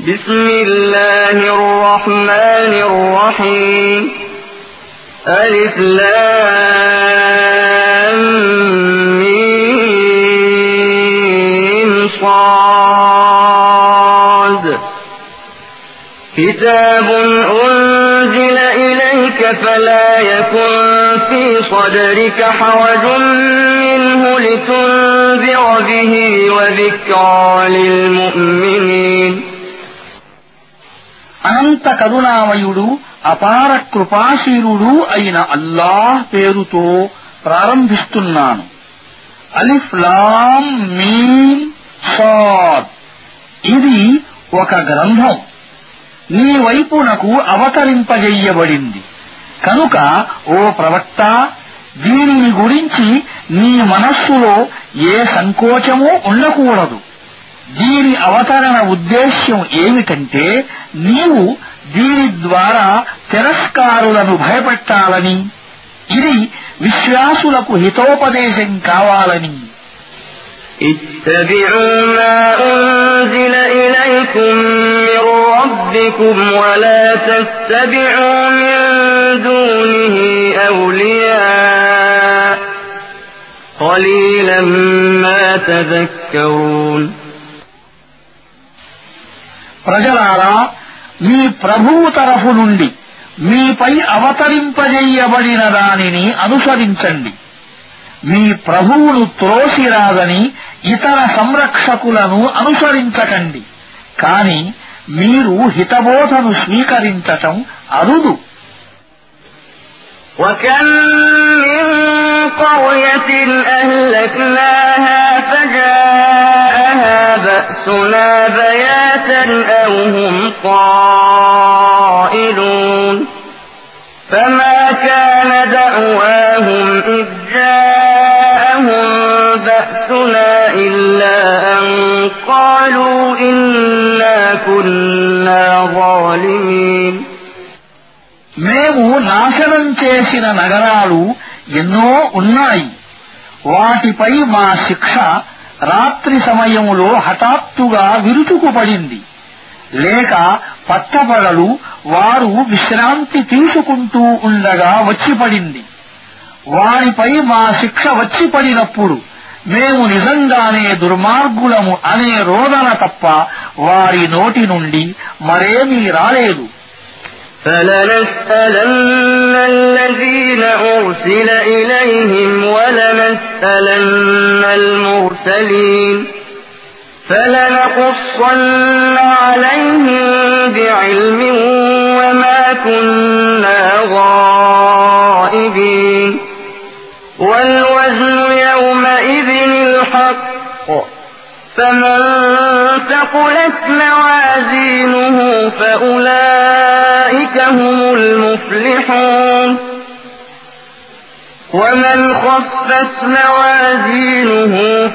بسم الله الرحمن الرحيم ألف لام ميم صاد كتاب أنزل إليك فلا يكن في صدرك حرج منه لتنذر به وذكرى للمؤمنين అనంత కరుణామయుడు అపార కృపాశీలుడు అయిన అల్లాహ్ పేరుతో ప్రారంభిస్తున్నాను. అలిఫ్ లామ్ మీమ్ సాద్. ఇది ఒక గ్రంథం నీ వైపునకు అవతరింపజెయ్యబడింది కనుక ఓ ప్రవక్త, దీనిని గురించి నీ మనస్సులో ఏ సంకోచమూ ఉండకూడదు. దీని అవతరణ ఉద్దేశ్యం ఏమిటంటే నీవు దీని ద్వారా తిరస్కారులను భయపెట్టాలని, ఇది విశ్వాసులకు హితోపదేశం కావాలని. اتبعوا ما أنزل إليكم من ربكم ولا تتبعوا من دونه أولياء قليلا ما تذكرون. ప్రజలారా, మీ ప్రభువు తరఫు నుండి మీపై అవతరింపజేయబడిన దానిని అనుసరించండి. మీ ప్రభువును త్రోసిరాదని ఇతర సంరక్షకులను అనుసరించకండి. కాని మీరు హితబోధను స్వీకరించటం అరుదు. وكم من قرية أهلكناها فجاءها بأسنا بياتا أو هم قائلون فما كان دعواهم إذ جاءهم بأسنا إلا أن قالوا إنا كنا ظالمين. మేము నాశనం చేసిన నగరాలు ఎన్నో ఉన్నాయి. వాటిపై మా శిక్ష రాత్రి సమయములో హఠాత్తుగా విరుచుకుపడింది. లేక పట్టపగలు వారు విశ్రాంతి తీసుకుంటూ ఉండగా వచ్చిపడింది. వారిపై మా శిక్ష వచ్చిపడినప్పుడు మేము నిజంగానే దుర్మార్గులము అనే రోదన తప్ప వారి నోటి నుండి మరేమీ రాలేదు. فلنسألن الذين أرسل إليهم ولنسألن المرسلين فلنقصن عليهم بعلم وما كنا غائبين والوزن يومئذ الحق فمن ثقلت موازينه فأولئك هم المفلحون ومن خفت موازينه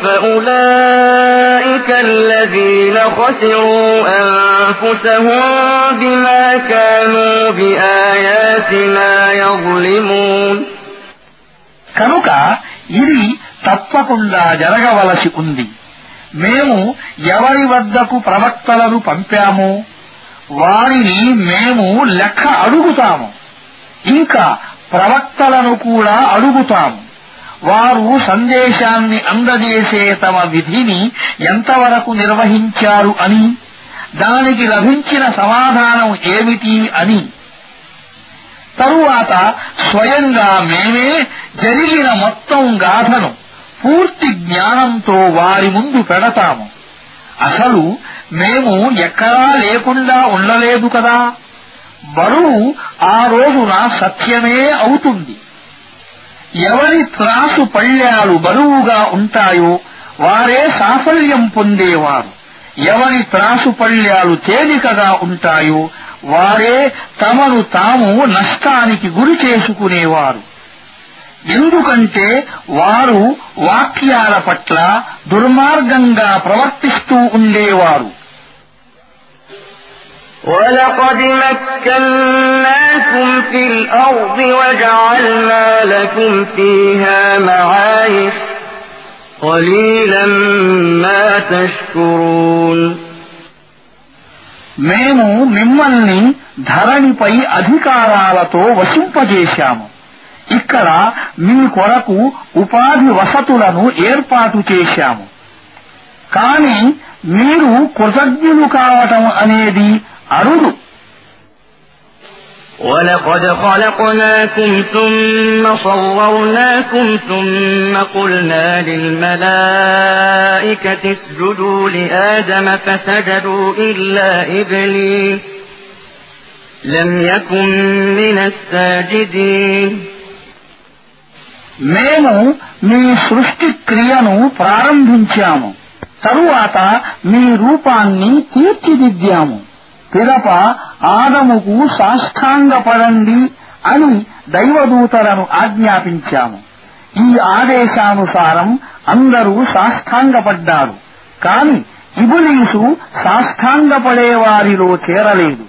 فأولئك الذين خسروا أنفسهم بما كانوا بآياتنا يظلمون. కనుక ఇది తప్పకుండా జరగవలసి ఉంది. మేము ఎవరి వద్దకు ప్రవక్తలను పంపామో వారిని మేము లెక్క అడుగుతాము. ఇంకా ప్రవక్తలను కూడా అడుగుతాము. వారు సందేశాన్ని అందజేసే తమ విధిని ఎంతవరకు నిర్వహించారు అని, దానికి లభించిన సమాధానం ఏమిటి అని. తరువాత స్వయంగా మేమే జరిగిన మొత్తం గాథను పూర్తి జ్ఞానంతో వారి ముందు పెడతాము. అసలు మేము ఎక్కడా లేకుండా ఉండలేదు కదా. బరువు ఆ రోజున సత్యమే అవుతుంది. ఎవరి త్రాసు పళ్ళ్యాలు బరువుగా ఉంటాయో వారే సాఫల్యం పొందేవారు. ఎవరి త్రాసు పళ్ళ్యాలు తేలికగా ఉంటాయో వారే తమను తాము నష్టానికి గురి చేసుకునేవారు. ఎందుకంటే వారు వాక్యాల పట్ల దుర్మార్గంగా ప్రవర్తిస్తూ ఉండేవారు. وَلَقَدْ مَكَّنَّاكُمْ فِي الْأَرْضِ وَجَعَلْنَا لَكُمْ فِيهَا مَعَايِشَ قَلِيلًا مَا تَشْكُرُونَ. మేము మిమ్మల్ని ధరణిపై అధికారాలతో వశింపజేశాము. ఇక్కడ మీ కొరకు ఉపాధి వసతులను ఏర్పాటు చేశాము. కాని మీరు కృతజ్ఞులు కావటం అనేది అరుదు. وَلَقَدْ خَلَقْنَاكُمْ ثُمَّ صَوَّرْنَاكُمْ ثُمَّ قُلْنَا لِلْمَلَائِكَةِ اسْجُدُوا لِآدَمَ فَسَجَدُوا إِلَّا إِبْلِيسَ لَمْ يَكُنْ مِنَ السَّاجِدِينَ. మేము మీ సృష్టి క్రియను ప్రారంభించాము. తరువాత మీ రూపాన్ని తీర్చిదిద్దాము. పిదప ఆదముకు సాష్టాంగపడండి అని దైవదూతలను ఆజ్ఞాపించాము. ఈ ఆదేశానుసారం అందరూ సాష్టాంగపడ్డారు. కాని ఇబ్లీసు సాష్టాంగపడేవారిలో చేరలేదు.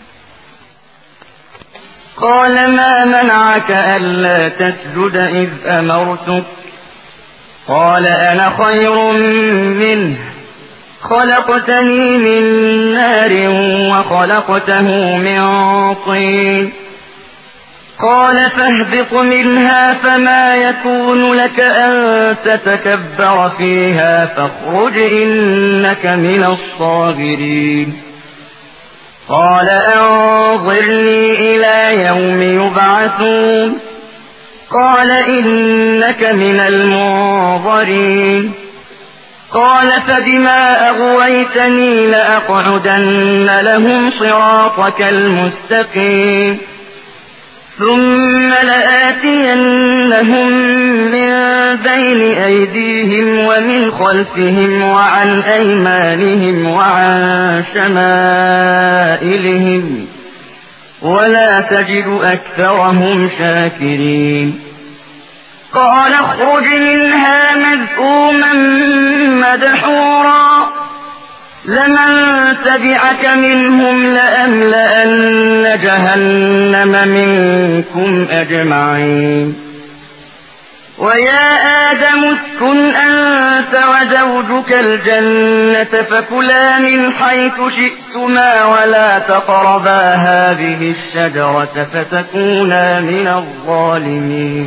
قال ما منعك ألا تسجد إذ أمرتك قال أنا خير منه خلقتني من نار وخلقته من طين قال فاهبط منها فما يكون لك أن تتكبر فيها فاخرج إنك من الصاغرين قال أنظرني إلى يوم يبعثون قال إنك من المنظرين قال فبما أغويتني لأقعدن لهم صراطك المستقيم ثم لآتينهم من بين أيديهم ومن خلفهم وعن أيمانهم وعن شمائلهم ولا تجد أكثرهم شاكرين قال اخرج منها مذءوما مدحورا لمن تبعك منهم لأملأن جهنم منكم أجمعين ويا آدم اسكن أنت وزوجك الجنة فكلا من حيث شئتما ولا تقربا هذه الشجرة فتكونا من الظالمين.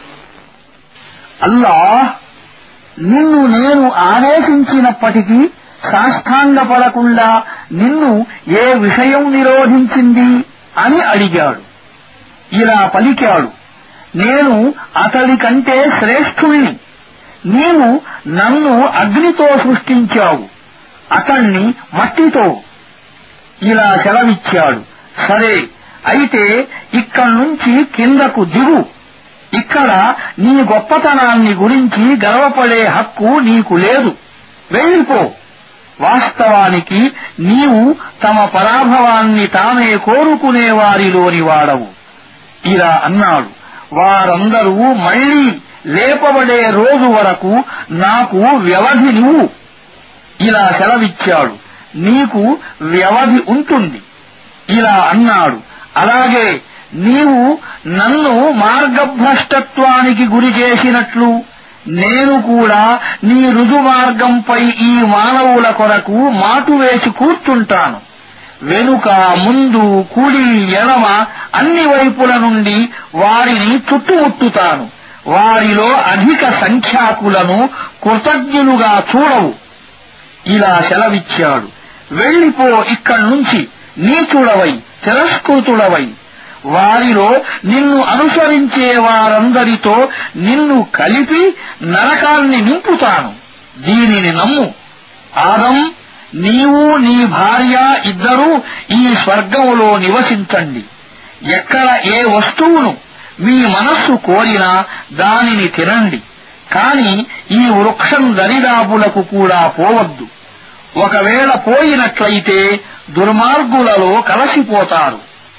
అల్లాహ్ నిన్ను నేను ఆదేశించినప్పటికీ సాష్టాంగపడకుండా నిన్ను ఏ విషయం నిరోధించింది అని అడిగాడు. ఇలా పలికాడు, నేను అతడి కంటే శ్రేష్ఠుణ్ణి. నీవు నన్ను అగ్నితో సృష్టించావు, అతణ్ణి మట్టితో. ఇలా సెలవిచ్చాడు, సరే అయితే ఇక్కడ్నుంచి కిందకు దిగు. ఇక్కడ నీ గొప్పతనాన్ని గురించి గర్వపడే హక్కు నీకు లేదు, వెళ్ళిపో. వాస్తవానికి నీవు తమ పరాభవాన్ని తామే కోరుకునేవారిలోని వాడవు. ఇలా అన్నాడు, వారందరూ మళ్లీ లేపబడే రోజు వరకు నాకు వ్యవధినివ్వు. ఇలా సెలవిచ్చాడు, నీకు వ్యవధి ఉంటుంది. ఇలా అన్నాడు, అలాగే నీవు నన్ను మార్గభ్రష్టత్వానికి గురి చేసినట్లు నేను కూడా నీ రుజుమార్గంపై ఈ మానవుల కొరకు మాటు వేసి కూర్చుంటాను. వెనుక ముందు కుడి ఎడమ అన్ని వైపుల నుండి వారిని చుట్టుముట్టుతాను. వారిలో అధిక సంఖ్యాకులను కృతజ్ఞులుగా చూడవు. ఇలా సెలవిచ్చాడు, వెళ్ళిపో ఇక్కడ్నుంచి, నీచుడవై తిరస్కృతుడవై. వారిలో నిన్ను అనుసరించే వారందరితో నిన్ను కలిపి నరకాన్ని నింపుతాను. దీనిని నమ్ము. ఆదం, నీవు నీ భార్య ఇద్దరూ ఈ స్వర్గంలో నివసించండి. ఎక్కడ ఏ వస్తువును మీ మనస్సు కోరినా దానిని తినండి. కాని ఈ వృక్షం దరిదాపులకు కూడా పోవద్దు. ఒకవేళ పోయినట్లయితే దుర్మార్గులలో కలసిపోతారు.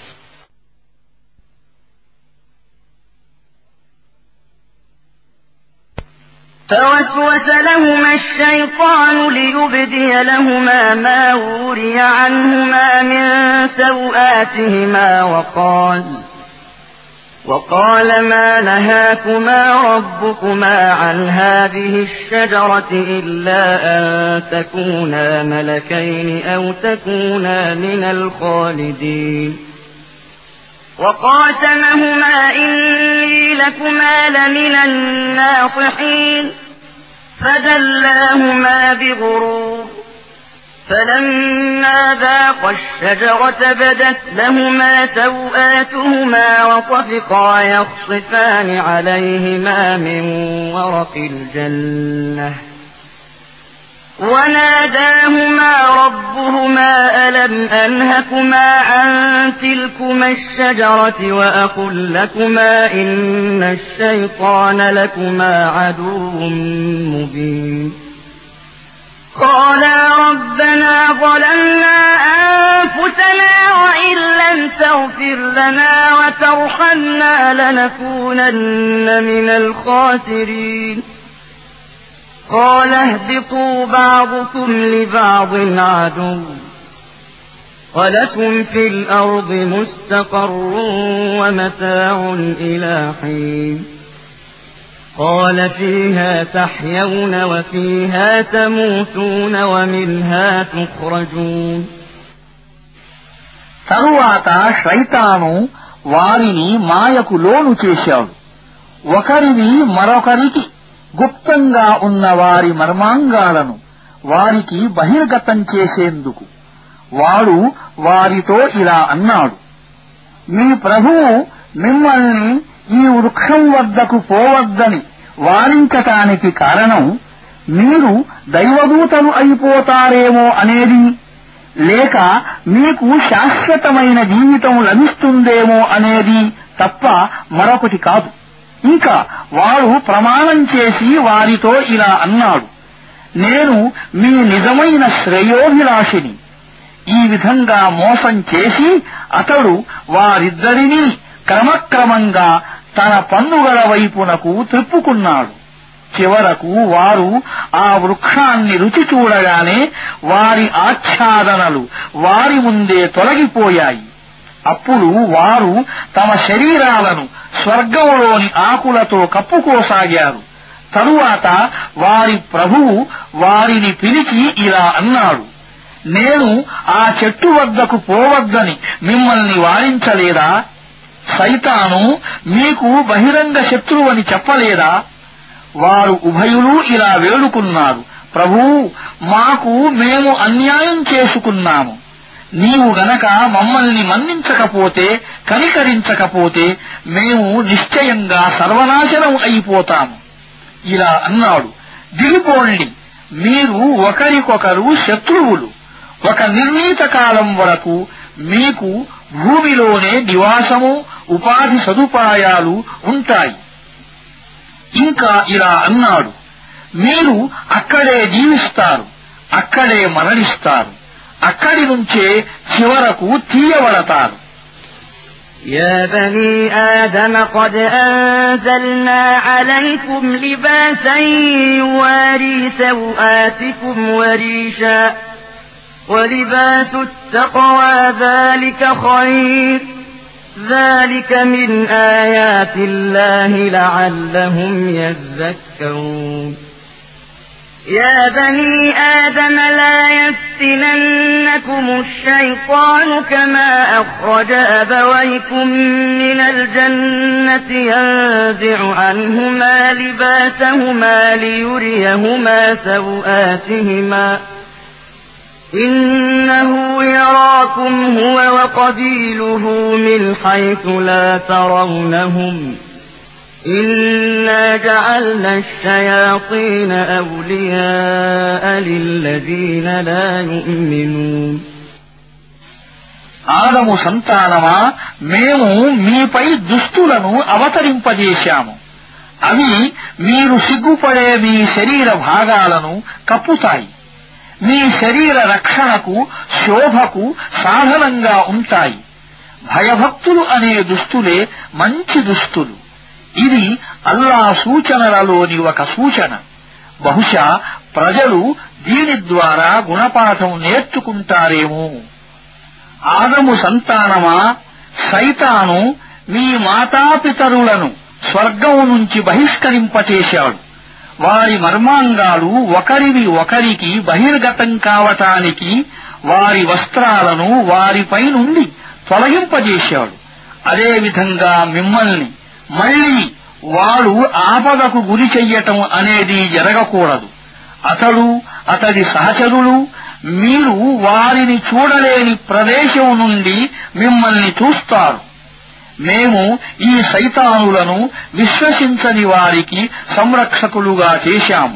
فوسوس لهما الشيطان ليبدي لهما ما وري عنهما من سوآتهما وقال ما نهاكما ربكما عن هذه الشجرة إلا أن تكونا ملكين أو تكونا من الخالدين وقاسمهما إني لكما لمن الناصحين فدلاهما بغرور فلما ذاقا الشجرة بدت لهما سوآتهما وطفقا يخصفان عليهما من ورق الجنة وناداهما ربهما ألم أنهكما عن تلكما الشجرة وأقل لكما إن الشيطان لكما عدو مبين قالا ربنا ظلمنا أنفسنا وإن لم تغفر لنا وترحمنا لنكونن من الخاسرين قال اهبطوا بعضكم لبعض عدو ولكم في الأرض مستقر ومتاع إلى حين قال فيها تحيون وفيها تموتون ومنها تخرجون తరువాత శైతాను వారిని మాయకు లోను చేశాడు. ఒకరిని మరొకరికి గుప్తంగా ఉన్న వారి మర్మాంగాలను వారికి బహిర్గతం చేసేందుకు వాడు వారితో ఇలా అన్నాడు, మీ ప్రభువు మిమ్మల్ని ఈ వృక్షం వద్దకు పోవద్దని వారించటానికి కారణం మీరు దైవదూతలు అయిపోతారేమో అనేది, లేక మీకు శాశ్వతమైన జీవితం లభిస్తుందేమో అనేది తప్ప మరొకటి కాదు. ఇంకా వాడు ప్రమాణం చేసి వారితో ఇలా అన్నాడు, నేను మీ నిజమైన శ్రేయోభిలాషిని. ఈ విధంగా మోసం చేసి అతడు వారిద్దరినీ క్రమక్రమంగా తన పన్నుగల వైపునకు త్రిప్పుకున్నాడు. చివరకు వారు ఆ వృక్షాన్ని రుచి చూడగానే వారి ఆచ్ఛాదనలు వారి ముందే తొలగిపోయాయి. అప్పుడు వారు తమ శరీరాలను స్వర్గంలోని ఆకులతో కప్పుకోసాగారు. తరువాత వారి ప్రభువు వారిని పిలిచి ఇలా అన్నాడు, నేను ఆ చెట్టు వద్దకు పోవద్దని మిమ్మల్ని వారించలేదా? సైతాను మీకు బహిరంగ శత్రువని చెప్పలేదా? వారు ఉభయులు ఇలా వేడుకున్నారు, ప్రభూ, మేము అన్యాయం చేసుకున్నాము. నీవు గనక మమ్మల్ని మన్నించకపోతే, కనికరించకపోతే మేము నిశ్చయంగా సర్వనాశనం అయిపోతాము. ఇలా అన్నాడు, దిగిపోండి, మీరు ఒకరికొకరు శత్రువులు. ఒక నిర్ణీత కాలం వరకు మీకు భూమిలోనే నివాసము, ఉపాధి సదుపాయాలు ఉంటాయి. ఇంకా ఇలా అన్నాడు, మీరు అక్కడే జీవిస్తారు, అక్కడే మరణిస్తారు, అక్కడి నుంచే చివరకు తీయబడతారు. يا بني آدم قد أنزلنا عليكم لباسا يواري سوآتكم وريشا ولباس التقوى ذلك خير ذلك من آيات الله لعلهم يذكرون يا بني آدم لا يفتننكم الشيطان كما أخرج أبويكم من الجنة ينزع عنهما لباسهما ليريهما سوآتهما إنه يراكم هو وقبيله من حيث لا ترونهم إنا جعلنا الشياطين أولياء للذين لا يؤمنون ఆదము సంతానమా, మేము మీపై దుస్తులను అవతరింపజేశాము. అవి మీరు సిగ్గుపడే మీ శరీర భాగాలను కప్పుతాయి. మీ శరీర రక్షణకు, శోభకు సాధనంగా ఉంటాయి. భయభక్తులు అనే దుస్తులే మంచి దుస్తులు. ఇది అల్లా సూచనలలోని ఒక సూచన. బహుశా ప్రజలు దీని ద్వారా గుణపాఠం నేర్చుకుంటారేమో. ఆదము సంతానమా, సైతాను మీ మాతాపితరులను స్వర్గం నుంచి బహిష్కరింపచేశాడు. వారి మర్మాంగాలు ఒకరివి ఒకరికి బహిర్గతం కావటానికి వారి వస్త్రాలను వారిపై నుండి తొలగింపజేశాడు. అదేవిధంగా మిమ్మల్ని మళ్లీ వాడు ఆపదకు గురి చెయ్యటం అనేది జరగకూడదు. అతడు అతడి సహచరులు మీరు వారిని చూడలేని ప్రదేశం నుండి మిమ్మల్ని చూస్తారు. మేము ఈ సైతానులను విశ్వసించని వారికి సంరక్షకులుగా చేశాము.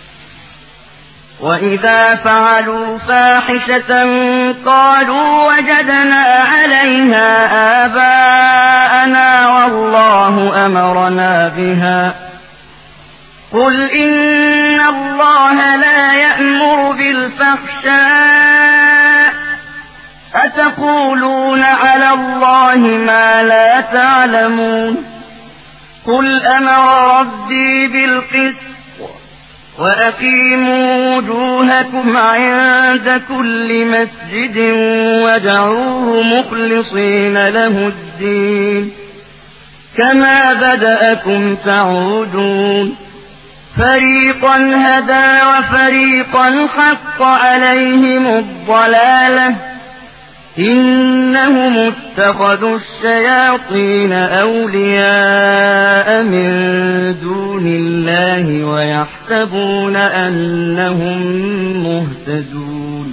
وَإِذَا فَعَلُوا فَاحِشَةً قَالُوا وَجَدْنَا عَلَيْهَا آبَاءَنَا وَاللَّهُ أَمَرَنَا بِهَا قُلْ إِنَّ اللَّهَ لَا يَأْمُرُ بِالْفَحْشَاءِ أَتَقُولُونَ عَلَى اللَّهِ مَا لَا تَعْلَمُونَ قُلْ أَمَرَ رَبِّي بِالْقِسْطِ وَأَقِيمُوا وُجُوهَكُمْ عِندَ كُلِّ مَسْجِدٍ وَادْعُوهُ مُخْلِصِينَ لَهُ الدِّينَ كَمَا بَدَأَكُمْ تَعُودُونَ فَرِيقًا هَدَى وَفَرِيقًا حَقَّ عَلَيْهِمُ الضَّلَالَةُ إِنَّهُمُ اتَّخَذُوا الشَّيَاطِينَ أَوْلِيَاءَ مِن دُونِ اللَّهِ وَيَحْسَبُونَ أَنَّهُم مُهْتَدُونَ.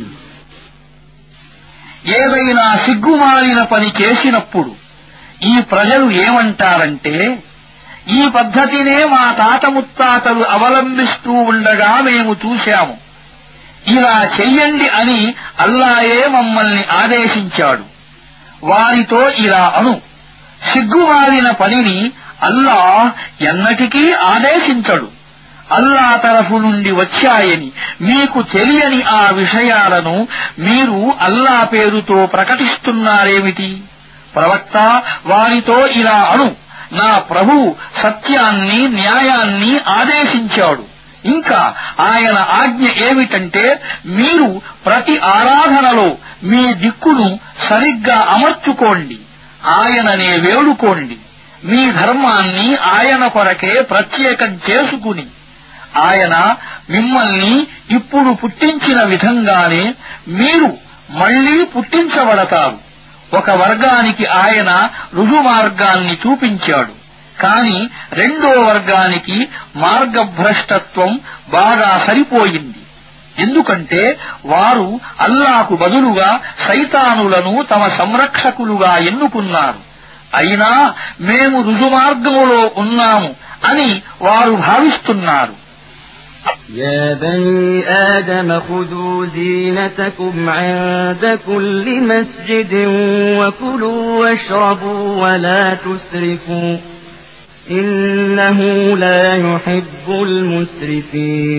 ఏదైనా సిగ్గుమాలిన పని చేసినప్పుడు ఈ ప్రజలు ఏమంటారంటే, ఈ పద్ధతినే మా తాత ముత్తాతలు అవలంబిస్తూ ఉండగా మేము చూశాము. ఇలా చెయ్యండి అని అల్లాయే మమ్మల్ని ఆదేశించాడు. వారితో ఇలా అను, సిగ్గుమాలిన పనిని అల్లాహ్ ఎన్నటికీ ఆదేశించడు. అల్లా తరఫు నుండి వచ్చాయని మీకు తెలియని ఆ విషయాలను మీరు అల్లా పేరుతో ప్రకటిస్తున్నారేమిటి? ప్రవక్త వారితో ఇలా అను, నా ప్రభువు సత్యాన్ని న్యాయాన్ని ఆదేశించాడు. ఇంకా ఆయన ఆజ్ఞ ఏమిటంటే, మీరు ప్రతి ఆరాధనలో మీ దిక్కును సరిగ్గా అమర్చుకోండి, ఆయననే వేడుకోండి, మీ ధర్మాన్ని ఆయన కొరకే ప్రత్యేకం చేసుకుని ఆయన మిమ్మల్ని ఇప్పుడు పుట్టించిన విధంగానే మీరు మళ్లీ పుట్టించబడతారు. ఒక వర్గానికి ఆయన రుజుమార్గాన్ని చూపించాడు, కాని రెండో వర్గానికి మార్గభ్రష్టత్వం బాగా సరిపోయింది. ఎందుకంటే వారు అల్లాకు బదులుగా సైతానులను తమ సంరక్షకులుగా ఎన్నుకున్నారు. అయినా మేము రుజుమార్గములో ఉన్నాము అని వారు భావిస్తున్నారు. يا بني آدم خذوا زينتكم عند كل مسجد وكلوا واشربوا ولا تسرفوا إنه لا يحب المسرفين.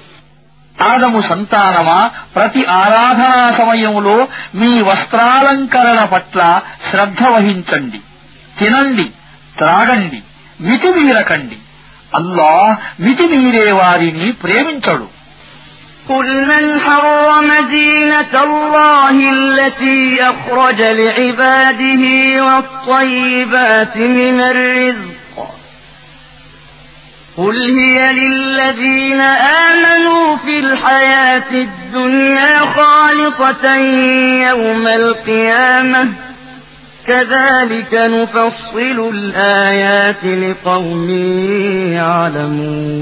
ఆదము సంతానమా, ప్రతి ఆరాధనా సమయంలో మీ వస్త్రాలంకరణ పట్ల శ్రద్ధ వహించండి. తినండి, త్రాగండి, మితిమీరకండి. అల్లాహ్ మితిమీరే వారిని ప్రేమించడు. قل من حرم زينة الله التي أخرج لعباده والطيبات من الرزق قل هي للذين آمنوا في الحياة الدنيا خالصة يوم القيامة كذلك نفصل الآيات لقوم يعلمون.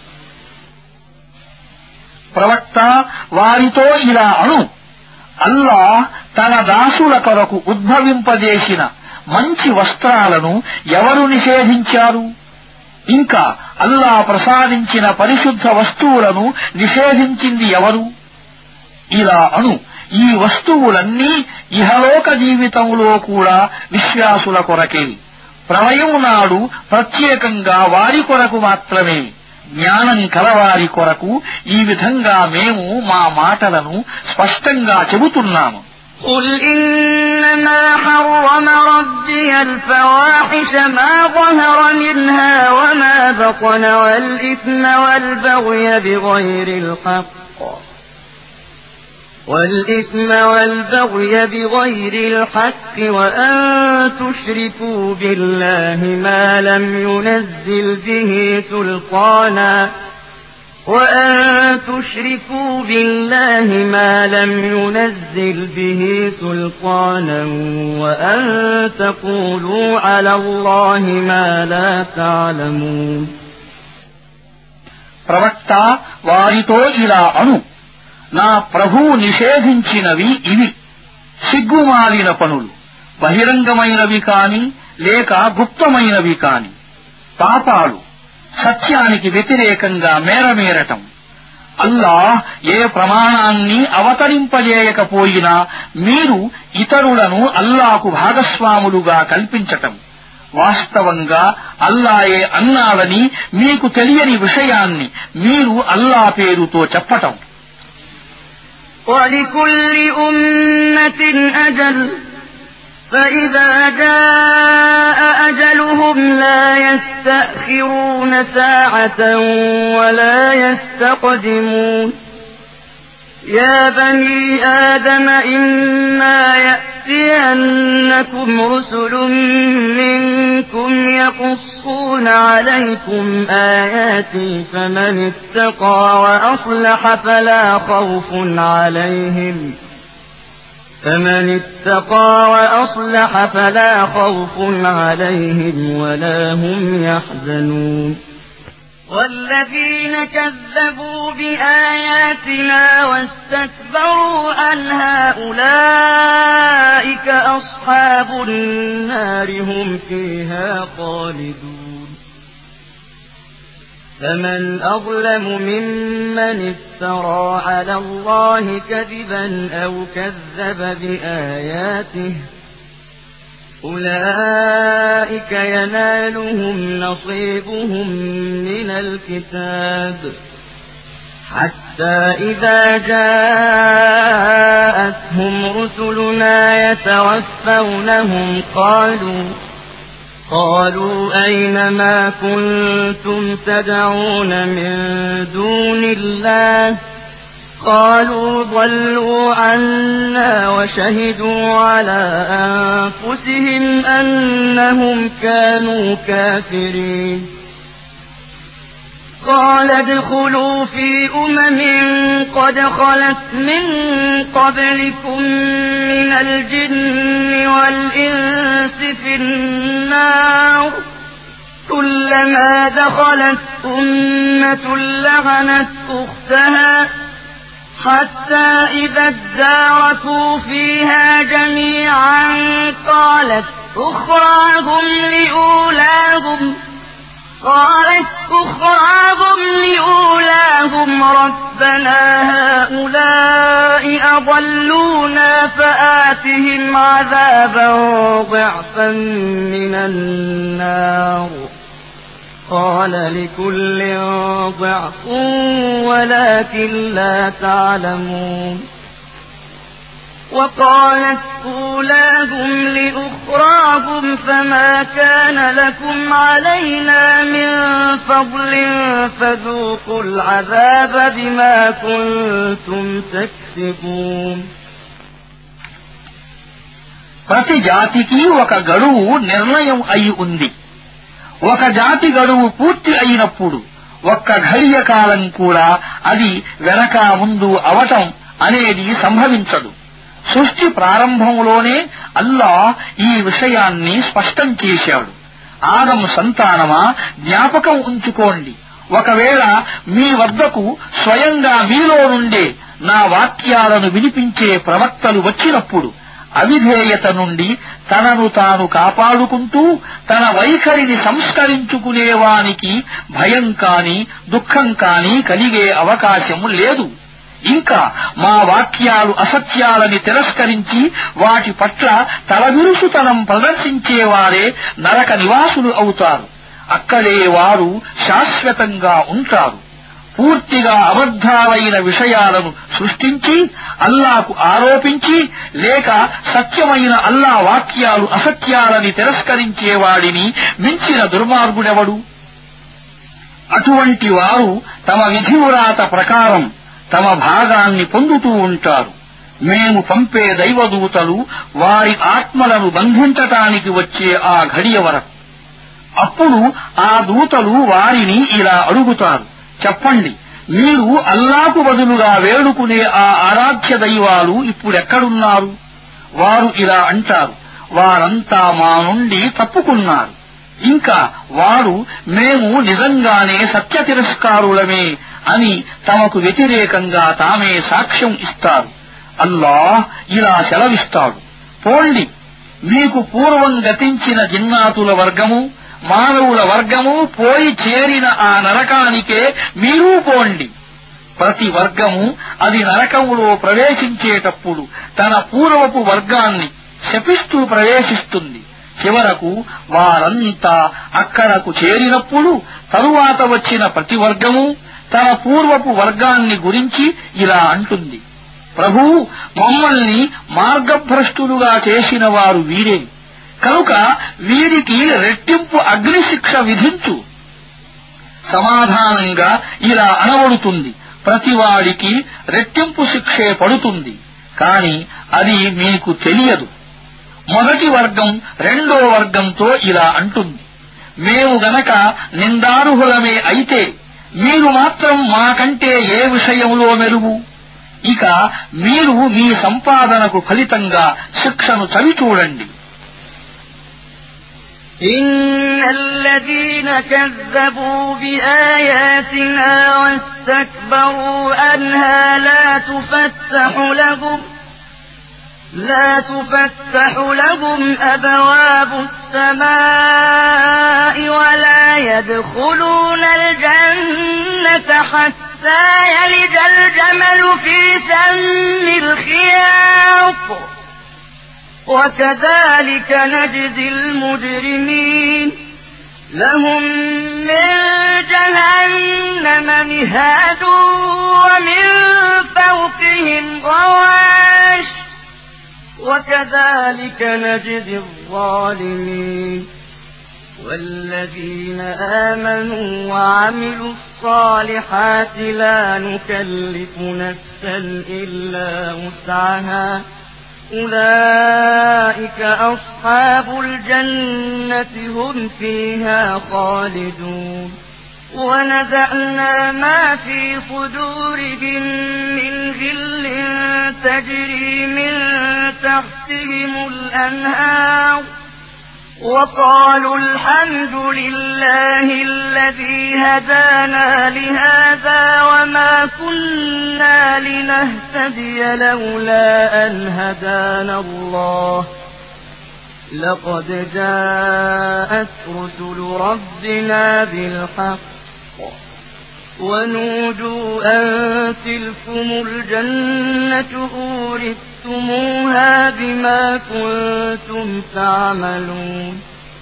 ప్రవక్త వారితో ఇలా అను, అల్లాహ్ తన దాసుల కొరకు ఉద్భవింపజేసిన మంచి వస్త్రాలను ఎవరు నిషేధించారు? ఇంకా అల్లా ప్రసాదించిన పరిశుద్ధ వస్తువులను నిషేధించింది ఎవరు? ఇలా అను, ఈ వస్తువులన్నీ ఇహలోక జీవితంలో కూడా విశ్వాసుల కొరకే, ప్రళయం నాడు ప్రత్యేకంగా వారి కొరకు మాత్రమే, జ్ఞానం కలవారి కొరకు ఈ విధంగా మేము మా మాటలను స్పష్టంగా చెబుతున్నాము. قل إنما حرم ربي الفواحش ما ظهر منها وما بطن والإثم والبغي بغير الحق والإثم والبغي بغير الحق وأن تشركوا بالله ما لم ينزل به سلطانا وأن تقولوا على الله ما لا تعلمون. ప్రవక్త వారితో ఇలా అను, నా ప్రభువు నిషేధించినవి ఇవి: సిగ్గుమాలిన పనులు, బహిరంగమైనవి కాని లేక గుప్తమైనవి కాని, పాపాలు, సత్యానికి వ్యతిరేకంగా మేరమేరటం, అల్లాహ్ ఏ ప్రమాణాన్ని అవతరింపజేయకపోయినా మీరు ఇతరులను అల్లాహకు భాగస్వాములుగా కల్పించటం, వాస్తవంగా అల్లాయే అన్నాడని మీకు తెలియని విషయాన్ని మీరు అల్లా పేరుతో చెప్పటం. وَلِكُلِّ أُمَّةٍ أَجَلٌ فَإِذَا جَاءَ أَجَلُهُمْ لَا يَسْتَأْخِرُونَ سَاعَةً وَلَا يَسْتَقْدِمُونَ. يَا بَنِي آدَمَ إِمَّا يَأْتِيَنَّكُمْ رُسُلٌ مِّنكُمْ يَقُصُّونَ عَلَيْكُمْ آيَاتِي فَمَنِ اتَّقَىٰ وَأَصْلَحَ فَلَا خَوْفٌ عَلَيْهِمْ وَلَا هُمْ يَحْزَنُونَ. وَالَّذِينَ كَذَّبُوا بِآيَاتِنَا وَاسْتَكْبَرُوا عَنْهَا أُولَٰئِكَ أَصْحَابُ النَّارِ هُمْ فِيهَا خَالِدُونَ. فَمَنْ أَظْلَمُ مِمَّنِ افْتَرَىٰ عَلَى اللَّهِ كَذِبًا أَوْ كَذَّبَ بِآيَاتِهِ أُولَئِكَ يَنَالُهُمْ نَصِيبُهُم مِّنَ الْكِتَابِ حَتَّىٰ إِذَا جَاءَتْهُمْ رُسُلُنَا يَتَوَفَّوْنَهُمْ قَالُوا أَيْنَ مَا كُنتُمْ تَدْعُونَ مِن دُونِ اللَّهِ قَالُوا ضَلُّوا عَنَّا وَشَهِدُوا عَلَىٰ أَنفُسِهِمْ أَنَّهُمْ كَانُوا كَافِرِينَ. قَالَ ادْخُلُوا فِي قَدْ خَلَتْ مِن قَبْلِكُم مِّنَ الْجِنِّ وَالْإِنسِ فِي النَّارِ كُلَّمَا دَخَلَتْ أُمَّةٌ لَّعَنَتْ أُخْتَهَا حَتَّىٰ إِذَا ادَّارَكُوا فِيهَا جَمِيعًا قَالَتْ أُخْرَاهُمْ لِأُولَاهُمْ رَبَّنَا هَٰؤُلَاءِ أَضَلُّونَا فَآتِهِمْ عَذَابًا ضِعْفًا مِّنَ النَّارِ قَالَ لِكُلٍّ ضِعْفٌ وَلَٰكِن لَّا تَعْلَمُونَ. وَقَالَتْ أُولَاهُمْ لِأُخْرَاهُمْ فَمَا كَانَ لَكُمْ عَلَيْنَا مِن فَضْلٍ فَذُوقُوا الْعَذَابَ بِمَا كُنتُمْ تَكْسِبُونَ. ప్రతి జాతికి ఒక గడువు నిర్ణయం అయి ఉంది. ఒక జాతి గడువు పూర్తి అయినప్పుడు ఒక్క ఘడియ కాలం కూడా అది వెనక ముందు అవటం అనేది సంభవించదు. సృష్టి ప్రారంభంలోనే అల్లాహ్ ఈ విషయాన్ని స్పష్టం చేశాడు. ఆదము సంతానమా, జ్ఞాపకం ఉంచుకోండి, ఒకవేళ మీ వద్దకు స్వయంగా మీలో నుండే నా వాక్యాలను వినిపించే ప్రవక్తలు వచ్చినప్పుడు అవిధేయత నుండి తనను తాను కాపాడుకుంటూ తన వైఖరిని సంస్కరించుకునేవానికి భయం కాని దుఃఖం కాని కలిగే అవకాశం లేదు. ఇంకా మా వాక్యాలు అసత్యాలని తిరస్కరించి వాటి పట్ల తలవిరుసుతనం ప్రదర్శించేవారే నరక నివాసులు అవుతారు. అక్కడే వారు శాశ్వతంగా ఉంటారు. పూర్తిగా అబద్ధాలైన విషయాలను సృష్టించి అల్లాకు ఆరోపించి లేక సత్యమైన అల్లా వాక్యాలు అసత్యాలని తిరస్కరించేవాడిని మించిన దుర్మార్గుడెవడు? అటువంటి వారు తమ విధివ్రాత ప్రకారం తమ భాగాన్ని పొందుతూ ఉంటారు. మేము పంపే దైవదూతలు వారి ఆత్మలను బంధించటానికి వచ్చే ఆ ఘడియ వరకు. అప్పుడు ఆ దూతలు వారిని ఇలా అడుగుతారు, చెప్పండి, మీరు అల్లాకు బదులుగా వేడుకునే ఆ ఆరాధ్య దైవాలు ఇప్పుడెక్కడున్నారు? వారు ఇలా అంటారు, వారంతా మా నుండి తప్పుకున్నారు. ఇంకా వారు మేము నిజంగానే సత్య తిరస్కారులమే అని తమకు వ్యతిరేకంగా తామే సాక్ష్యం ఇస్తారు. అల్లాహ్ ఇలా సెలవిస్తాడు, పోండి, మీకు పూర్వం గతించిన జిన్నాతుల వర్గము మానవుల వర్గము పోయి చేరిన ఆ నరకానికే మీరూ పోండి. ప్రతి వర్గము అది నరకములో ప్రవేశించేటప్పుడు తన పూర్వపు వర్గాన్ని శపిస్తూ ప్రవేశిస్తుంది. చివరకు వారంతా అక్కడకు చేరినప్పుడు తరువాత వచ్చిన ప్రతి వర్గము తన పూర్వపు వర్గాన్ని గురించి ఇలా అంటుంది, ప్రభూ, మమ్మల్ని మార్గభ్రష్టులుగా చేసిన వారు వీరే, కనుక వీరికి రెట్టింపు అగ్నిశిక్ష విధించు. సమాధానంగా ఇలా అనబడుతుంది, ప్రతివాడికి రెట్టింపు శిక్షే పడుతుంది, కాని అది మీకు తెలియదు. మొదటి వర్గం రెండో వర్గంతో ఇలా అంటుంది, మేము గనక నిందార్హులమే అయితే మీరు మాత్రం మాకంటే ఏ విషయంలో మెరుగు? ఇక మీరు మీ సంపాదనకు ఫలితంగా శిక్షను చవిచూడండి. إن الذين كذبوا بآياتنا واستكبروا عنها لا تفتح لهم أبواب السماء ولا يدخلون الجنة حتى يلج الجمل في سم الخياط وكذلك نجزي المجرمين لهم من جهنم مهاد ومن فوقهم غواش وكذلك نجزي الظالمين والذين آمنوا وعملوا الصالحات لا نكلف نفسا إلا وسعها أولئك أصحاب الجنة هم فيها خالدون ونزعنا ما في صدورهم من غل تجري من تحتهم الأنهار وقالوا الحمد لله الذي هدانا لهذا وما كنا لنهتدي لولا أن هدانا الله لقد جاءت رسل ربنا بالحق ونودوا أن تلكم الجنة أورثتموها بما كنتم تعملون.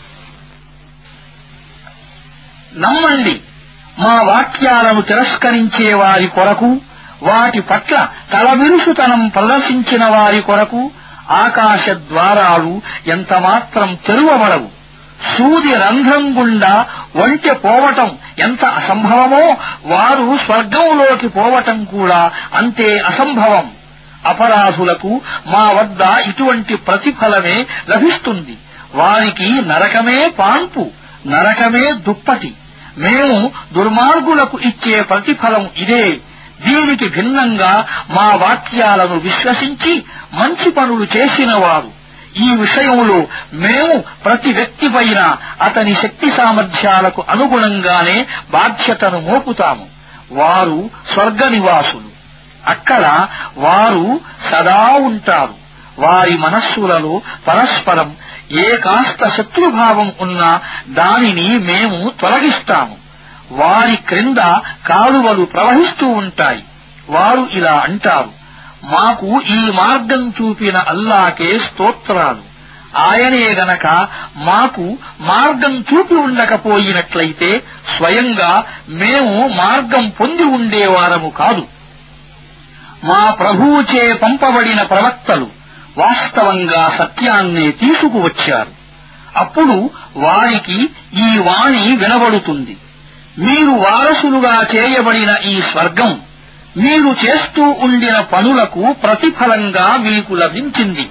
నమ్మండి, మా వాక్యాలను తిరస్కరించే వారి కొరకు, వాటి పట్ల తలబిరుసుతనం ప్రదర్శించిన వారి కొరకు ఆకాశ ద్వారాలు ఎంతమాత్రం తెరువబడవు. సూది రంధ్రం గుండా ఒంటె పోవటం ఎంత అసంభవమో వారు స్వర్గంలోకి పోవటం కూడా అంతే అసంభవం. అపరాధులకు మా వద్ద ఇటువంటి ప్రతిఫలమే లభిస్తుంది. వారికి నరకమే పాన్పు, నరకమే దుప్పటి. మేము దుర్మార్గులకు ఇచ్చే ప్రతిఫలం ఇదే. దీనికి భిన్నంగా మా వాక్యాలను విశ్వసించి మంచి పనులు చేసిన వారు, ఈ విషయంలో మేము ప్రతి వ్యక్తిపైన అతని శక్తి సామర్థ్యాలకు అనుగుణంగానే బాధ్యతను మోపుతాము. వారు స్వర్గ నివాసులు, అక్కడ వారు సదా ఉంటారు. వారి మనస్సులలో పరస్పరం ఏ కాస్త శత్రుభావం ఉన్నా దానిని మేము తొలగిస్తాము. వారి క్రింద కాలువలు ప్రవహిస్తూ ఉంటాయి. వారు ఇలా అంటారు, మాకు ఈ మార్గం చూపిన అల్లాకే స్తోత్రాలు. ఆయనే గనక మాకు మార్గం చూపి ఉండకపోయినట్లయితే స్వయంగా మేము మార్గం పొంది ఉండేవారము కాదు. మా ప్రభువుచే పంపబడిన ప్రవక్తలు వాస్తవంగా సత్యాన్నే తీసుకువచ్చారు. అప్పుడు వారికి ఈ వాణి వినబడుతుంది, మీరు వారసులుగా చేయబడిన ఈ స్వర్గం మీరు చేస్తూ ఉండిన పనులకు ప్రతిఫలంగా మీకు లభించింది.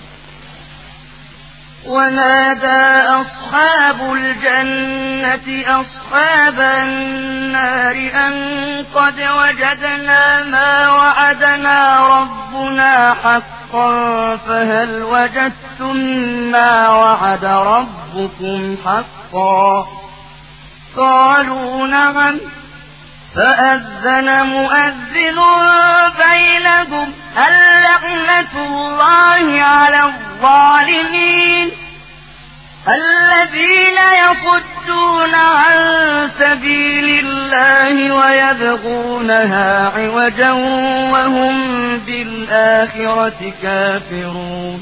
ونادى أصحاب الجنة أصحاب النار أن قد وجدنا ما وعدنا ربنا حقا فهل وجدتم ما وعد ربكم حقا قالوا نعم فأذن مؤذن بينهم اللعنة الله على الظالمين الذين يصدون عن سبيل الله ويبغونها عوجا وهم بالآخرة كافرون.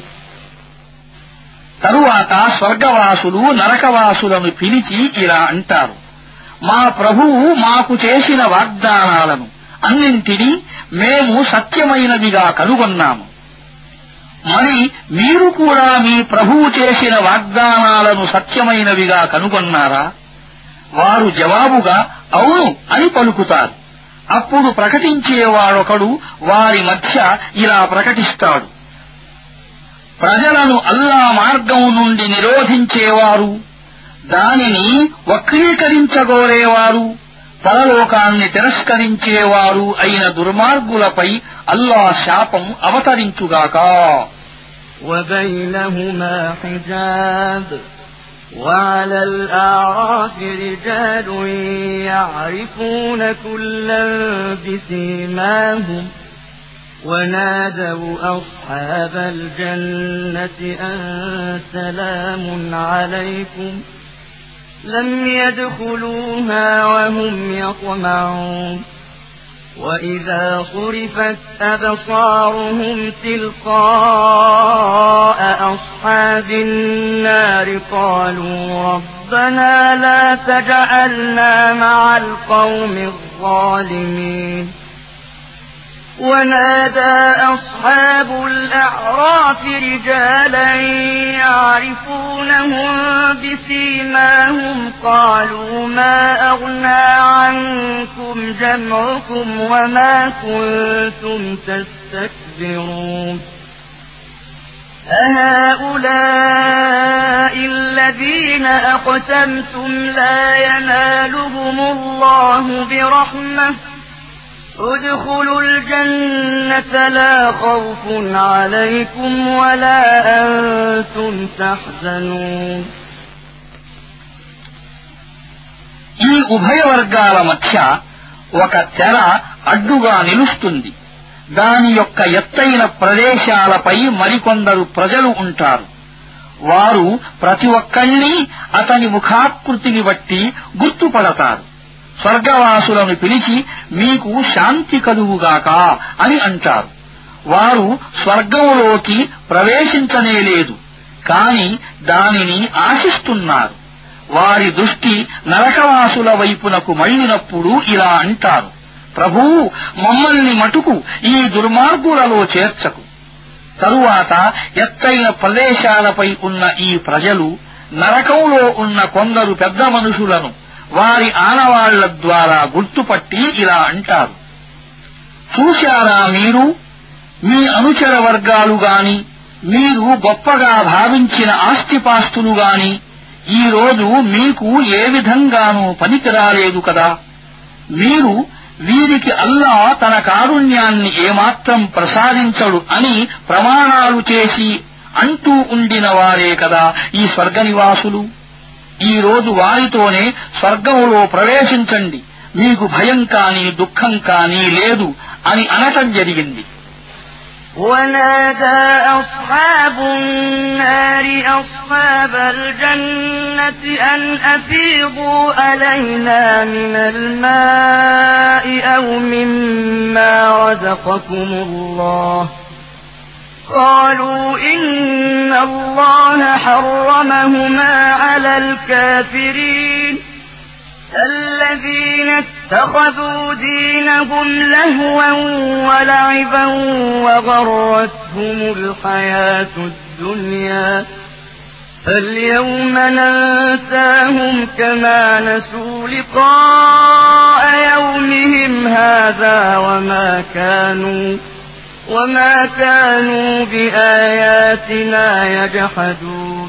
తరువాత స్వర్గవాసులు నరకవాసులను పిలిచి ఇలా అంటారు, మా ప్రభువు మాకు చేసిన వాగ్దానాలను అన్నింటినీ మేము సత్యమైనవిగా కనుగొన్నాము. మరి మీరు కూడా మీ ప్రభువు చేసిన వాగ్దానాలను సత్యమైనవిగా కనుగొన్నారా? వారు జవాబుగా అవును అని పలుకుతారు. అప్పుడు ప్రకటించేవాడొకడు వారి మధ్య ఇలా ప్రకటిస్తాడు, ప్రజలను అల్లా మార్గం నుండి నిరోధించేవారు, దానిని వక్రీకరించగోరేవారు, పరలోకాన్ని తిరస్కరించేవారు అయిన దుర్మార్గులపై అల్లా శాపం అవతరించుగాక. وبينهما حجاب وعلى الأعراف رجال يعرفون كلا بسيماهم ونادوا أصحاب الجنة أن سلام عليكم لم يدخلوها وهم يطمعون وإذا صرفت أبصارهم تلقاء أصحاب النار قالوا ربنا لا تجعلنا مع القوم الظالمين. ونادى أصحاب الأعراف رجالا يعرفونهم بسيماهم قالوا ما أغنى عنكم جمعكم وما كنتم تستكبرون أهؤلاء الذين أقسمتم لا ينالهم الله برحمة ادخلوا الجنة لا خوف عليكم ولا أنتم تحزنون. ఈ ఉభయ వర్గాల మధ్య ఒక తెర అడ్డుగా నిలుస్తుంది. దాని యొక్క ఎత్తైన ప్రదేశాలపై మరికొందరు ప్రజలు ఉంటారు. వారు ప్రతి ఒక్కళ్ళీ అతని ముఖాకృతిని బట్టి గుర్తుపడతారు. స్వర్గవాసులను పిలిచి మీకు శాంతి కలుగుగాక అని అంటారు. వారు స్వర్గంలోకి ప్రవేశించనేలేదు, కాని దానిని ఆశిస్తున్నారు. వారి దృష్టి నరకవాసుల వైపునకు మళ్లినప్పుడు ఇలా అంటారు, ప్రభువు మమ్మల్ని మటుకు ఈ దుర్మార్గులలో చేర్చకు. తరువాత ఎత్తైన ప్రదేశాలపై ఉన్న ఈ ప్రజలు నరకంలో ఉన్న కొందరు పెద్ద మనుషులను వారి ఆనవాళ్ల ద్వారా గుర్తుపట్టి ఇలా అంటారు, చూశారా మీరు మీ అనుచర వర్గాలు గాని మీరు గొప్పగా భావించిన ఆస్తిపాస్తులు గాని ఈ రోజు మీకు ఏ విధంగానూ పనికిరాలేదు కదా. మీరు వీరికి అల్లా తన కారుణ్యాన్ని ఏమాత్రం ప్రసాదించడు అని ప్రమాణాలు చేసి అంటూ ఉండిన వారే కదా ఈ స్వర్గనివాసులు. ఈ రోజు వారితోనే స్వర్గంలో ప్రవేశించండి, మీకు భయం కాని దుఃఖం కాని లేదు అని అనటం జరిగింది. ونادى أصحاب النار أصحاب الجنة أن أفيضوا علينا من الماء أو مما رزقكم الله قالوا إن الله حرمهما على الكافرين الذين اتخذوا دينهم لهوا ولعبا وغرتهم الحياة الدنيا فاليوم ننساهم كما نسوا لقاء يومهم هذا وما كانوا بآياتنا يجحدون.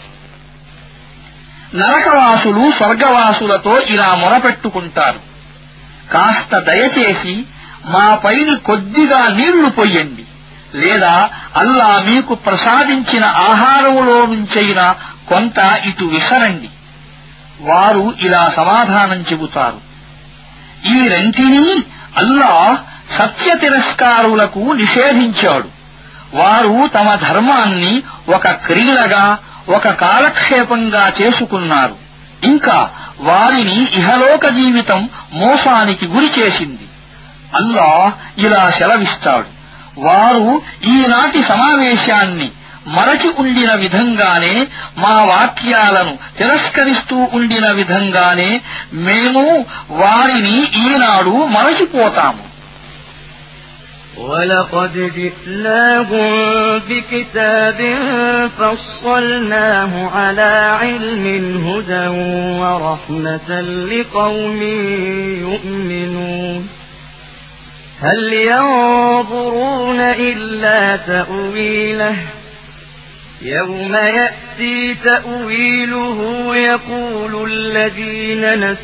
నరకవాసులు స్వర్గవాసులతో ఇలా మొరపెట్టుకుంటారు, కాస్త దయచేసి మా పైని కొద్దిగా నీళ్లు పొయ్యండి, లేదా అల్లా మీకు ప్రసాదించిన ఆహారములో నుంచైనా కొంత ఇటు విసరండి. వారు ఇలా సమాధానం చెబుతారు, ఈ రెంటినీ అల్లాహ్ సత్య తిరస్కారులకు నిషేధించాడు. వారు తమ ధర్మాన్ని ఒక క్రీడగా, ఒక కాలక్షేపంగా చేసుకున్నారు. ఇంకా వారిని ఇహలోక జీవితం మోసానికి గురిచేసింది. అల్లాహ్ ఇలా సెలవిస్తాడు, వారు ఈనాటి సమావేశాన్ని మరచి ఉండిన విధంగానే, మా వాక్యాలను తిరస్కరిస్తూ ఉండిన విధంగానే మేము వారిని ఈనాడు మరచిపోతాము. وَلَقَدْ جِئْنَاهُمْ بِكِتَابٍ فَصَّلْنَاهُ عَلَى عِلْمٍ هُدًى وَرَحْمَةً لِقَوْمٍ يُؤْمِنُونَ. هَلْ يَنظُرُونَ إِلَّا تَأْوِيلَهُ يَوْمَ يَأْتِي تَأْوِيلُهُ يَقُولُ الَّذِينَ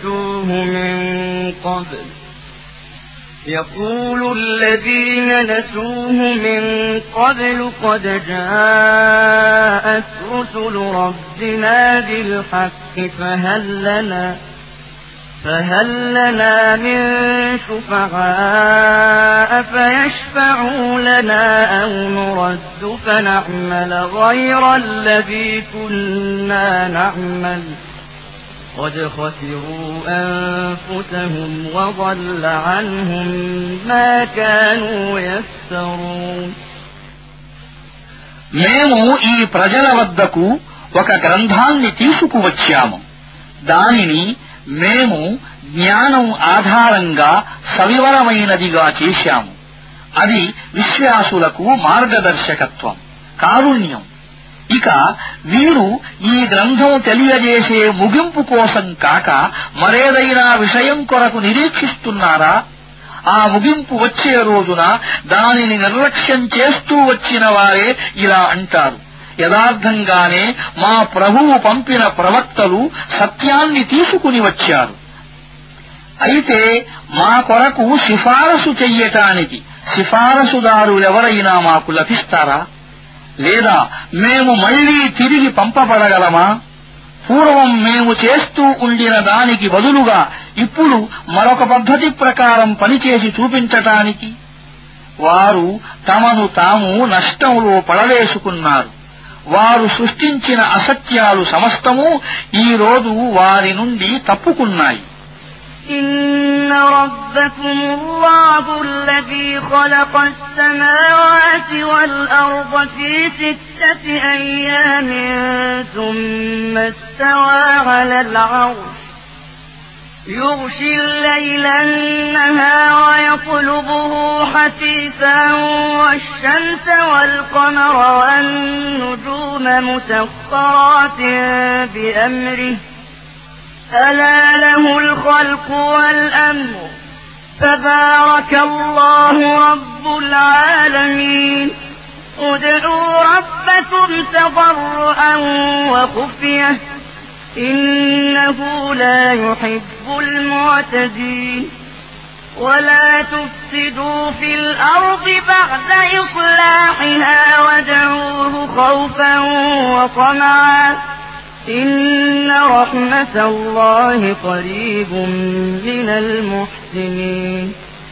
نسوه من قبل قد جاءت رسل ربنا بالحق فهل لنا من شفعاء فيشفعوا لنا أو نرد فنعمل غير الذي كنا نعمل قد خسروا أنفسهم وضل عنهم ما كانوا يفترون. మేము ఈ ప్రజల వద్దకు ఒక గ్రంథాన్ని తీసుకువచ్చాము. దానిని మేము జ్ఞానం ఆధారంగా సవివరమైనదిగా చేశాము. అది విశ్వాసులకు మార్గదర్శకత్వం, కారుణ్యం. ఇక వీరు ఈ గ్రంథం తెలియజేసే ముగింపు కోసం కాక మరేదైనా విషయం కొరకు నిరీక్షిస్తున్నారా? ఆ ముగింపు వచ్చే రోజున దానిని నిర్లక్ష్యం చేస్తూ వచ్చిన వారే ఇలా అంటారు, యథార్థంగానే మా ప్రభువు పంపిన ప్రవక్తలు సత్యాన్ని తీసుకుని వచ్చారు. అయితే మా కొరకు సిఫారసు చెయ్యటానికి సిఫారసుదారులెవరైనా మాకు లభిస్తారా? లేదా మేము మళ్లీ తిరిగి పంపబడగలమా? పూర్వం మేము చేస్తూ ఉండిన దానికి బదులుగా ఇప్పుడు మరొక పద్ధతి ప్రకారం పనిచేసి చూపించటానికి? వారు తమను తాము నష్టంలో పడవేసుకున్నారు. వారు సృష్టించిన అసత్యాలు సమస్తము ఈ రోజు వారి నుండి తప్పుకున్నాయి. إن ربكم الله الذي خلق السماوات والأرض في 6 أيام ثم استوى على العرش يغشي الليل النهار يطلبه حثيثا والشمس والقمر والنجوم مسخرات بأمره ألا له الخلق والأمر تبارك الله رب العالمين ادعوا ربكم تضرعا وخفية إنه لا يحب المعتدين ولا تفسدوا في الأرض بعد إصلاحها وادعوه خوفا وطمعا إن رحمة الله قريب من المحسنين.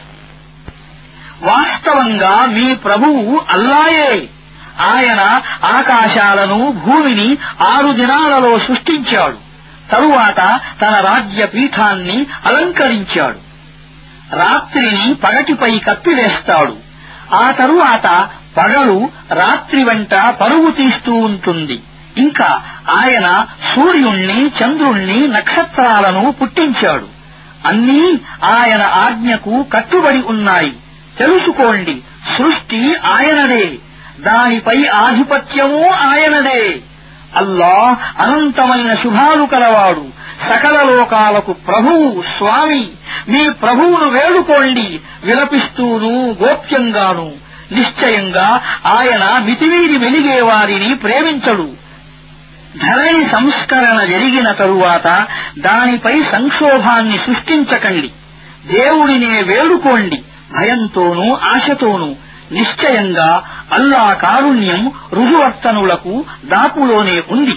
వాస్తవంగా మీ ప్రభువు అల్లాయే. ఆయన ఆకాశాలను భూమిని 6 దినాలలో సృష్టించాడు. తరువాత తన రాజ్య పీఠాన్ని అలంకరించాడు. రాత్రిని పగటిపై కప్పివేస్తాడు. ఆ తరువాత పగలు రాత్రి వెంట పరుగు తీస్తూ ఉంటుంది. ఇంకా ఆయన సూర్యుణ్ణి, చంద్రుణ్ణి, నక్షత్రాలను పుట్టించాడు. అన్నీ ఆయన ఆజ్ఞకు కట్టుబడి ఉన్నాయి. తెలుసుకోండి, సృష్టి ఆయనదే, దానిపై ఆధిపత్యమూ ఆయనదే. అల్లాహ్ అనంతమైన శుభాలు కలవాడు, సకల లోకాలకు ప్రభువు, స్వామి. మీ ప్రభువును వేడుకోండి విలపిస్తూనూ గోప్యంగానూ. నిశ్చయంగా ఆయన మితిమీరి వెలిగే వారిని ప్రేమించడు. ధరణి సంస్కరణ జరిగిన తరువాత దానిపై సంక్షోభాన్ని సృష్టించకండి. దేవుడినే వేడుకోండి భయంతోనూ ఆశతోనూ. నిశ్చయంగా అల్లా కారుణ్యం రుజువర్తనులకు దాపులోనే ఉంది.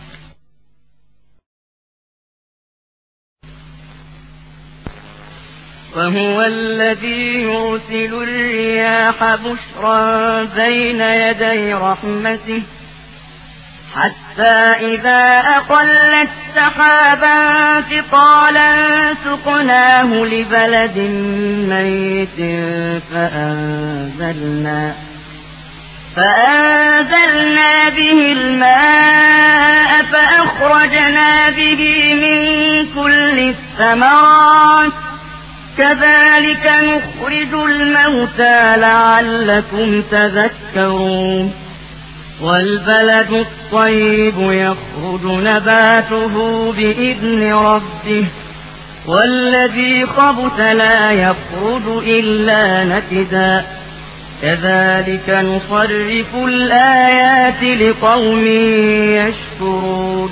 وهو الذي يرسل الرياح بشرا بين يدي رحمته حتى إذا أقلت سحابا ثقالا سقناه لبلد ميت فأنزلنا به الماء فأخرجنا به من كل الثمرات كذلك نخرج الموتى لعلكم تذكرون والبلد الطيب يخرج نباته بإذن ربه والذي خبث لا يخرج إلا نكدا كذلك نصرف الآيات لقوم يشكرون.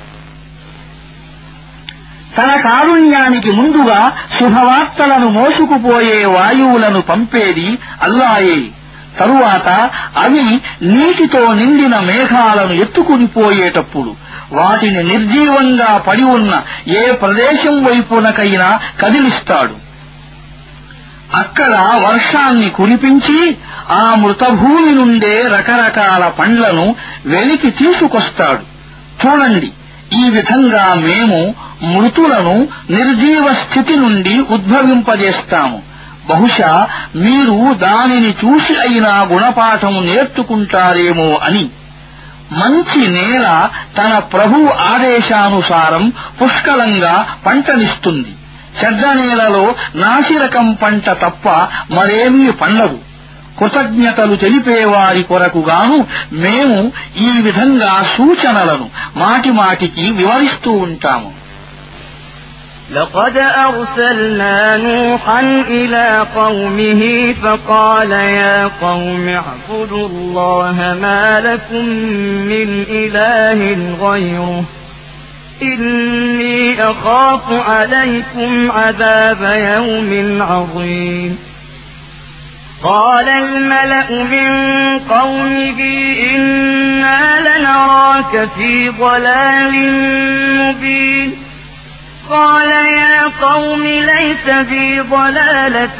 తన కారుణ్యానికి ముందుగా శుభవార్తలను మోసుకుపోయే వాయువులను పంపేది అల్లాయే. తరువాత అవి నీటితో నిండిన మేఘాలను ఎత్తుకునిపోయేటప్పుడు వాటిని నిర్జీవంగా పడి ఉన్న ఏ ప్రదేశం వైపునకైనా కదిలిస్తాడు. అక్కడ వర్షాన్ని కురిపించి ఆ మృతభూమి నుండే రకరకాల పండ్లను వెలికి తీసుకొస్తాడు. చూడండి, ఈ విధంగా మేము మృతులను నిర్జీవ స్థితి నుండి ఉద్భవింపజేస్తాము. బహుశా మీరు దానిని చూసి అయినా గుణపాఠము నేర్చుకుంటారేమో అని. మంచి నేల తన ప్రభువు ఆదేశానుసారం పుష్కలంగా పంటనిస్తుంది. చెడ్డ నేలలో నాసిరకం పంట తప్ప మరేమీ పండదు. కృతజ్ఞతలు తెలిపేవారి కొరకుగాను మేము ఈ విధంగా సూచనలను మాటిమాటికి వివరిస్తూ ఉంటాము. لقد أرسلنا نوحا إلى قومه فقال يا قوم اعبدوا الله ما لكم من إله غيره إني أخاف عليكم عذاب يوم عظيم. قال الملأ من قومه إنا لنراك في ضلال مبين. قال يا قوم ليس بي ضلالة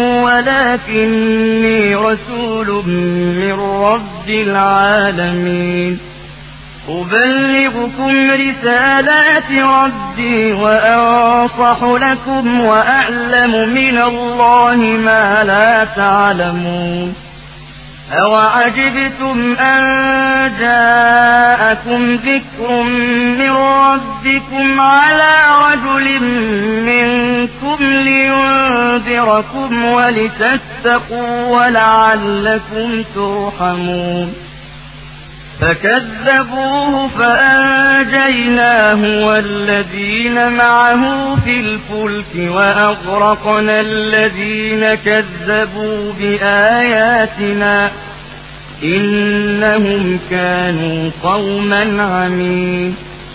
ولكني رسول من رب العالمين أبلغكم رسالات ربي وأنصح لكم وأعلم من الله ما لا تعلمون. أوعجبتم أن جاءكم ذكر من ربكم على رجل منكم لينذركم ولتتقوا ولعلكم ترحمون. فكذبوه فأنجيناه والذين معه في الفلك وأغرقنا الذين كذبوا بآياتنا إنهم كانوا قوما عمين.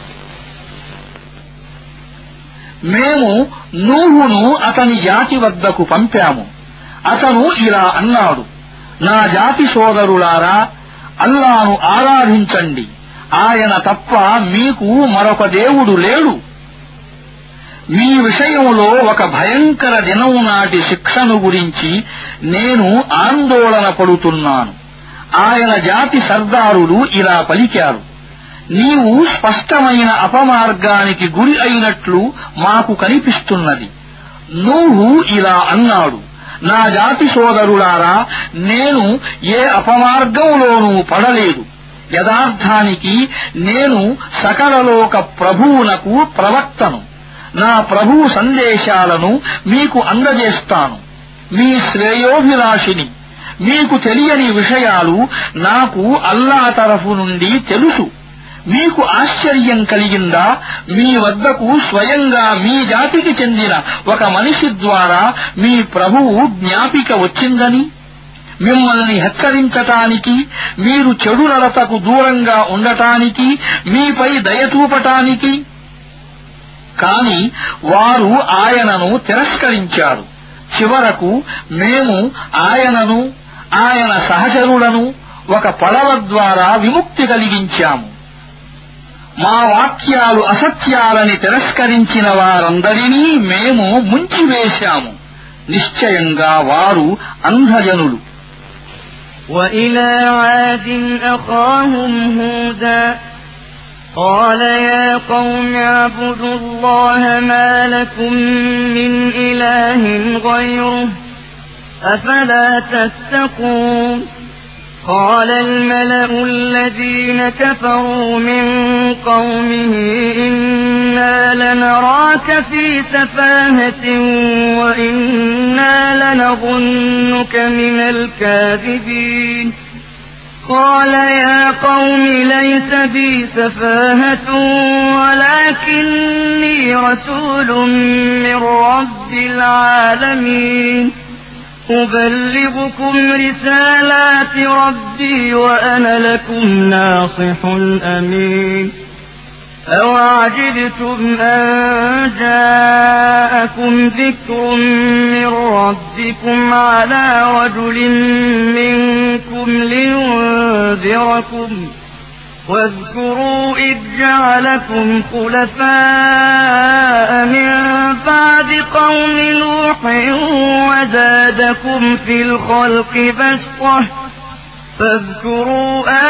మేము నూహును అతని జాతి వద్దకు పంపాము. అతను ఇలా అన్నాడు, నా జాతి సోదరులారా, అల్లాను ఆరాధించండి. ఆయన తప్ప మీకు మరొక దేవుడు లేడు. మీ విషయంలో ఒక భయంకర దినం నాటి శిక్షను గురించి నేను ఆందోళన పడుతున్నాను. ఆయన జాతి సర్దారులు ఇలా పలికారు, నీవు స్పష్టమైన అపమార్గానికి గురి అయినట్లు మాకు కనిపిస్తున్నది. నూహు ఇలా అన్నాడు, నా జాతి సోదరులారా, నేను ఏ అపమార్గంలోనూ పడలేదు. యథార్థానికి నేను సకలలోక ప్రభువునకు ప్రవక్తను. నా ప్రభువు సందేశాలను మీకు అందజేస్తాను. మీ శ్రేయోభిలాషిని. మీకు తెలియని విషయాలు నాకు అల్లా తరఫు నుండి తెలుసు. మీకు ఆశ్చర్యం కలిగిందా? మీ వద్దకు స్వయంగా మీ జాతికి చెందిన ఒక మనిషి ద్వారా మీ ప్రభువు జ్ఞాపిక వచ్చిందని, మిమ్మల్ని హెచ్చరించటానికి, మీరు చెడు నడతకు దూరంగా ఉండటానికి, మీపై దయ చూపటానికి. కాని వారు ఆయనను తిరస్కరించారు. చివరకు మేము ఆయనను, ఆయన సహచరులను ఒక పడవ ద్వారా విముక్తి కలిగించాము. మా వాక్యాలు అసత్యాలని తిరస్కరించిన వారందరినీ మేము ముంచివేశాము. నిశ్చయంగా వారు అంధజనులు. وإلى عاد أخاهم هودا قال يا قوم اعبدوا الله ما لكم من إله غيره أفلا تتقون قال الملأ الذين كفروا من قومه إنا لنراك في سفاهة وإنا لنظنك من الكاذبين قال يا قوم ليس بي سفاهة ولكني رسول من رب العالمين أبلغكم رسالات ربي وأنا لكم ناصح أمين أوعجبتم أن جاءكم ذكر من ربكم على رجل منكم لينذركم واذكروا إذ جعلكم خلفاء من بعد قوم نوح وزادكم في الخلق بسطة فاذكروا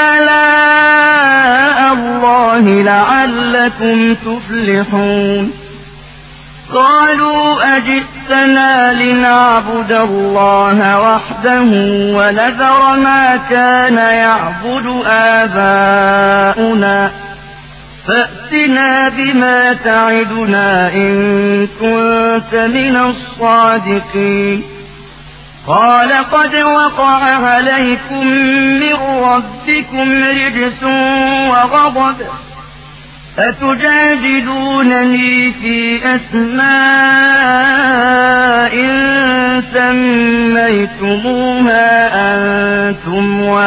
آلاء الله لعلكم تفلحون قالوا أجئتنا لنعبد الله وحده ونذر ما كان يعبد آباؤنا فأتنا بما تعدنا إن كنت من الصادقين قال قد وقع عليكم من ربكم رجس وغضب أتجادلونني في أسماء سميتموها أنتم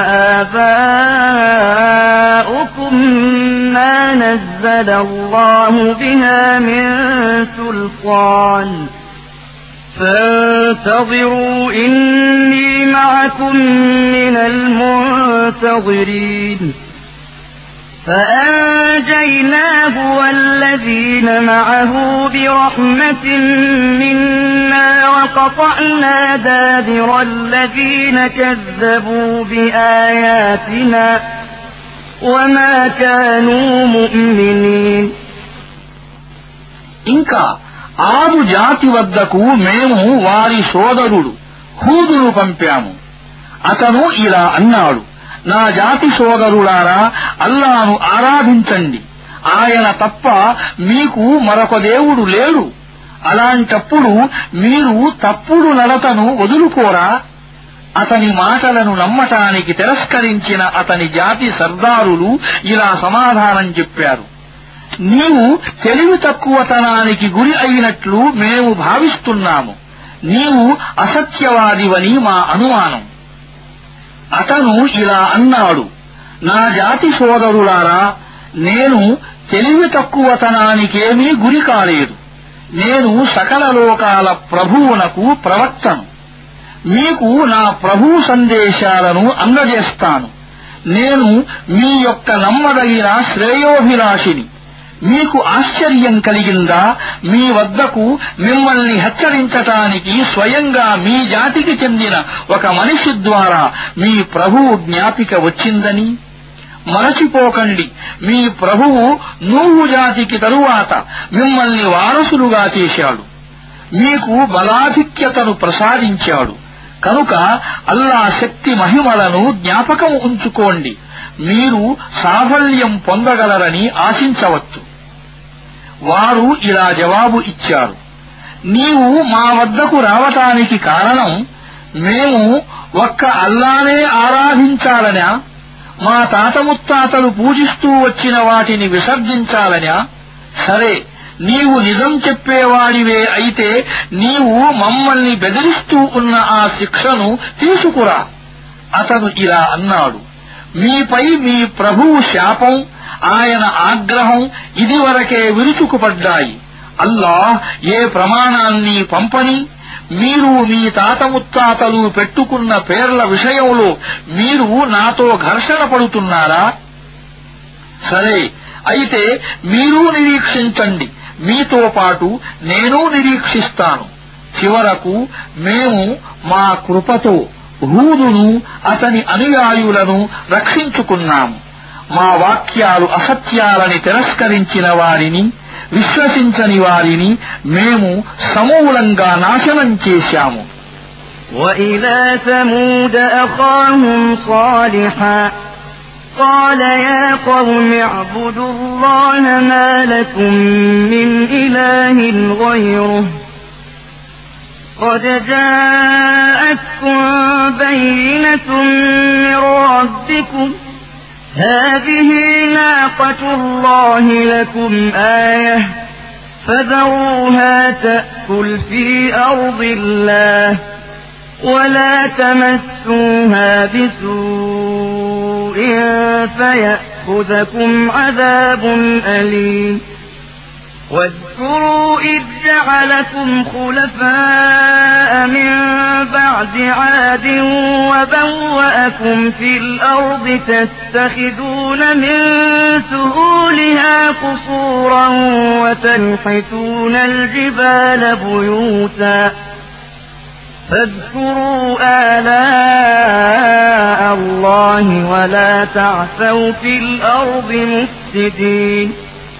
وآباؤكم ما نزل الله بها من سلطان فانتظروا إني معكم من المنتظرين فأنجيناه والذين معه برحمة منا وقطعنا دابر الذين كذبوا بآياتنا وما كانوا مؤمنين ఇంకా ఆదు జాతి వద్దకు మేము వారి సోదరుడు హూదును పంపాము. అతను ఇలా అన్నాడు: నా జాతి సోదరులారా, అల్లాను ఆరాధించండి. ఆయన తప్ప మీకు మరొక దేవుడు లేడు. అలాంటప్పుడు మీరు తప్పుడు నడతను వదులుకోరా? అతని మాటలను నమ్మటానికి తిరస్కరించిన అతని జాతి సర్దారులు ఇలా సమాధానం చెప్పారు: నీవు తెలివి తక్కువతనానికి గురి అయినట్లు మేము భావిస్తున్నాము. నీవు అసత్యవాదివని మా అనుమానం. అతను ఇలా అన్నాడు: నా జాతి సోదరులారా, నేను తెలివి తక్కువతనానికేమీ గురి కాలేదు. నేను సకల లోకాల ప్రభువునకు ప్రవక్తను. మీకు నా ప్రభువు సందేశాలను అందజేస్తాను. నేను మీ యొక్క నమ్మదగిన శ్రేయోభిలాషిని. మీకు ఆశ్చర్యం కలిగిందా? మీ వద్దకు మిమ్మల్ని హెచ్చరించటానికి స్వయంగా మీ జాతికి చెందిన ఒక మనిషి ద్వారా మీ ప్రభువు జ్ఞాపిక వచ్చిందని. మరచిపోకండి, మీ ప్రభువు నూహు జాతికి తరువాత మిమ్మల్ని వారసులుగా చేశాడు. మీకు బలాధిక్యతను ప్రసాదించాడు. కనుక అల్లా శక్తి మహిమలను జ్ఞాపకం ఉంచుకోండి. మీరు సాఫల్యం పొందగలరని ఆశించవచ్చు. వారు ఇలా జవాబు ఇచ్చారు: నీవు మా వద్దకు రావటానికి కారణం మేము ఒక్క అల్లానే ఆరాధించాలనా? మా తాత ముత్తాతలు పూజిస్తూ వచ్చిన వాటిని విసర్జించాలనా? సరే, నీవు నిజం చెప్పేవాడివే అయితే నీవు మమ్మల్ని బెదిరిస్తూ ఉన్న ఆ శిక్షను తీసుకురా. అతను ఇలా అన్నాడు, మీపై మీ ప్రభువు శాపం, ఆయన ఆగ్రహం ఇదివరకే విరుచుకుపడ్డాయి. అల్లాహ్ ఏ ప్రమాణాన్ని పంపని, మీరు మీ తాత ముత్తాతలు పెట్టుకున్న పేర్ల విషయంలో మీరు నాతో ఘర్షణ పడుతున్నారా? సరే, అయితే మీరు నిరీక్షించండి, మీతో పాటు నేను నిరీక్షిస్తాను. చివరకు మేము మా కృపతో హూదును అతని అనుయాయులను రక్షించుకున్నాము. మా వాక్యాలు అసత్యాలని తిరస్కరించిన వారిని, విశ్వసించని వారిని మేము సమూలంగా నాశనం చేశాము. وَإِلَى ثَمُودَ أَخَاهُمْ صَالِحًا قَالَ يَا قَوْمِ اعْبُدُوا اللَّهَ مَا لَكُم مِّنْ إِلَٰهٍ غَيْرُهُ قَدْ جَاءَتْكُم بَيِّنَةٌ مِّن رَّبِّكُمْ هَٰذِهِ نَاقَةُ اللَّهِ لَكُمْ آيَةً فَذَرُوهَا تَأْكُلْ فِي أَرْضِ اللَّهِ وَلَا تَمَسُّوهَا بِسُوءٍ فَيَأْخُذَكُمْ عَذَابٌ أَلِيمٌ واذكروا إذ جعلكم خلفاء من بعد عاد وبوأكم في الأرض تتخذون من سهولها قصورا وتنحتون الجبال بيوتا فاذكروا آلاء الله ولا تعثوا في الأرض مفسدين.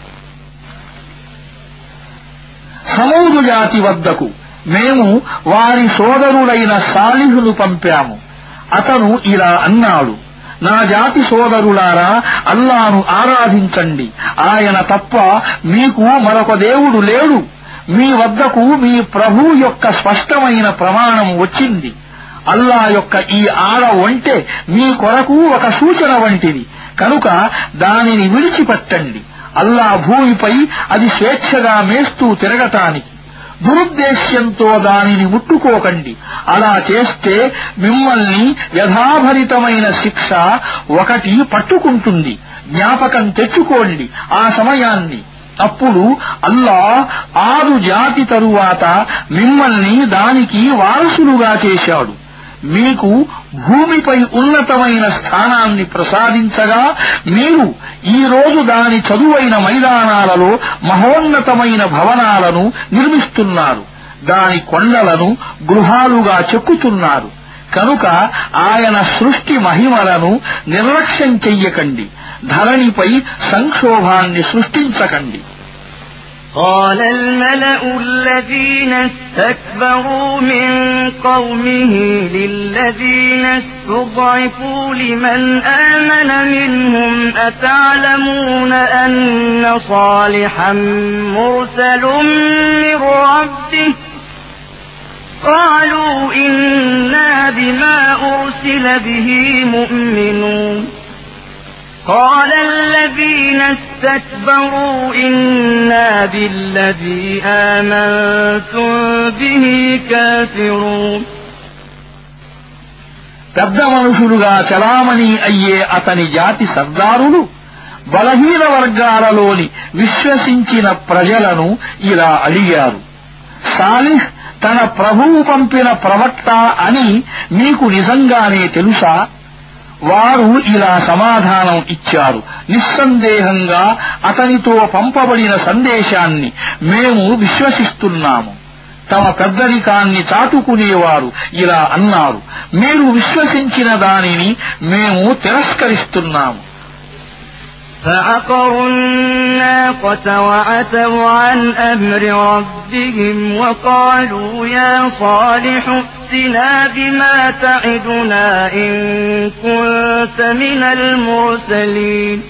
సమూదు జాతి వద్దకు మేము వారి సోదరులైన సాలిహును పంపాము. అతను ఇలా అన్నాడు, నా జాతి సోదరులారా, అల్లాను ఆరాధించండి. ఆయన తప్ప మీకు మరొక దేవుడు లేడు. మీ వద్దకు మీ ప్రభువు యొక్క స్పష్టమైన ప్రమాణం వచ్చింది. అల్లా యొక్క ఈ ఆడ ఒంటె మీ కొరకు ఒక సూచన వంటిది కనుక దానిని విడిచిపెట్టండి. అల్లా భూమిపై అది స్వేచ్ఛగా మేస్తూ తిరగటానికి. దురుద్దేశ్యంతో దానిని ముట్టుకోకండి. అలా చేస్తే మిమ్మల్ని వ్యధాభరితమైన శిక్ష ఒకటి పట్టుకుంటుంది. జ్ఞాపకం తెచ్చుకోండి ఆ సమయాన్ని. అప్పుడు అల్లాహ్ ఆదు జాతి తరువాత మిమ్మల్ని దానికి వారసులుగా చేశాడు. మీకు భూమిపై ఉన్నతమైన స్థానాన్ని ప్రసాదించగా మీరు ఈ రోజు దాని చదువైన మైదానాలలో మహోన్నతమైన భవనాలను నిర్మిస్తున్నారు. దాని కొండలను గృహాలుగా చెక్కుతున్నారు. కనుక ఆయన సృష్టి మహిమలను నిర్లక్ష్యం చెయ్యకండి. ధరణిపై సంక్షోభాన్ని సృష్టించకండి. قال الملأ الذين استكبروا من قومه للذين استضعفوا لمن آمن منهم أتعلمون أن صالحا مرسل من ربه قالوا إنا بما أرسل به مؤمنون قال الذين استكبروا إنا بالذي آمنتم به كافرون. పెద్ద మనుషులుగా చలామణి అయ్యే అతని జాతి సర్దారులు బలహీన వర్గాలలోని విశ్వసించిన ప్రజలను ఇలా అడిగారు, సాలిహ్ తన ప్రభువు పంపిన ప్రవక్త అని మీకు నిజంగానే తెలుసా? వారు ఇలా సమాధానం ఇచ్చారు, నిస్సందేహంగా అతనితో పంపబడిన సందేశాన్ని మేము విశ్వసిస్తున్నాము. తమ పెద్దరికాన్ని చాటుకునేవారు ఇలా అన్నారు, మీరు విశ్వసించిన దానిని మేము తిరస్కరిస్తున్నాము. فعقروا الناقة وعتوا عن أمر ربهم وقالوا يا صالح ائتنا بما تعدنا إن كنت من المرسلين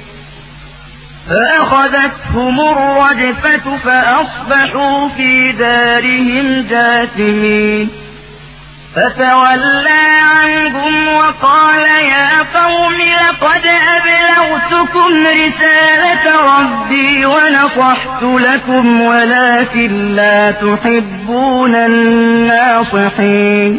فأخذتهم الرجفة فأصبحوا في دارهم جاثمين فتولى عنهم وقال يا قوم لقد أبلغتكم رسالة ربي ونصحت لكم ولكن لا تحبون الناصحين.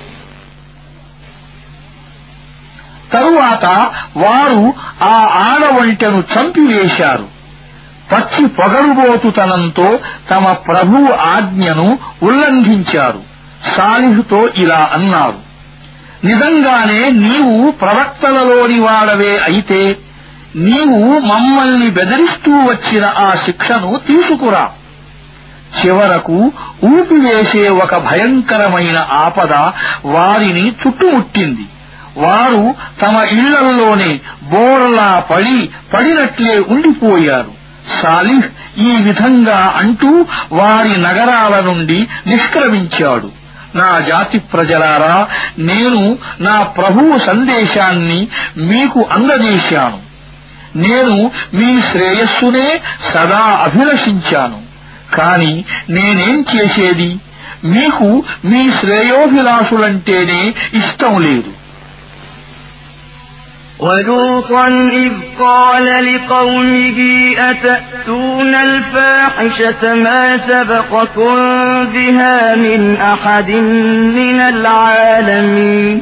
తరువాత వారు ఆ ఆడవంటను చంపివేశారు. పచ్చి పొగరుబోతుతనంతో తమ ప్రభువు ఆజ్ఞను ఉల్లంఘించారు. సాలిహుతో ఇలా అన్నారు, నిజంగానే నీవు ప్రవక్తలలోని వాడవే అయితే నీవు మమ్మల్ని బెదిరిస్తూ వచ్చిన ఆ శిక్షను తీసుకురా. చివరకు ఊపివేసే ఒక భయంకరమైన ఆపద వారిని చుట్టుముట్టింది. వారు తమ ఇళ్లల్లోనే బోర్లా పడినట్లే ఉండిపోయారు. సాలిహ్ ఈ విధంగా అంటూ వారి నగరాల నుండి నిష్క్రమించాడు. నా జాతి ప్రజలారా, నేను నా ప్రభువు సందేశాన్ని మీకు అందజేశాను. నేను మీ శ్రేయస్సునే సదా అభిలషించాను. కాని నేనేం చేసేది? మీకు మీ శ్రేయోభిలాషులంటేనే ఇష్టం లేదు. ولوطا إذ قال لقومه أتأتون الفاحشة ما سبقكم بها من أحد من العالمين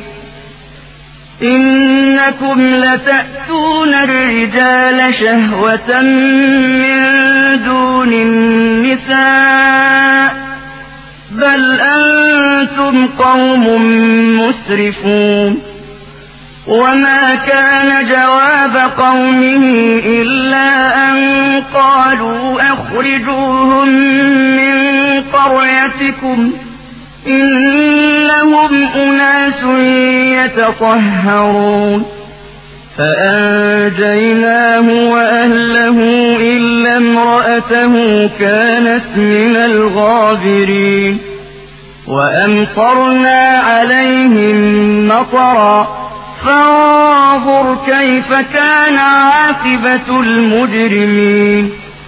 إنكم لتأتون الرجال شهوة من دون النساء بل أنتم قوم مسرفون. وما كان جواب قومه إلا أن قالوا أخرجوهم من قريتكم إنهم أناس يتطهرون. فأنجيناه وأهله إلا امرأته كانت من الغابرين. وأمطرنا عليهم مطرا فانظر كيف كان عاقبة المجرمين.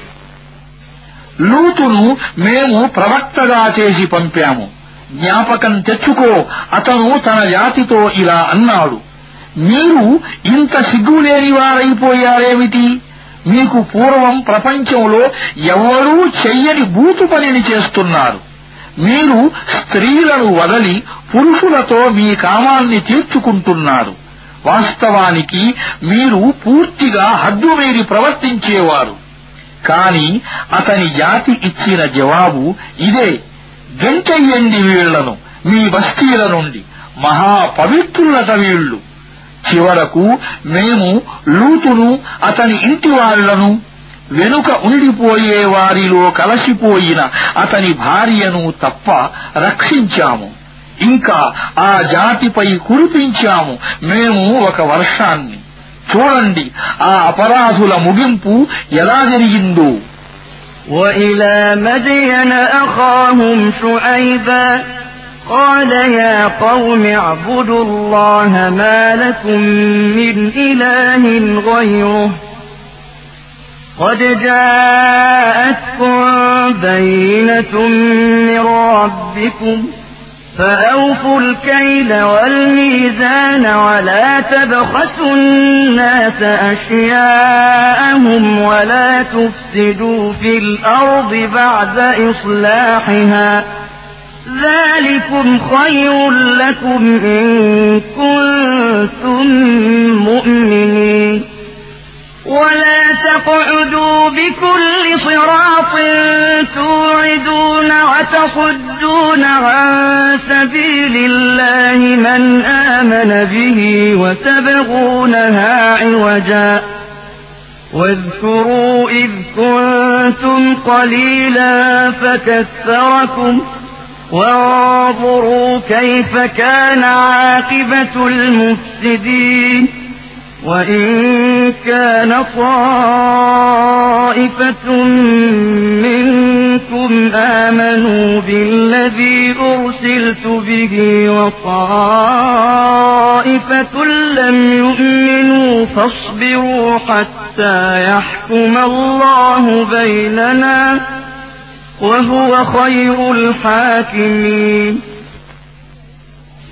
లూతును మేము ప్రవక్తగా చేసి పంపాము. జ్ఞాపకం తెచ్చుకో, అతను తన జాతితో ఇలా అన్నాడు, మీరు ఇంత సిగ్గులేనివారైపోయారేమిటి? మీకు పూర్వం ప్రపంచంలో ఎవ్వరూ చెయ్యని బూతు పనిని చేస్తున్నారు. మీరు స్త్రీలను వదలి పురుషులతో మీ కామాన్ని తీర్చుకుంటున్నారు. వాస్తవానికి మీరు పూర్తిగా హద్దుమీరి ప్రవర్తించేవారు. కాని అతని జాతి ఇచ్చిన జవాబు ఇదే, గెంటెయ్యండి వీళ్లను మీ బస్తీల నుండి, మహాపవిత్రులట వీళ్లు. చివరకు మేము లూతును అతని ఇంటి వాళ్లను, వెనుక ఉండిపోయే వారిలో కలసిపోయిన అతని భార్యను తప్ప రక్షించాము. ఇంకా ఆ జాతిపై కురిపించాము మేము ఒక వర్షాన్ని. చూడండి ఆ అపరాధుల ముగింపు ఎలా జరిగిందో. وإلى مدين أخاهم شعيبا قال يا قوم اعبدوا الله ما لكم من إله غيره قد جاءتكم بينة من ربكم فأوفوا الكيل والميزان ولا تبخسوا الناس أشياءهم ولا تفسدوا في الأرض بعد إصلاحها ذلكم خير لكم إن كنتم مؤمنين. ولا تقعدوا بكل صراط توعدون وتصدون عن سبيل الله من آمن به وتبغونها عوجا واذكروا إذ كنتم قليلا فكثركم وانظروا كيف كان عاقبة المفسدين. وإن كان طائفة منكم آمنوا بالذي أرسلت به وطائفة لم يؤمنوا فاصبروا حتى يحكم الله بيننا وهو خير الحاكمين.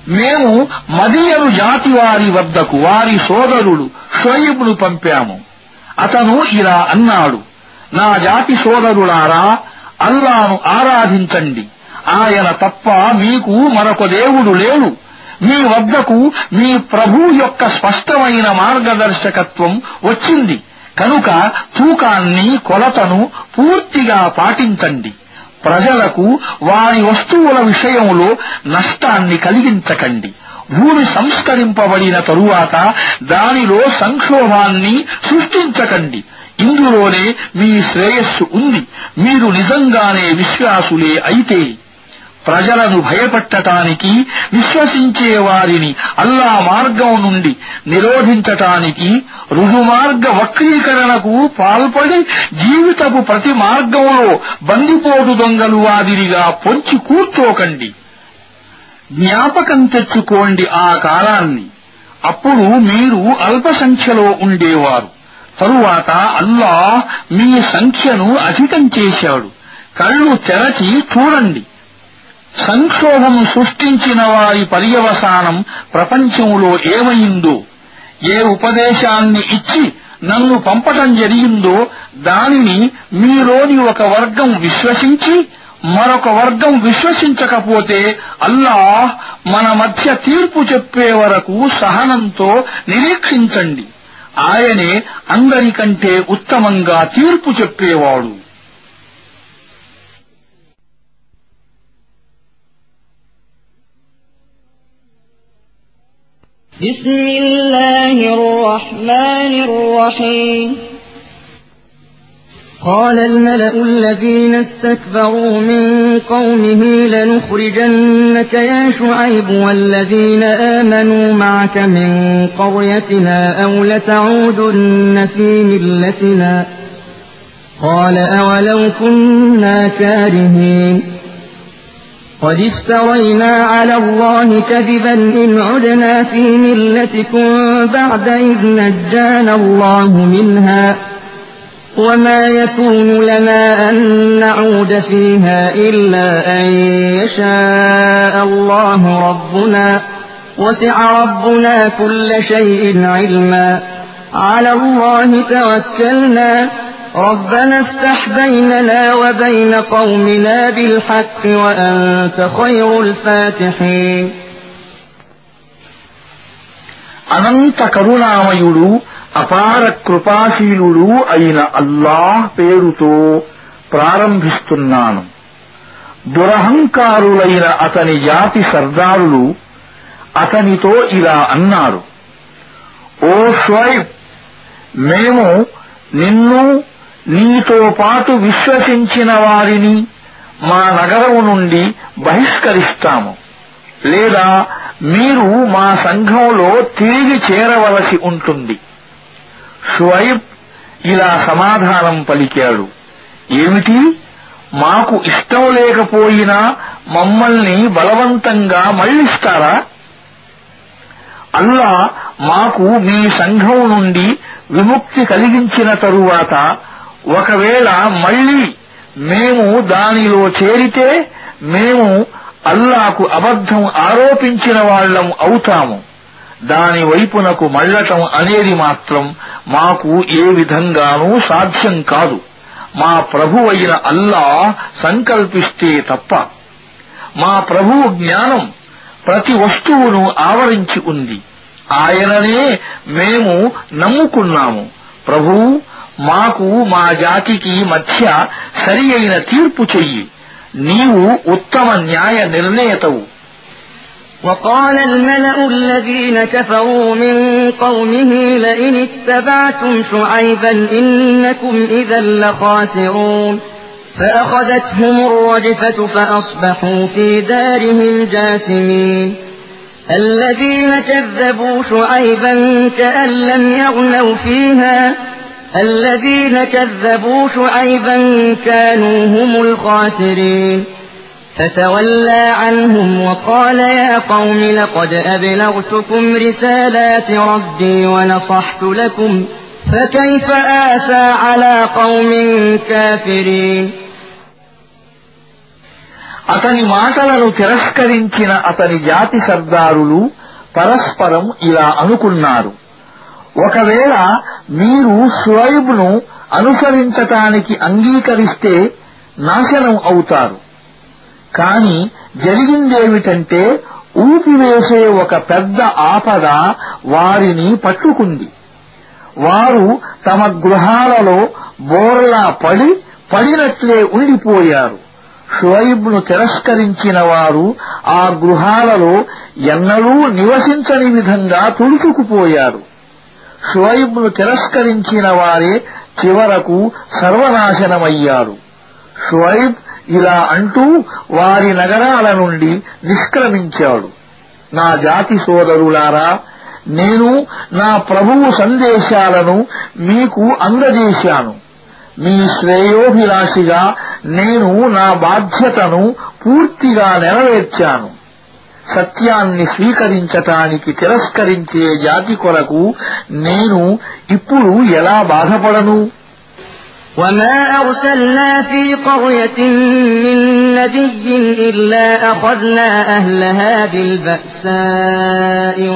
మేము మదియను జాతి వారి వద్దకు వారి సోదరుడు షుఐబును పంపాము. అతను ఇలా అన్నాడు, నా జాతి సోదరులారా, అల్లాను ఆరాధించండి. ఆయన తప్ప మీకు మరొక దేవుడు లేడు. మీ వద్దకు మీ ప్రభువు యొక్క స్పష్టమైన మార్గదర్శకత్వం వచ్చింది కనుక తూకాన్ని కొలతను పూర్తిగా పాటించండి. ప్రజలకు వారి వస్తువుల విషయంలో నష్టాన్ని కలిగించకండి. భూమి సంస్కరింపబడిన తరువాత దానిలో సంక్షోభాన్ని సృష్టించకండి. ఇందులోనే మీ శ్రేయస్సు ఉంది. మీరు నిజంగానే విశ్వాసులే అయితే. ప్రజలను భయపెట్టటానికి, విశ్వసించే వారిని అల్లా మార్గం నుండి నిరోధించటానికి, రుజుమార్గ వక్రీకరణకు పాల్పడి జీవితపు ప్రతి మార్గంలో బందిపోటు దొంగలు వాదిరిగా పొంచి కూర్చోకండి. జ్ఞాపకం తెచ్చుకోండి ఆ కాలాన్ని. అప్పుడు మీరు అల్పసంఖ్యలో ఉండేవారు. తరువాత అల్లాహ్ మీ సంఖ్యను అధికం చేశాడు. కళ్ళు తెరచి చూడండి. సంక్షోభం సృష్టించిన వారి పర్యవసానం ప్రపంచంలో ఏమైందో, ఏ ఉపదేశాన్ని ఇచ్చి నన్ను పంపటం జరిగిందో దానిని మీలోని ఒక వర్గం విశ్వసించి మరొక వర్గం విశ్వసించకపోతే అల్లాహ్ మన మధ్య తీర్పు చెప్పే వరకు సహనంతో నిరీక్షించండి. ఆయనే అందరికంటే ఉత్తమంగా తీర్పు చెప్పేవాడు. بسم الله الرحمن الرحيم قال الملأ الذين استكبروا من قومه لنخرجنك يا شعيب والذين آمنوا معك من قريتنا أو لتعودن في ملتنا قال أولو كنا كارهين قد افترينا على الله كذبا إن عدنا في ملتكم بعد إذ نجانا الله منها وما يكون لنا أن نعود فيها إلا أن يشاء الله ربنا وسع ربنا كل شيء علما على الله توكلنا ربنا افتح بيننا وبين قومنا بالحق وأنت خير الفاتحين అనంత కరుణామయుడు అపార కృపాశీలుడు అయిన అల్లాహ్ పేరుతో ప్రారంభిస్తున్నాను. దురహంకారులైన అతని జాతి సర్దారులు అతనితో ఇలా అన్నారు, ఓ షుఐబ్, మేము నిన్ను నీతో పాటు విశ్వసించిన వారిని మా నగరం నుండి బహిష్కరిస్తాము, లేదా మీరు మా సంఘంలో తిరిగి చేరవలసి ఉంటుంది. షుఐబ్ ఇలా సమాధానం పలికాడు, ఏమిటి, మాకు ఇష్టం లేకపోయినా మమ్మల్ని బలవంతంగా మళ్లిస్తారా? అల్లా మాకు మీ సంఘం నుండి విముక్తి కలిగించిన తరువాత ఒకవేళ మళ్లీ మేము దానిలో చేరితే మేము అల్లాకు అబద్ధం ఆరోపించిన వాళ్లం అవుతాము. దాని వైపునకు మళ్లటం అనేది మాత్రం మాకు ఏ విధంగానూ సాధ్యం కాదు, మా ప్రభువైన అల్లాహ్ సంకల్పిస్తే తప్ప. మా ప్రభువు జ్ఞానం ప్రతి వస్తువును ఆవరించి ఉంది. ఆయననే మేము నమ్ముకున్నాము. ప్రభువు, మాకు మా జాతికి మధ్య సరి అయిన తీర్పు చెయ్యి. నీవు ఉత్తమ న్యాయ నిర్ణేతవు. وقال الملأ الذين كفروا من قومه لئن اتبعتم شعيبا إنكم إذا لخاسرون فأخذتهم الرجفة فأصبحوا في دارهم جاثمين الذين كذبوا شعيبا كأن لم يغنوا فيها الذين كذبوا شعيبا كانوا هم الخاسرين فتولى عنهم وقال يا قوم لقد أبلغتكم رسالات ربي ونصحت لكم فكيف آسى على قوم كافرين అతని మాటలను తిరస్కరించిన అతని జాతి సర్దారులు పరస్పరం ఇలా అనుకున్నారు, ఒకవేళ మీరు షుఐబ్ను అనుసరించటానికి అంగీకరిస్తే నాశనం అవుతారు. కాని జరిగిందేమిటంటే ఊపివేసే ఒక పెద్ద ఆపద వారిని పట్టుకుంది. వారు తమ గృహాలలో బోర్లా పడినట్లే ఉండిపోయారు. షుఐబ్ను తిరస్కరించిన వారు ఆ గృహాలలో ఎన్నడూ నివసించని విధంగా తుడుచుకుపోయారు. షుఐబ్ను తిరస్కరించిన వారే చివరకు సర్వనాశనమయ్యారు. షుఐబ్ ఇలా అంటూ వారి నగరాల నుండి నిష్క్రమించాడు, నా జాతి సోదరులారా, నేను నా ప్రభువు సందేశాలను మీకు అందజేశాను. మీ శ్రేయోభిలాషిగా నేను నా బాధ్యతను పూర్తిగా నెరవేర్చాను. సత్యాన్ని స్వీకరించటానికి తిరస్కరించే జాతి కొరకు నేను ఇప్పుడు ఎలా బాధపడను? وما أرسلنا في قرية من نبي إلا أخذنا أهلها بالبأساء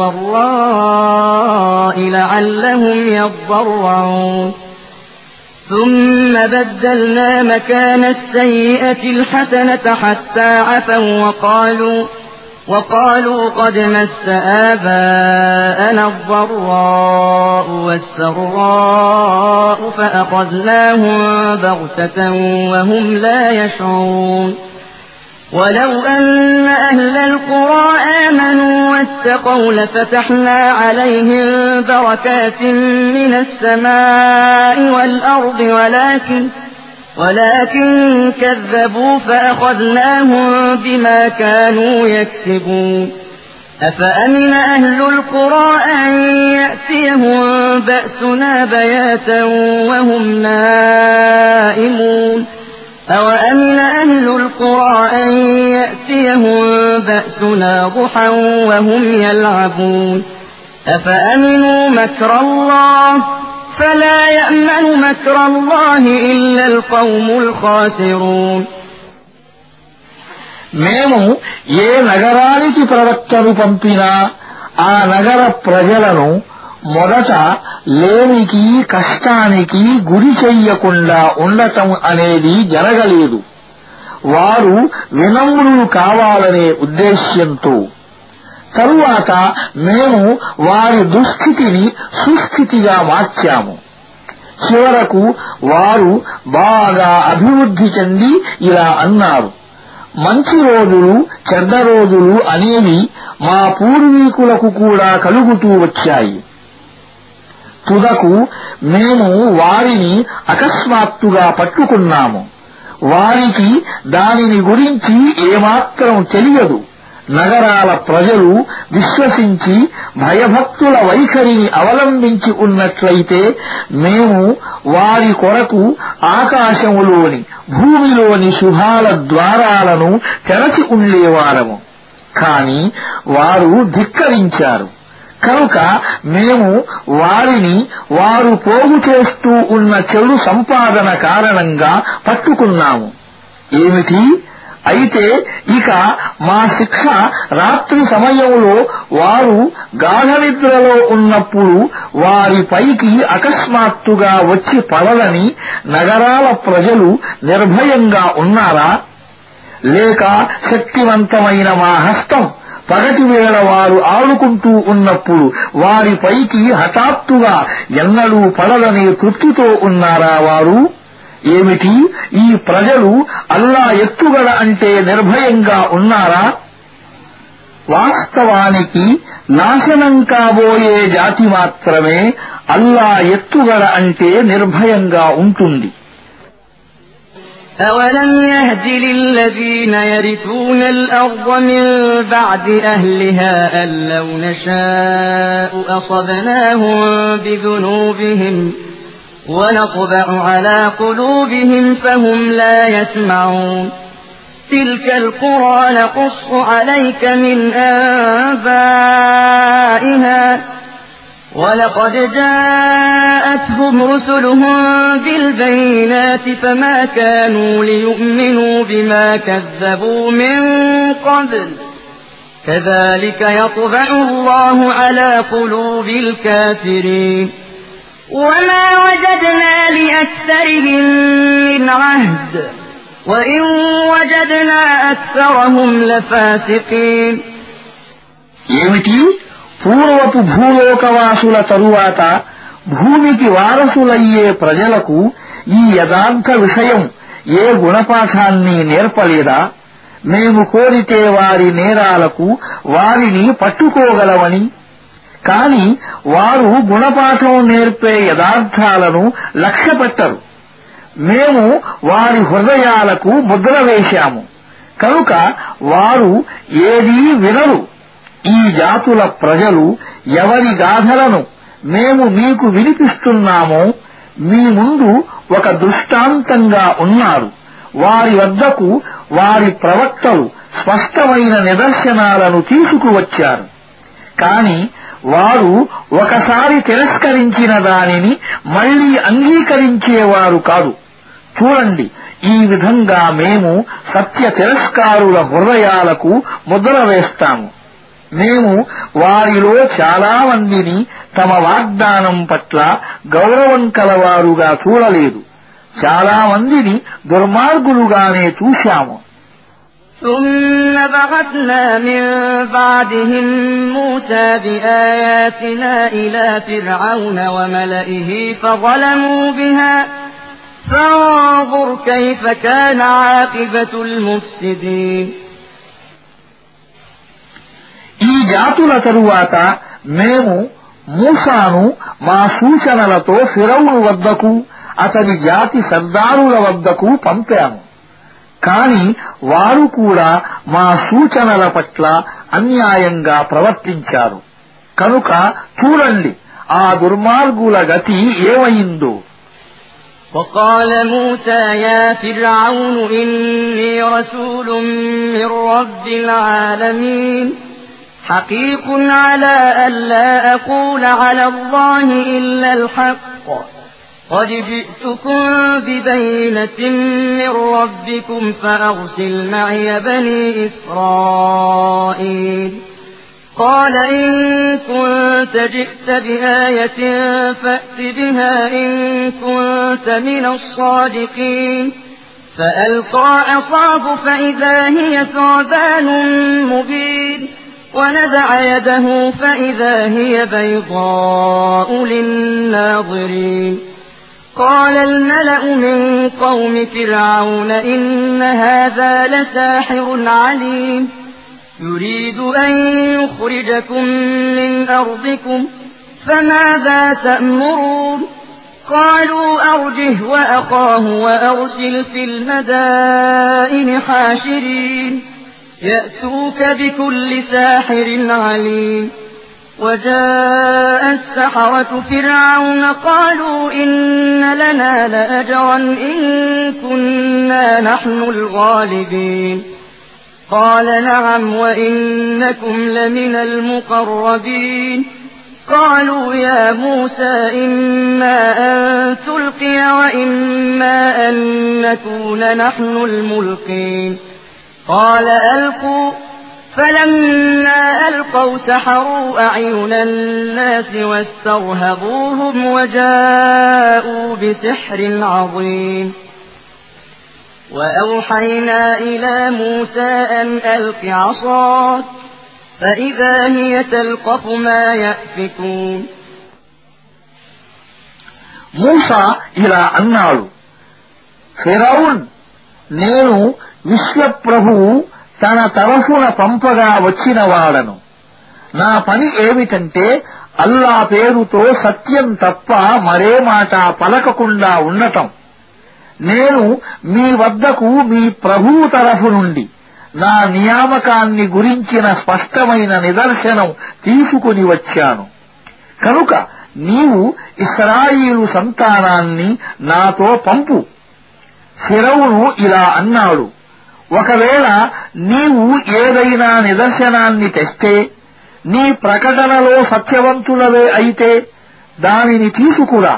والضراء لعلهم يضرعون ثم بدلنا مكان السيئة الحسنة حتى عفوا وقالوا قد مس آباءنا الضراء والسراء فأخذناهم بغتة وهم لا يشعرون ولو أن أهل القرى آمنوا واتقوا لفتحنا عليهم بركات من السماء والأرض ولكن كذبوا فأخذناهم بما كانوا يكسبون أفأمن أهل القرى أن يأتيهم بأسنا بياتا وهم نائمون أوأمن أهل القرى أن يأتيهم بأسنا ضحى وهم يلعبون أفأمنوا مكر الله فلا يأمن مكر الله إلا القوم الخاسرون మేము ఏ నగరానికి ప్రవక్తను పంపినా ఆ నగర ప్రజలను మొదట లేమికి కష్టానికి గురి చెయ్యకుండా ఉండటం అనేది జరగలేదు. వారు వినమ్రులు కావాలనే ఉద్దేశ్యంతో. తరువాత మేము వారి దుస్థితిని సుస్థితిగా మార్చాము. చివరకు వారు బాగా అభివృద్ధి చెంది ఇలా అన్నారు, మంచి రోజులు చెడ్డ రోజులు అనేవి మా పూర్వీకులకు కూడా కలుగుతూ వచ్చాయి. తుదకు మేము వారిని అకస్మాత్తుగా పట్టుకున్నాము. వారికి దానిని గురించి ఏమాత్రం తెలియదు. నగరాల ప్రజలు విశ్వసించి భయభక్తుల వైఖరిని అవలంబించి ఉన్నట్లయితే మేము వారి కొరకు ఆకాశములోని భూమిలోని శుభాల ద్వారాలను తెరచి ఉండేవారము. కాని వారు ధిక్కరించారు. కనుక మేము వారిని వారు పోగు చేస్తూ ఉన్న చెడు సంపాదన కారణంగా పట్టుకున్నాము. ఏమిటి? అయితే ఇక మా శిక్ష రాత్రి సమయంలో వారు గాఢనిద్రలో ఉన్నప్పుడు వారిపైకి అకస్మాత్తుగా వచ్చి పడదని నగరాల ప్రజలు నిర్భయంగా ఉన్నారా? లేక శక్తివంతమైన మా హస్తం పగటివేళ వారు ఆడుకుంటూ ఉన్నప్పుడు వారిపైకి హఠాత్తుగా ఎన్నడూ పడదనే తృప్తితో ఉన్నారా వారు? ఏమిటి? ఈ ప్రజలు అల్లా ఎత్తుగడ అంటే నిర్భయంగా ఉన్నారా? వాస్తవానికి నాశనం కాబోయే జాతి మాత్రమే అల్లా ఎత్తుగడ అంటే నిర్భయంగా ఉంటుంది. أَوَلَمْ يَهْدِ لِلَّذِينَ يَرِثُونَ الْأَرْضَ مِنْ بَعْدِ أَهْلِهَا أَنْ لَوْ نَشَاءُ أَصَبْنَاهُمْ بِذُنُوبِهِمْ وَنَطْبَعُ عَلَى قُلُوبِهِمْ فَهُمْ لَا يَسْمَعُونَ تِلْكَ الْقُرَى نَقُصُّ عَلَيْكَ مِنْ أَنْبَائِهَا ولقد جاءتهم رسلهم بالبينات فما كانوا ليؤمنوا بما كذبوا من قبل كذلك يطبع الله على قلوب الكافرين وما وجدنا لأكثرهم من عهد وإن وجدنا أكثرهم لفاسقين ఏమిటి పూర్వపు భూలోకవాసుల తరువాత భూమికి వారసులయ్యే ప్రజలకు ఈ యథార్థ విషయం ఏ గుణపాఠాన్ని నేర్పలేదా మేము కోరితే వారి నేరాలకు వారిని పట్టుకోగలమని కాని వారు గుణపాఠం నేర్పే యథార్థాలను లక్ష్యపెట్టరు మేము వారి హృదయాలకు ముద్ర వేశాము కనుక వారు ఏదీ వినరు ఈ జాతుల ప్రజలు ఎవరి గాథలను మేము మీకు వినిపిస్తున్నామో మీ ముందు ఒక దృష్టాంతంగా ఉన్నారు వారి వద్దకు వారి ప్రవక్తలు స్పష్టమైన నిదర్శనాలను తీసుకువచ్చారు కాని వారు ఒకసారి తిరస్కరించిన దానిని మళ్లీ అంగీకరించేవారు కాదు చూడండి ఈ విధంగా మేము సత్య తిరస్కారుల హృదయాలకు ముద్ర వేస్తాము మేము వారిలో చాలా మందిని తమ వాగ్దానం పట్ల గౌరవం కలవారుగా చూడలేదు చాలా మందిని దుర్మార్గులుగానే చూశాము ثم بعثنا من بعدهم موسى بآياتنا إلى فرعون وملئه فظلموا بها فانظر كيف كان عاقبة المفسدين ఈ జాతుల తరువాత మేము మూసాను మా సూచనలతో ఫిరౌను వద్దకు అతని జాతి సర్దారుల వద్దకు పంపాము కాని వారు కూడా మా సూచనల పట్ల అన్యాయంగా ప్రవర్తించారు కనుక చూడండి ఆ దుర్మార్గుల గతి ఏమైందో وقال موسى يا فرعون إني رسول من رب العالمين حقيق على ألا أقول على الله إلا الحق قد جئتكم ببينة من ربكم فأرسل معي بني إسرائيل قال إن كنت جئت بآية فأت بها إن كنت من الصادقين فألقى عصاه فإذا هي ثعبان مبين ونزع يده فإذا هي بيضاء للناظرين قال الملأ من قوم فرعون إن هذا لساحر عليم يريد أن يخرجكم من أرضكم فماذا تأمرون قالوا أرجه وأخاه وأرسل في المدائن حاشرين يأتوك بكل ساحر عليم وجاء السحرة فرعون قالوا إن لنا لأجرا إن كنا نحن الغالبين قال نعم وإنكم لمن المقربين قالوا يا موسى إما أن تلقي وإما أن نكون نحن الملقين قال ألقوا فلما ألقوا سحروا أعين الناس واسترهبوهم وجاءوا بسحر عظيم وأوحينا إلى موسى أن ألق عصاك فإذا هي تلقف ما يأفكون మూసా ఇలా అన్నాడు ఫిరౌన్ నేను విశ్వప్రభువు తన తరఫున పంపగా వచ్చినవాడను నా పని ఏమిటంటే అల్లా పేరుతో సత్యం తప్ప మరే మాట పలకకుండా ఉండటం నేను మీ వద్దకు మీ ప్రభువు తరఫు నుండి నా నియామకాన్ని గురించిన స్పష్టమైన నిదర్శనం తీసుకుని వచ్చాను కనుక నీవు ఇశ్రాయేలు సంతానాన్ని నాతో పంపు ఫిరౌను ఇలా అన్నాడు ఒకవేళ నీవు ఏదైనా నిదర్శనాన్ని తెస్తే నీ ప్రకటనలో సత్యవంతులవే అయితే దానిని తీసుకురా.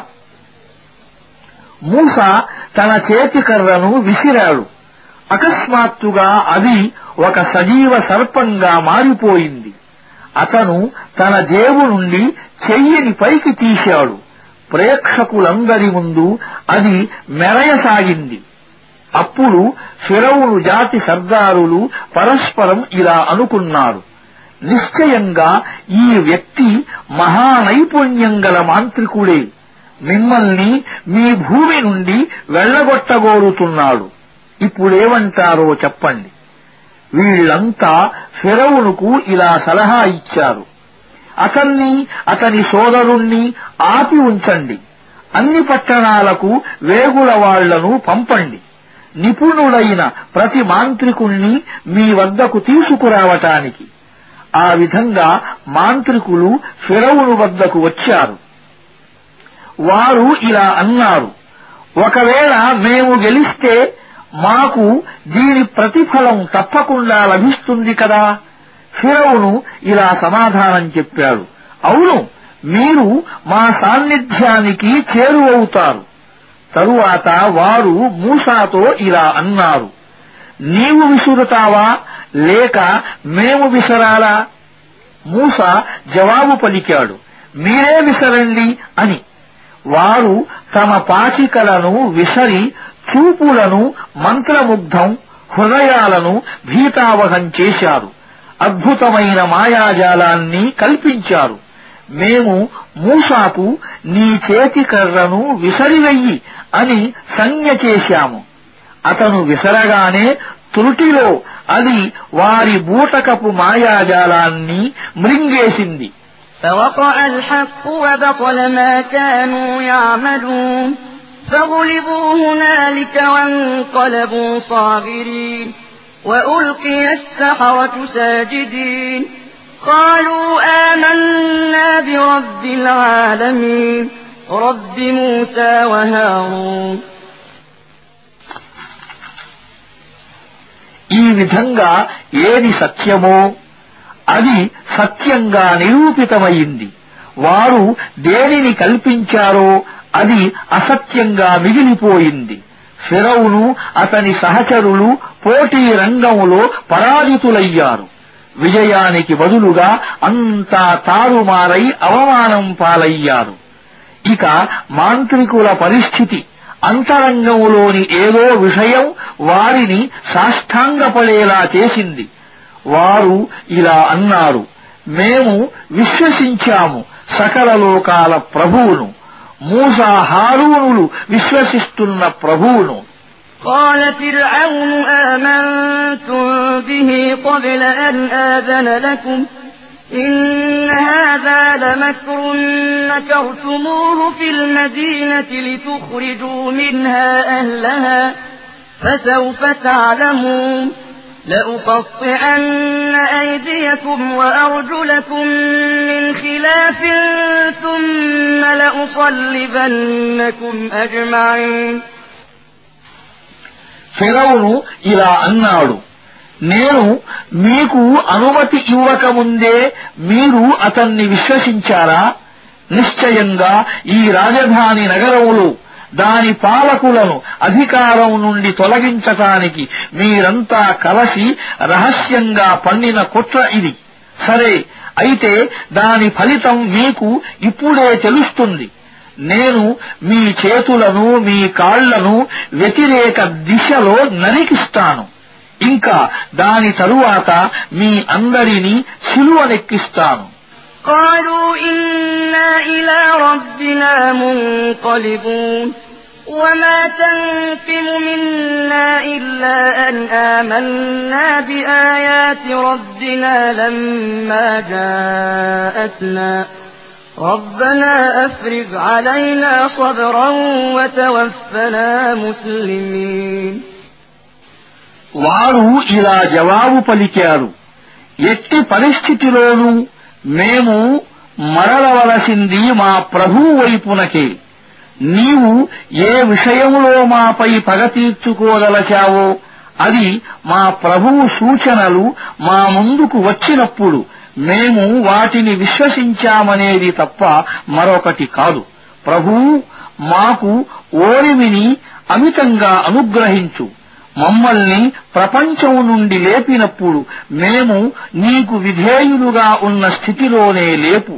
మూసా తన చేతికర్రను విసిరాడు. అకస్మాత్తుగా అది ఒక సజీవ సర్పంగా మారిపోయింది. అతను తన జేబు నుండి చెయ్యిని పైకి తీశాడు. ప్రేక్షకులందరి ముందు అది మెరయసాగింది. అప్పుడు ఫిరౌను జాతి సర్దారులు పరస్పరం ఇలా అనుకున్నారు, నిశ్చయంగా ఈ వ్యక్తి మహానైపుణ్యం గల మాంత్రికుడే. మిమ్మల్ని మీ భూమి నుండి వెళ్లగొట్టగోరుతున్నాడు. ఇప్పుడేమంటారో చెప్పండి. వీళ్లంతా ఫిరౌనుకు ఇలా సలహా ఇచ్చారు, అతన్ని అతని సోదరుణ్ణి ఆపి ఉంచండి. అన్ని పట్టణాలకు వేగుల వాళ్లను పంపండి. నిపుణుడైన ప్రతి మాంత్రికుణ్ణి మీ వద్దకు తీసుకురావటానికి. ఆ విధంగా మాంత్రికులు ఫిరౌను వద్దకు వచ్చారు. వారు ఇలా అన్నారు, ఒకవేళ మేము గెలిస్తే మాకు దీని ప్రతిఫలం తప్పకుండా లభిస్తుంది కదా. ఫిరౌను ఇలా సమాధానం చెప్పాడు, అవును, మీరు మా సాన్నిధ్యానికి చేరువవుతారు. తరువాత వారు మూసాతో ఇలా అన్నారు, నీవు విసురుతావా లేక మేము విసరాలా? మూసా జవాబు పలికాడు, మీరే విసరండి అని. వారు తమ పాచికలను విసరి చూపులను మంత్రముగ్ధం, హృదయాలను భీతావహం చేశారు. అద్భుతమైన మాయాజాలాన్ని కల్పించారు. మేము మూసాకు నీ చేతికర్రను విసరివెయ్యి అని సంజ్ఞ చేశాము. అతను విసరగానే త్రుటిలో అది వారి బూటకపు మాయాజాలాన్ని మృంగేసింది. فوقع الحق وبطل ما كانوا يعملون فغلبوا هنالك وانقلبوا صاغرين وألقي السحرة ساجدين قالوا آمنا برب العالمين رب موسى وهارون. ఈ విధంగా ఏది సత్యమో అది సత్యంగా నిరూపితమైంది. వారు దేనిని కల్పించారో అది అసత్యంగా మిగిలిపోయింది. ఫిరౌను అతని సహచరులు పోటీ రంగంలో పరాజితులయ్యారు. విజయానికి బదులుగా అంతా తారుమారై అవమానం పాలయ్యారు. ఇక మాంత్రికుల పరిస్థితి, అంతరంగంలోని ఏదో విషయం వారిని సాష్టాంగపడేలా చేసింది. వారు ఇలా అన్నారు, మేము విశ్వసించాము సకల లోకాల ప్రభువును, మూసా హారూనులు విశ్వసిస్తున్న ప్రభువును. قال فرعون آمنتم به قبل أن آذن لكم إن هذا لمكر مكرتموه في المدينة لتخرجوا منها أهلها فسوف تعلمون لأقطعن أيديكم وأرجلكم من خلاف ثم لأصلبنكم أجمعين. ఫిరౌను ఇలా అన్నాడు, నేను మీకు అనుమతి ఇవ్వకముందే మీరు అతన్ని విశ్వసించారా? నిశ్చయంగా ఈ రాజధాని నగరములో దాని పాలకులను అధికారం నుండి తొలగించటానికి మీరంతా కలసి రహస్యంగా పన్నిన కుట్ర ఇది. సరే, అయితే దాని ఫలితం మీకు ఇప్పుడే తెలుస్తుంది. నేను మీ చేతులను మీ కాళ్లను వ్యతిరేక దిశలో నరికిస్తాను. ఇంకా దాని తరువాత మీ అందరినీ శిలువనెక్కిస్తాను. قالوا إنا إلى ربنا منقلبون وما تنقم منا إلا أن آمنا بآيات ربنا لما جاءتنا ربنا أفرغ علينا صبرا وتوفنا مسلمين. వారు ఇలా జవాబు పలికారు, ఎట్టి పరిస్థితిలోనూ మేము మరలవలసింది మా ప్రభువు వైపునకే. నీవు ఏ విషయంలో మాపై పగ తీర్చుకోదలచావో అది మా ప్రభువు సూచనలు మా ముందుకు వచ్చినప్పుడు మేము వాటిని విశ్వసించామనేది తప్ప మరొకటి కాదు. ప్రభువూ, మాకు ఓరిమిని అమితంగా అనుగ్రహించు. మమ్మల్ని ప్రపంచం నుండి లేపినప్పుడు మేము నీకు విధేయులుగా ఉన్న స్థితిలోనే లేపు.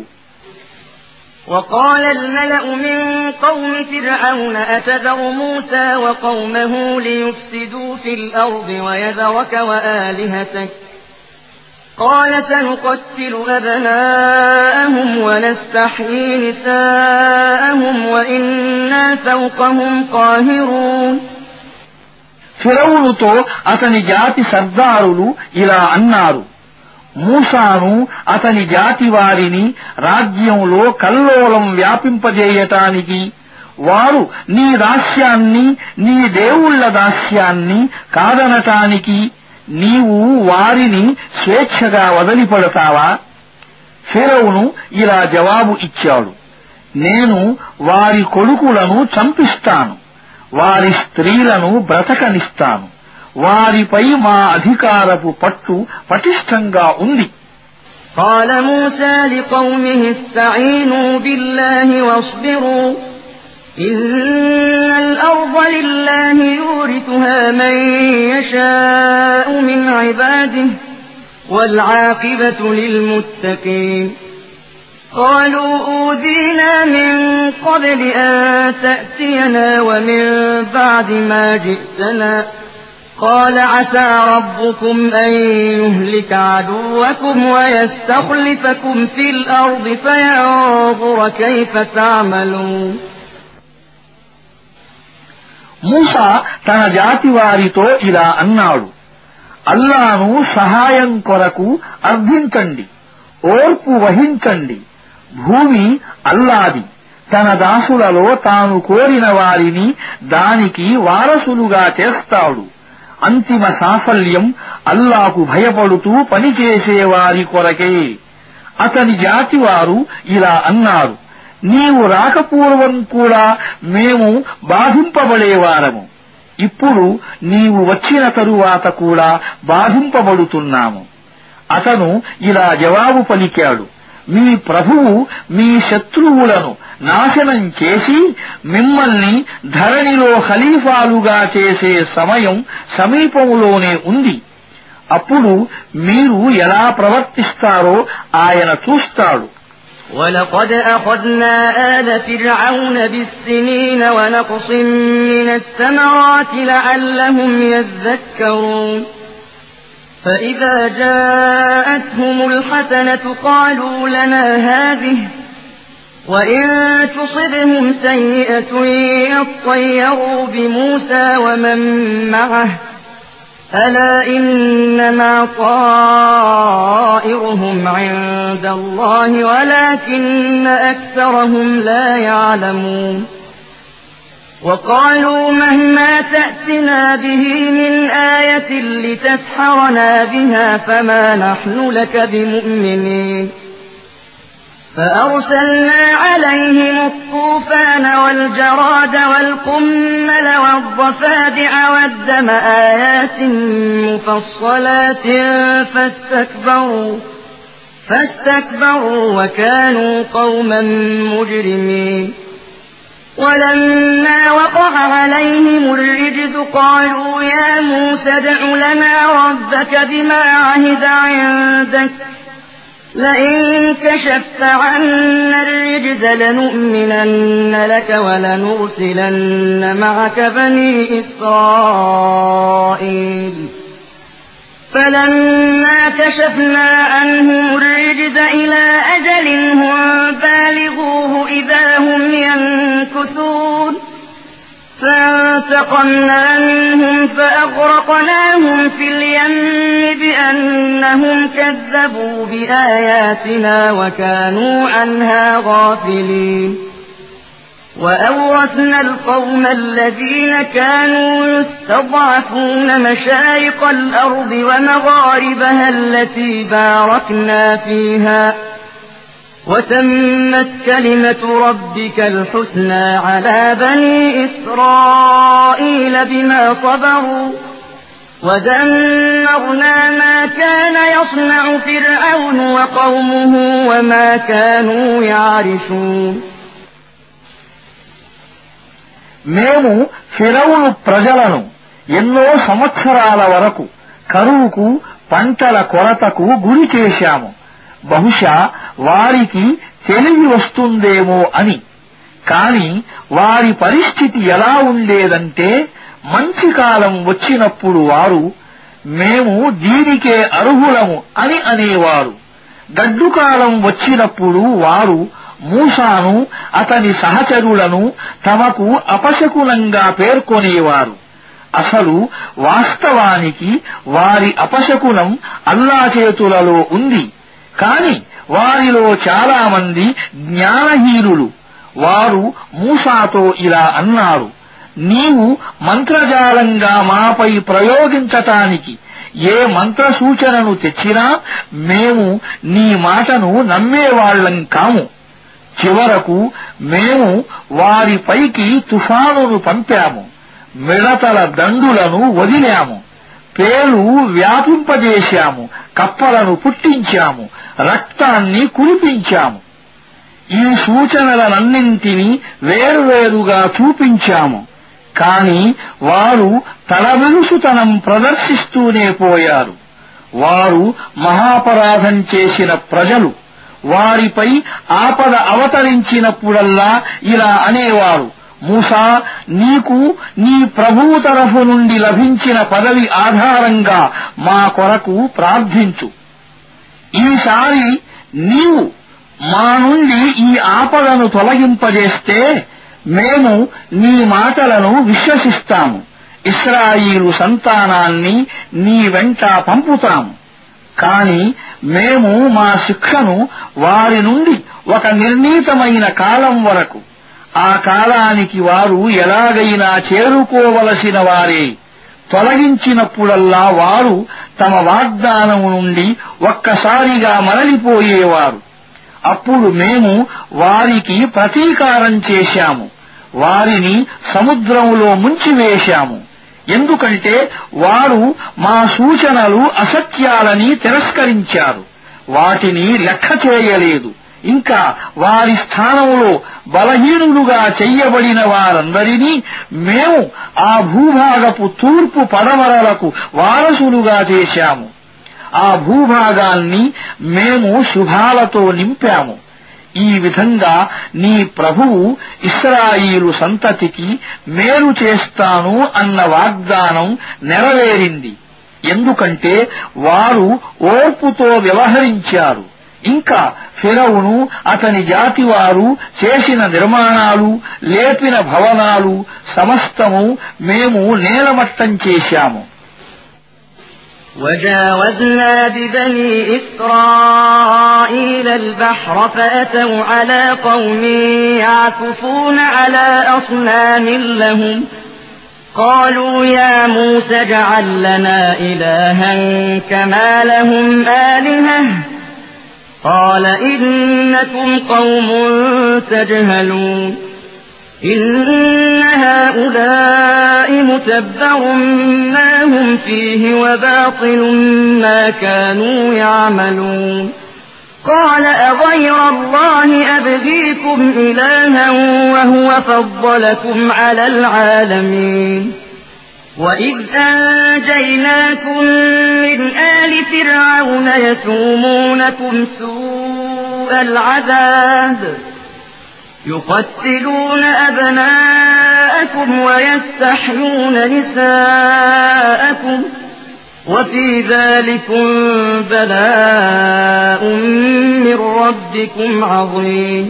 وقال الملأ من قوم فرعون أتذر موسى وقومه ليفسدوا في الأرض ويذرك وآلهتك قال سنقتل أبناءهم ونستحيي نساءهم وإنا فوقهم قاهرون. ఫిరౌనుతో అతని జాతి సర్దారులు ఇలా అన్నారు, మూసాను అతని జాతి వారిని రాజ్యంలో కల్లోలం వ్యాపింపజేయటానికి, వారు నీ దాస్యాన్ని నీ దేవుళ్ల దాస్యాన్ని కాదనటానికి నీవు వారిని స్వేచ్ఛగా వదిలిపెడతావా? ఫిరౌను ఇలా జవాబు ఇచ్చాడు, నేను వారి కొడుకులను చంపిస్తాను, వారి స్త్రీలను బ్రతకనిస్తాను, వారిపై మా అధికారపు పట్టు పటిష్టంగా ఉంది. قال موسى لقومه استعينوا بالله واصبروا إن الأرض لله يورثها من يشاء من عباده والعاقبة للمتقين. قالوا أوذينا من قبل أن تأتينا ومن بعد ما جئتنا قال عسى ربكم أن يهلك عدوكم ويستخلفكم في الأرض فينظر كيف تعملون. మూసా తన జాతి వారితో ఇలా అన్నాడు, అల్లాను సహాయం కొరకు అర్థించండి, ఓర్పు వహించండి. భూమి అల్లాది, తన దాసులలో తాను కోరిన వారిని దానికి వారసులుగా చేస్తాడు. అంతిమ సాఫల్యం అల్లాకు భయపడుతూ పనిచేసేవారి కొరకే. అతని జాతివారు ఇలా అన్నారు, నీవు రాకపూర్వం కూడా మేము బాధింపబడేవారము, ఇప్పుడు నీవు వచ్చిన తరువాత కూడా బాధింపబడుతున్నాము. అతను ఇలా జవాబు పలికాడు, మీ ప్రభువు మీ శత్రువులను నాశనం చేసి మిమ్మల్ని ధరణిలో ఖలీఫాలుగా చేసే సమయం సమీపంలోనే ఉంది. అప్పుడు మీరు ఎలా ప్రవర్తిస్తారో ఆయన చూస్తాడు. وَلَقَدْ أَخَذْنَا آلَ فِرْعَوْنَ بِالسِّنِينَ وَنَقْصٍ مِّنَ الثَّمَرَاتِ لَعَلَّهُمْ يَذَّكَّرُونَ فَإِذَا جَاءَتْهُمُ الْحَسَنَةُ قَالُوا لَنَا هَٰذِهِ وَإِن تُصِبْهُمْ سَيِّئَةٌ يَطَّيَّرُوا بِمُوسَىٰ وَمَن مَّعَهُ أَلَا إِنَّمَا طَائِرُهُمْ عِندَ اللَّهِ وَلَٰكِنَّ أَكْثَرَهُمْ لَا يَعْلَمُونَ. وَقَالُوا مَهْمَا تَأْتِنَا بِهِ مِنْ آيَةٍ لِتَسْحَرَنَا بِهَا فَمَا نَحْنُ لَكَ بِمُؤْمِنِينَ. فَأَرْسَلْنَا عَلَيْهِمُ الطُّوفَانَ وَالْجَرَادَ وَالْقُمَّلَ وَالضَّفَادِعَ وَالدَّمَ آيَاتٍ مُفَصَّلَاتٍ فَاسْتَكْبَرُوا وَكَانُوا قَوْمًا مُجْرِمِينَ. وَلَمَّا وَقَعَ عَلَيْهِمُ الرِّجْزُ قَالُوا يَا مُوسَى ادْعُ لَنَا رَبَّكَ بِمَا عَهِدَ عِندَكَ لَئِن كَشَفْتَ عَنَّا الرِّجْزَ لَنُؤْمِنَنَّ لَكَ وَلَنُرْسِلَنَّ مَعَكَ بَنِي إِسْرَائِيلَ. فَلَمَّا كَشَفْنَا عَنْهُمُ الرِّجْزَ إِلَىٰ أَجَلٍ هُم بَالِغُوهُ إِذَا هُمْ يَنكُثُونَ فَانتَقَمْنَا مِنْهُمْ فَأَغْرَقْنَاهُمْ فِي الْيَمِّ بِأَنَّهُمْ كَذَّبُوا بِآيَاتِنَا وَكَانُوا عَنْهَا غَافِلِينَ. وَأَوْرَثْنَا الْقَوْمَ الَّذِينَ كَانُوا يُسْتَضْعَفُونَ مَشَارِقَ الْأَرْضِ وَمَغَارِبَهَا الَّتِي بَارَكْنَا فِيهَا وَتَمَّتْ كَلِمَةُ رَبِّكَ الْحُسْنَى عَلَىٰ بَنِي إِسْرَائِيلَ بِمَا صَبَرُوا وَدَمَّرْنَا مَا كَانَ يَصْنَعُ فِرْعَوْنُ وَقَوْمُهُ وَمَا كَانُوا يَعْرِشُونَ మేము ఫిరౌను ప్రజలను ఎన్నో సంవత్సరాల వరకు కరువుకు పంటల కొరతకు గురి చేశాము. బహుశా వారికి తెలివి వస్తుందేమో అని. కాని వారి పరిస్థితి ఎలా ఉండేదంటే, మంచి కాలం వచ్చినప్పుడు వారు మేము దీనికే అర్హులము అని అనేవారు. గడ్డుకాలం వచ్చినప్పుడు వారు మూసాను అతని సహచరులను తమకు అపశకునంగా పేర్కొనేవారు. అసలు వాస్తవానికి వారి అపశకునం అల్లా చేతులలో ఉంది. కాని వారిలో చాలా మంది జ్ఞానహీనులు. వారు మూసాతో ఇలా అన్నారు, నీవు మంత్రజాలంగా మాపై ప్రయోగించటానికి ఏ మంత్ర సూచనను తెచ్చినా మేము నీ మాటను నమ్మేవాళ్లం కాము. చివరకు మేము వారిపైకి తుఫానును పంపాము, మిడతల దండులను వదిలాము, పేలు వ్యాపింపజేశాము, కప్పలను పుట్టించాము, రక్తాన్ని కురిపించాము. ఈ సూచనలనన్నింటినీ వేరువేరుగా చూపించాము. కాని వారు తలబిరుసుతనం ప్రదర్శిస్తూనే పోయారు. వారు మహాపరాధం చేసిన ప్రజలు. వారిపై ఆపద అవతరించినప్పుడల్లా ఇలా అనేవారు, మూసా, నీకు నీ ప్రభువు తరఫు నుండి లభించిన పదవి ఆధారంగా మా కొరకు ప్రార్థించు. ఈసారి నీవు మా నుండి ఈ ఆపదను తొలగింపజేస్తే మేము నీ మాటలను విశ్వసిస్తాము. ఇశ్రాయీలు సంతానాన్ని నీ వెంట పంపుతాము. కాని మేము మా శిక్షను వారి నుండి ఒక నిర్ణీతమైన కాలం వరకు, ఆ కాలానికి వారు ఎలాగైనా చేరుకోవలసిన వారే, తొలగించినప్పుడల్లా వారు తమ వాగ్దానము నుండి ఒక్కసారిగా మరలిపోయేవారు. అప్పుడు మేము వారికి ప్రతీకారం చేశాము, వారిని సముద్రంలో ముంచివేశాము. ఎందుకంటే వారు మా సూచనలు అసత్యాలని తిరస్కరించారు, వాటిని లెక్క చేయలేదు. ఇంకా వారి స్థానంలో బలహీనులుగా చెయ్యబడిన వారందరినీ మేము ఆ భూభాగపు తూర్పు పడమరలకు వారసులుగా చేశాము. ఆ భూభాగాన్ని మేము శుభాలతో నింపాము. ఈ విధంగా నీ ప్రభువు ఇశ్రాయీలు సంతతికి మేలు చేస్తాను అన్న వాగ్దానం నెరవేరింది. ఎందుకంటే వారు ఓర్పుతో వ్యవహరించారు. ఇంకా ఫిరౌను అతని జాతివారు చేసిన నిర్మాణాలు, లేపిన భవనాలు సమస్తము మేము నేలమట్టం చేశాము. وجاوزنا ببني إسرائيل البحر فأتوا على قوم يعكفون على أصنام لهم قالوا يا موسى اجعل لنا إلها كما لهم آلهة قال إنكم قوم تجهلون إن هؤلاء متبر ما هم فيه وباطل ما كانوا يعملون قال أغير الله أبغيكم إلها وهو فضلكم على العالمين وإذ أنجيناكم من آل فرعون يسومونكم سوء العذاب يقتلون أبناءكم ويستحيون نساءكم وفي ذلكم بلاء من ربكم عظيم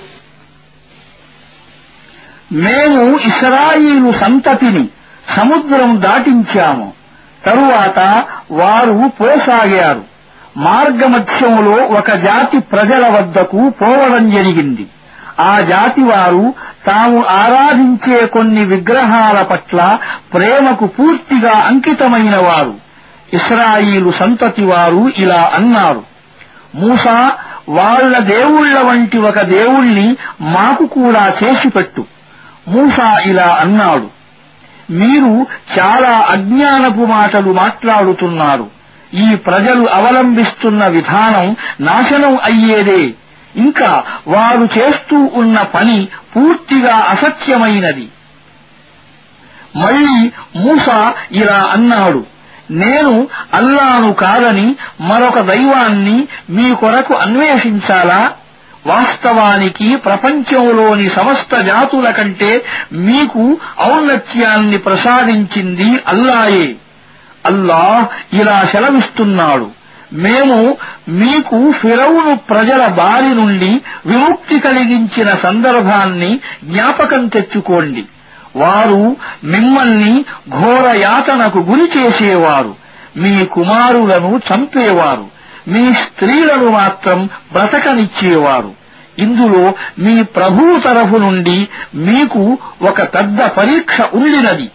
మేము ఇశ్రాయేలు సంతతిని సముద్రం దాటించాము. తరువాత వారు పోసాగారు. మార్గమధ్యంలో ఒక జాతి ప్రజల వద్దకు పోవడం జరిగింది. ఆ జాతివారు తాము ఆరాధించే కొన్ని విగ్రహాల పట్ల ప్రేమకు పూర్తిగా అంకితమైన వారు. ఇశ్రాయీలు సంతతి వారు ఇలా అన్నారు, మూసా, వాళ్ల దేవుళ్ల వంటి ఒక దేవుణ్ణి మాకు కూడా చేసిపెట్టు. మూసా ఇలా అన్నాడు, మీరు చాలా అజ్ఞానపు మాటలు మాట్లాడుతున్నారు. ఈ ప్రజలు అవలంబిస్తున్న విధానం నాశనం అయ్యేదే. ఇంకా వారు చేస్తూ ఉన్న పని పూర్తిగా అసత్యమైనది. మళ్లీ మూసా ఇలా అన్నాడు, నేను అల్లాను కాదని మరొక దైవాన్ని మీ కొరకు అన్వేషించాలా? వాస్తవానికి ప్రపంచంలోని సమస్త జాతుల కంటే మీకు ఔన్నత్యాన్ని ప్రసాదించింది అల్లాయే. అల్లాహ్ ఇలా సెలవిస్తున్నాడు, మేము మీకు ఫిరౌను ప్రజల బారి నుండి విముక్తి కలిగించిన సందర్భాన్ని జ్ఞాపకం తెచ్చుకోండి. వారు మిమ్మల్ని ఘోర యాతనకు గురి చేసేవారు, మీ కుమారులను చంపేవారు, మీ స్త్రీలను మాత్రం బ్రతకనిచ్చేవారు. ఇందులో మీ ప్రభువు తరఫు నుండి మీకు ఒక పెద్ద పరీక్ష ఉండినది.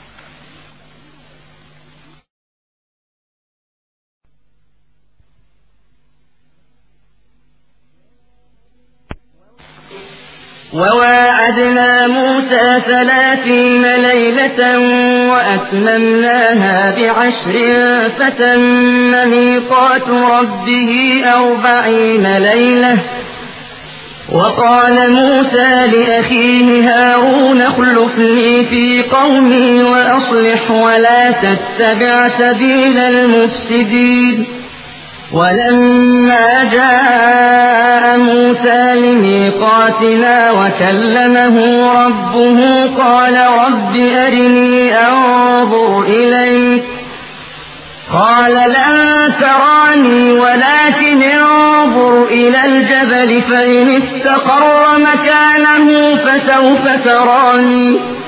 وواعدنا موسى 30 ليلة وأتممناها ب10 فتم ميقات ربه 40 ليلة وقال موسى لأخيه هارون اخلفني في قومي وأصلح ولا تتبع سبيل المفسدين ولما جاء موسى لميقاتنا وكلمه ربه قال رب أرني أنظر إليك قال لن تراني ولكن انظر إلى الجبل فإن استقر مكانه فسوف تراني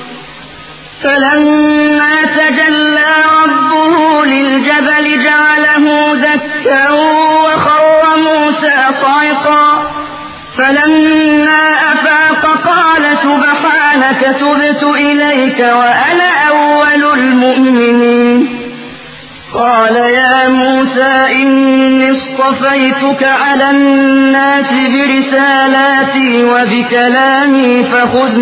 فلما تجلى ربه للجبل جعله دكا وخر موسى صعقا فلما أفاق قال سبحانك تبت إليك وأنا أول المؤمنين قال يا موسى إني اصطفيتك على الناس برسالاتي وبكلامي فخذ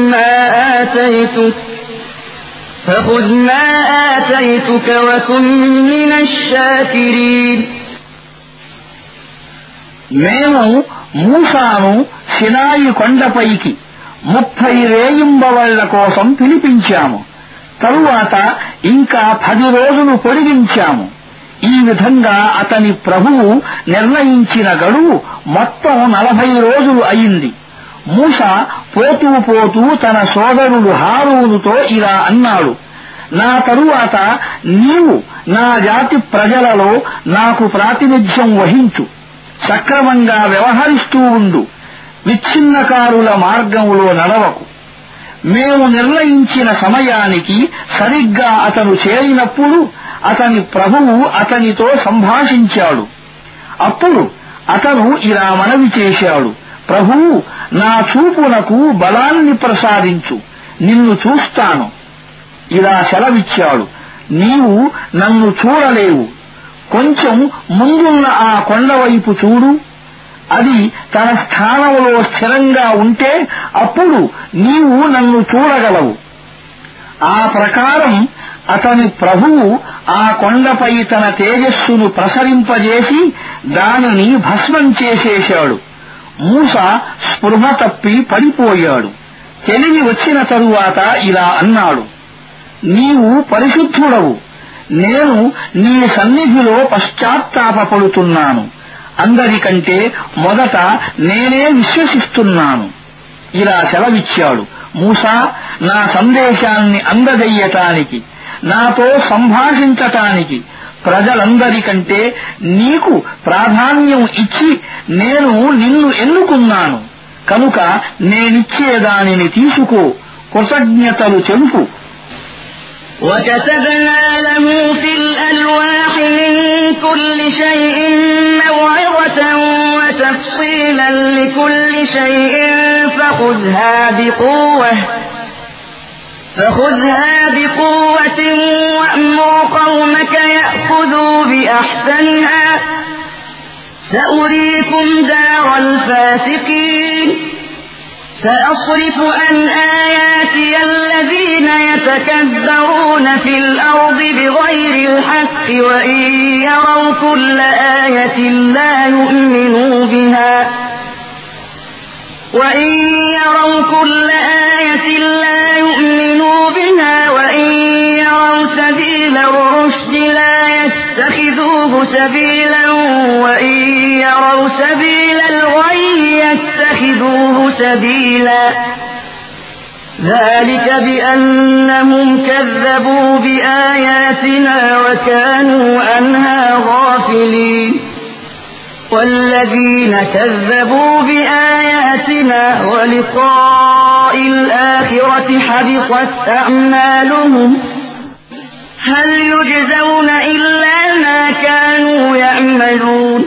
ما آتيتك وكن من الشاكرين. మేము మూసాను సినాయి కొండపైకి 30 రేయింబవళ్ల కోసం పిలిపించాము. తరువాత ఇంకా 10 రోజులు పొడిగించాము. ఈ విధంగా అతని ప్రభువు నిర్ణయించిన గడువు మొత్తం 40 రోజులు అయింది. మూసా పోతూ పోతూ తన సోదరుడు హారూనుతో ఇలా అన్నాడు, నా తరువాత నీవు నా జాతి ప్రజలలో నాకు ప్రాతినిధ్యం వహించు, సక్రమంగా వ్యవహరిస్తూ ఉండు, విచ్ఛిన్నకారుల మార్గంలో నడవకు. మేము నిర్ణయించిన సమయానికి సరిగ్గా అతను చేరినప్పుడు అతని ప్రభువు అతనితో సంభాషించాడు. అప్పుడు అతను ఇలా మనవి చేశాడు, ప్రభువు, నా చూపునకు బలాన్ని ప్రసాదించు, నిన్ను చూస్తాను. ఇలా సెలవిచ్చాడు, నీవు నన్ను చూడలేవు. కొంచెం ముందున్న ఆ కొండవైపు చూడు. అది తన స్థానంలో స్థిరంగా ఉంటే అప్పుడు నీవు నన్ను చూడగలవు. ఆ ప్రకారం అతని ప్రభువు ఆ కొండపై తన తేజస్సును ప్రసరింపజేసి దానిని భస్మం చేసేశాడు. మూసా స్పృహ తప్పి పడిపోయాడు. తెలివి వచ్చిన తరువాత ఇలా అన్నాడు, నీవు పరిశుద్ధుడవు, నేను నీ సన్నిధిలో పశ్చాత్తాపపడుతున్నాను. అందరికంటే మొదట నేనే విశ్వసిస్తున్నాను. ఇలా సెలవిచ్చాడు, మూసా, నా సందేశాన్ని అందజెయ్యటానికి, నాతో సంభాషించటానికి ప్రజలందరికంటే నీకు ప్రాధాన్యం ఇచ్చి నేను నిన్ను ఎన్నుకున్నాను. కనుక నేనిచ్చేదానిని తీసుకో, కృతజ్ఞతలు తెలుపు. وكتبنا له في الألواح من كل شيء موعظة وتفصيلا لكل شيء فخذها بقوة وأمر قومك يأخذوا بأحسنها سأريكم دار الفاسقين. سأصرف عن آياتي الذين يتكبرون في الأرض بغير الحق وإن يروا كل آية لا يؤمنوا بها وإن يروا سبيل الرشد لا يتخذوه سبيلا وإن يروا سبيل الغي يتخذوه سبيلا ذلك بأنهم كذبوا بآياتنا وكانوا عنها غافلين والذين كذبوا بآياتنا ولقاء الآخرة حبطت أعمالهم هل يجزون إلا ما كانوا يعملون.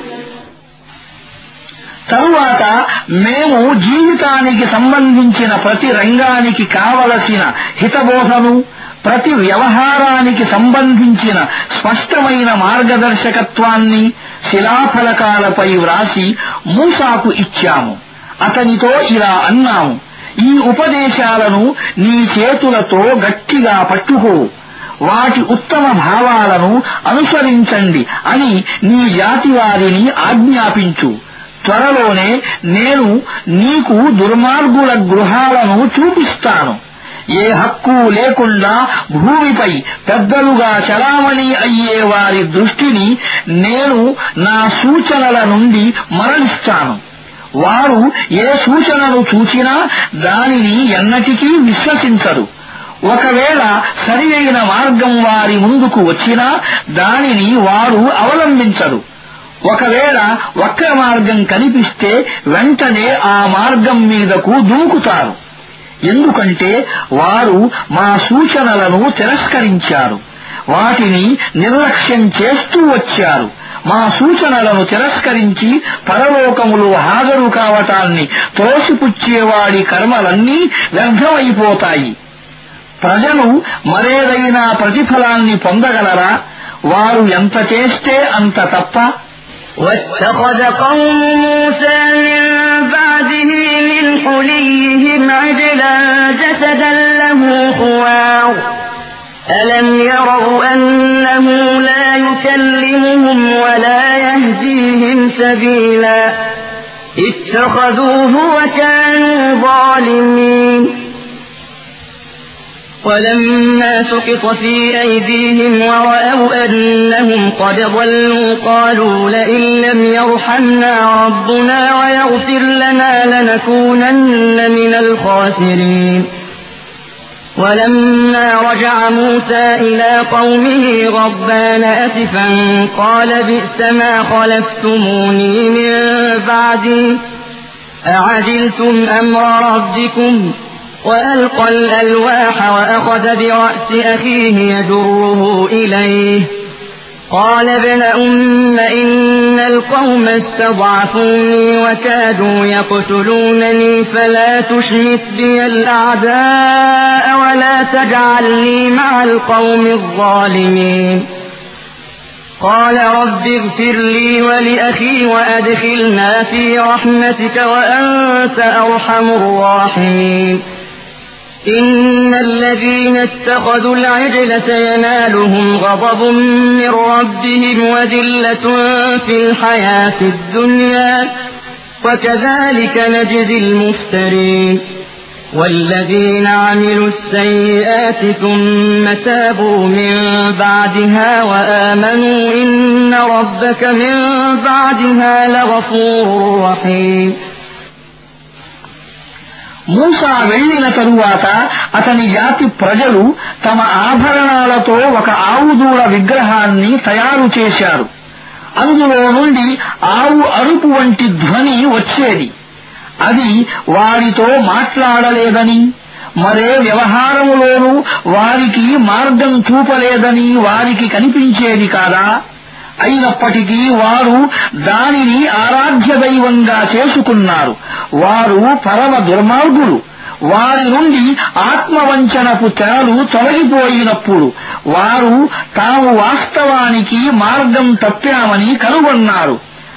తరువాత మేము జీవితానికి సంబంధించిన ప్రతి రంగానికి కావలసిన హితబోధను ప్రతి వ్యవహారానికి సంబంధించిన స్పష్టమైన మార్గదర్శకత్వాన్ని శిలాఫలకాలపై వ్రాసి మూసాకు ఇచ్చాము. అతనితో ఇలా అన్నాము, ఈ ఉపదేశాలను నీ చేతులతో గట్టిగా పట్టుకో, వాటి ఉత్తమ భావాలను అనుసరించండి అని నీ జాతి వారిని ఆజ్ఞాపించు. త్వరలోనే నేను నీకు దుర్మార్గుల గృహాలను చూపిస్తాను. ఏ హక్కు లేకుండా భూమిపై పెద్దలుగా చలామణి అయ్యే వారి దృష్టిని నేను నా సూచనల నుండి మరలిస్తాను. వారు ఏ సూచనను చూచినా దానిని ఎన్నటికీ విశ్వసించరు. ఒకవేళ సరియైన మార్గం వారి ముందుకు వచ్చినా దానిని వారు అవలంబించరు. ఒకవేళ వక్ర మార్గం కనిపిస్తే వెంటనే ఆ మార్గం మీదకు దూకుతారు. ఎందుకంటే వారు మా సూచనలను తిరస్కరించారు, వాటిని నిర్లక్ష్యం చేస్తూ వచ్చారు. మా సూచనలను తిరస్కరించి పరలోకములో హాజరు కావటాన్ని తోసిపుచ్చేవాడి కర్మలన్నీ వ్యర్థమైపోతాయి. ప్రజలు మరేదైనా ప్రతిఫలాన్ని పొందగలరా? వారు ఎంత చేస్తే అంత తప్ప. واتخذ قوم موسى من بعده من حليهم عجلا جسدا له خوار ألم يروا أنه لا يكلمهم ولا يهديهم سبيلا اتخذوه وكانوا ظالمين. ولما سقط في أيديهم ورأوا أنهم قد ضلوا قالوا لئن لم يرحمنا ربنا ويغفر لنا لنكونن من الخاسرين. ولما رجع موسى إلى قومه غضبان أسفا قال بئس ما خلفتموني من بعدي أعجلتم أمر ربكم وألقى الألواح وأخذ برأس أخيه يجره إليه قال ابن أم إن القوم استضعفوني وكادوا يقتلونني فلا تشمت بي الأعداء ولا تجعلني مع القوم الظالمين. قال رب اغفر لي ولأخي وأدخلنا في رحمتك وأنت أرحم الراحمين. إن الذين اتخذوا العجل سينالهم غضب من ربهم وذلة في الحياة الدنيا وكذلك نجزي المفترين. والذين عملوا السيئات ثم تابوا من بعدها وآمنوا إن ربك من بعدها لغفور رحيم. మూసా వెళ్లిన తరువాత అతని జాతి ప్రజలు తమ ఆభరణాలతో ఒక ఆవుదూడ విగ్రహాన్ని తయారు చేశారు. అందులో నుండి ఆవు అరుపు వంటి ధ్వని వచ్చేది. అది వారితో మాట్లాడలేదని, మరే వ్యవహారములోనూ వారికి మార్గం చూపలేదని వారికి కనిపించేది కాదా? అయినప్పటికీ వారు దానిని ఆరాధ్య దైవంగా చేసుకున్నారు. వారు పరమ దుర్మార్గులు. వారి నుండి ఆత్మవంచనపు తెరలు తొలగిపోయినప్పుడు వారు తాము వాస్తవానికి మార్గం తప్పామని కనుగొన్నారు.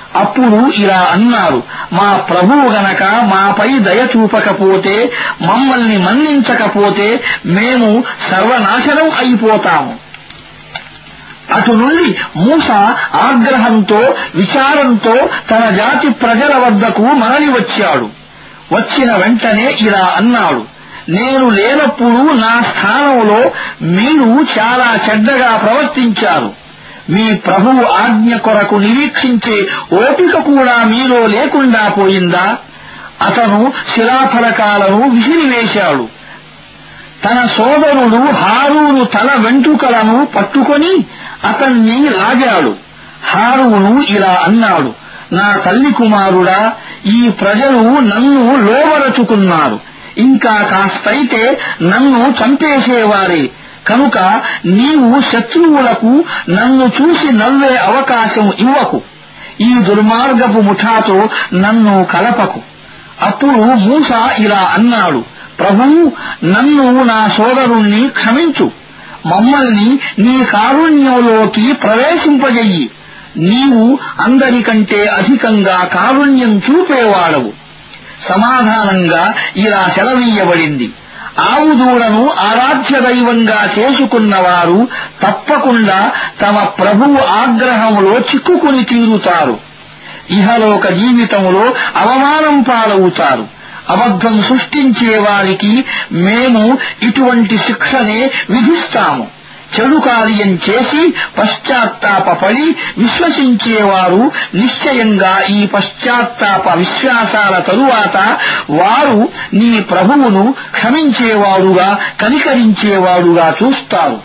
అప్పుడు ఇలా అన్నారు, మా ప్రభువు గనక మాపై దయ చూపకపోతే, మమ్మల్ని మన్నించకపోతే మేము సర్వనాశనం అయిపోతాము. అటు నుండి మూసా ఆగ్రహంతో విచారంతో తన జాతి ప్రజల వద్దకు మరలి వచ్చాడు. వచ్చిన వెంటనే ఇలా అన్నాడు, నేను లేనప్పుడు నా స్థానంలో మీరు చాలా చెడ్డగా ప్రవర్తించారు. మీ ప్రభువు ఆజ్ఞ కొరకు నిరీక్షించే ఓపిక కూడా మీలో లేకుండా పోయిందా? అతను శిలాఫలకాలను విసిరివేశాడు. తన సోదరుడు హారూను తల వెంట్రుకలను పట్టుకొని అతన్ని లాగాడు. హారూను ఇలా అన్నాడు, నా తల్లి కుమారుడా, ఈ ప్రజలు నన్ను లోబరచుకున్నారు. ఇంకా కాస్తైతే నన్ను చంపేసేవారే. కనుక నీవు శత్రువులకు నన్ను చూసి నవ్వే అవకాశం ఇవ్వకు. ఈ దుర్మార్గపు ముఠాతో నన్ను కలపకు. అప్పుడు మూసా ఇలా అన్నాడు, ప్రభువు, నన్ను నా సోదరుణ్ణి క్షమించు. మమ్మల్ని నీ కారుణ్యంలోకి ప్రవేశింపజెయ్యి. నీవు అందరికంటే అధికంగా కారుణ్యం చూపేవాడవు. సమాధానంగా ఇలా సెలవీయబడింది, ఆవు దూడను ఆరాధ్య దైవంగా చేసుకున్నవారు తప్పకుండా తమ ప్రభువు ఆగ్రహంలో చిక్కుకుని తీరుతారు. ఇహలోక జీవితంలో అవమానం పాలవుతారు. అబద్ధం సృష్టించే వారికి మేము ఇటువంటి శిక్షనే విధిస్తాము. చెడు కార్యం చేసి పశ్చాత్తాపపడి విశ్వసించేవారు నిశ్చయంగా ఈ పశ్చాత్తాప విశ్వాసాల తరువాత వారు నీ ప్రభువును క్షమించేవాడుగా కనికరించేవాడుగా చూస్తారు.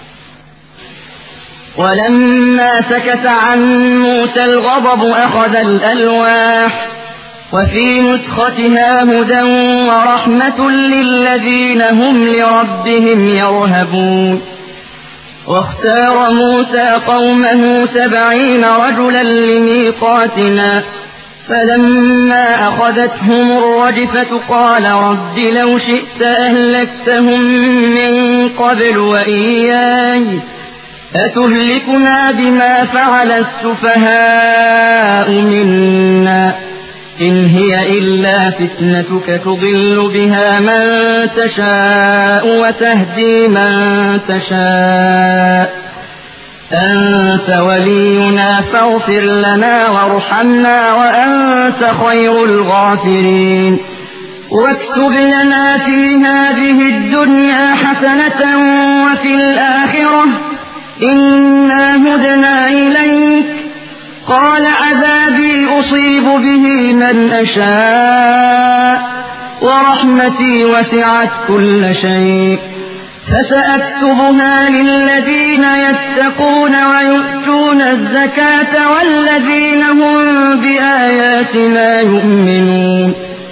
ولما سكت عن موسى الغضب أخذ الألواح وفي نسختها هدى ورحمة للذين هم لربهم يرهبون واختار موسى قومه 70 رجلا لميقاتنا فلما أخذتهم الرجفة قال رب لو شئت أهلكتهم من قبل وإياي أتهلكنا بما فعل السفهاء منا إن هي إلا فتنتك تضل بها من تشاء وتهدي من تشاء أنت ولينا فاغفر لنا وارحمنا وأنت خير الغافرين واكتب لنا في هذه الدنيا حسنة وفي الآخرة إنا هدنا إليك قال عذابي أصيب به من أشاء ورحمتي وسعت كل شيء فسأكتبها للذين يتقون ويؤتون الزكاة والذين هم بآياتنا يؤمنون.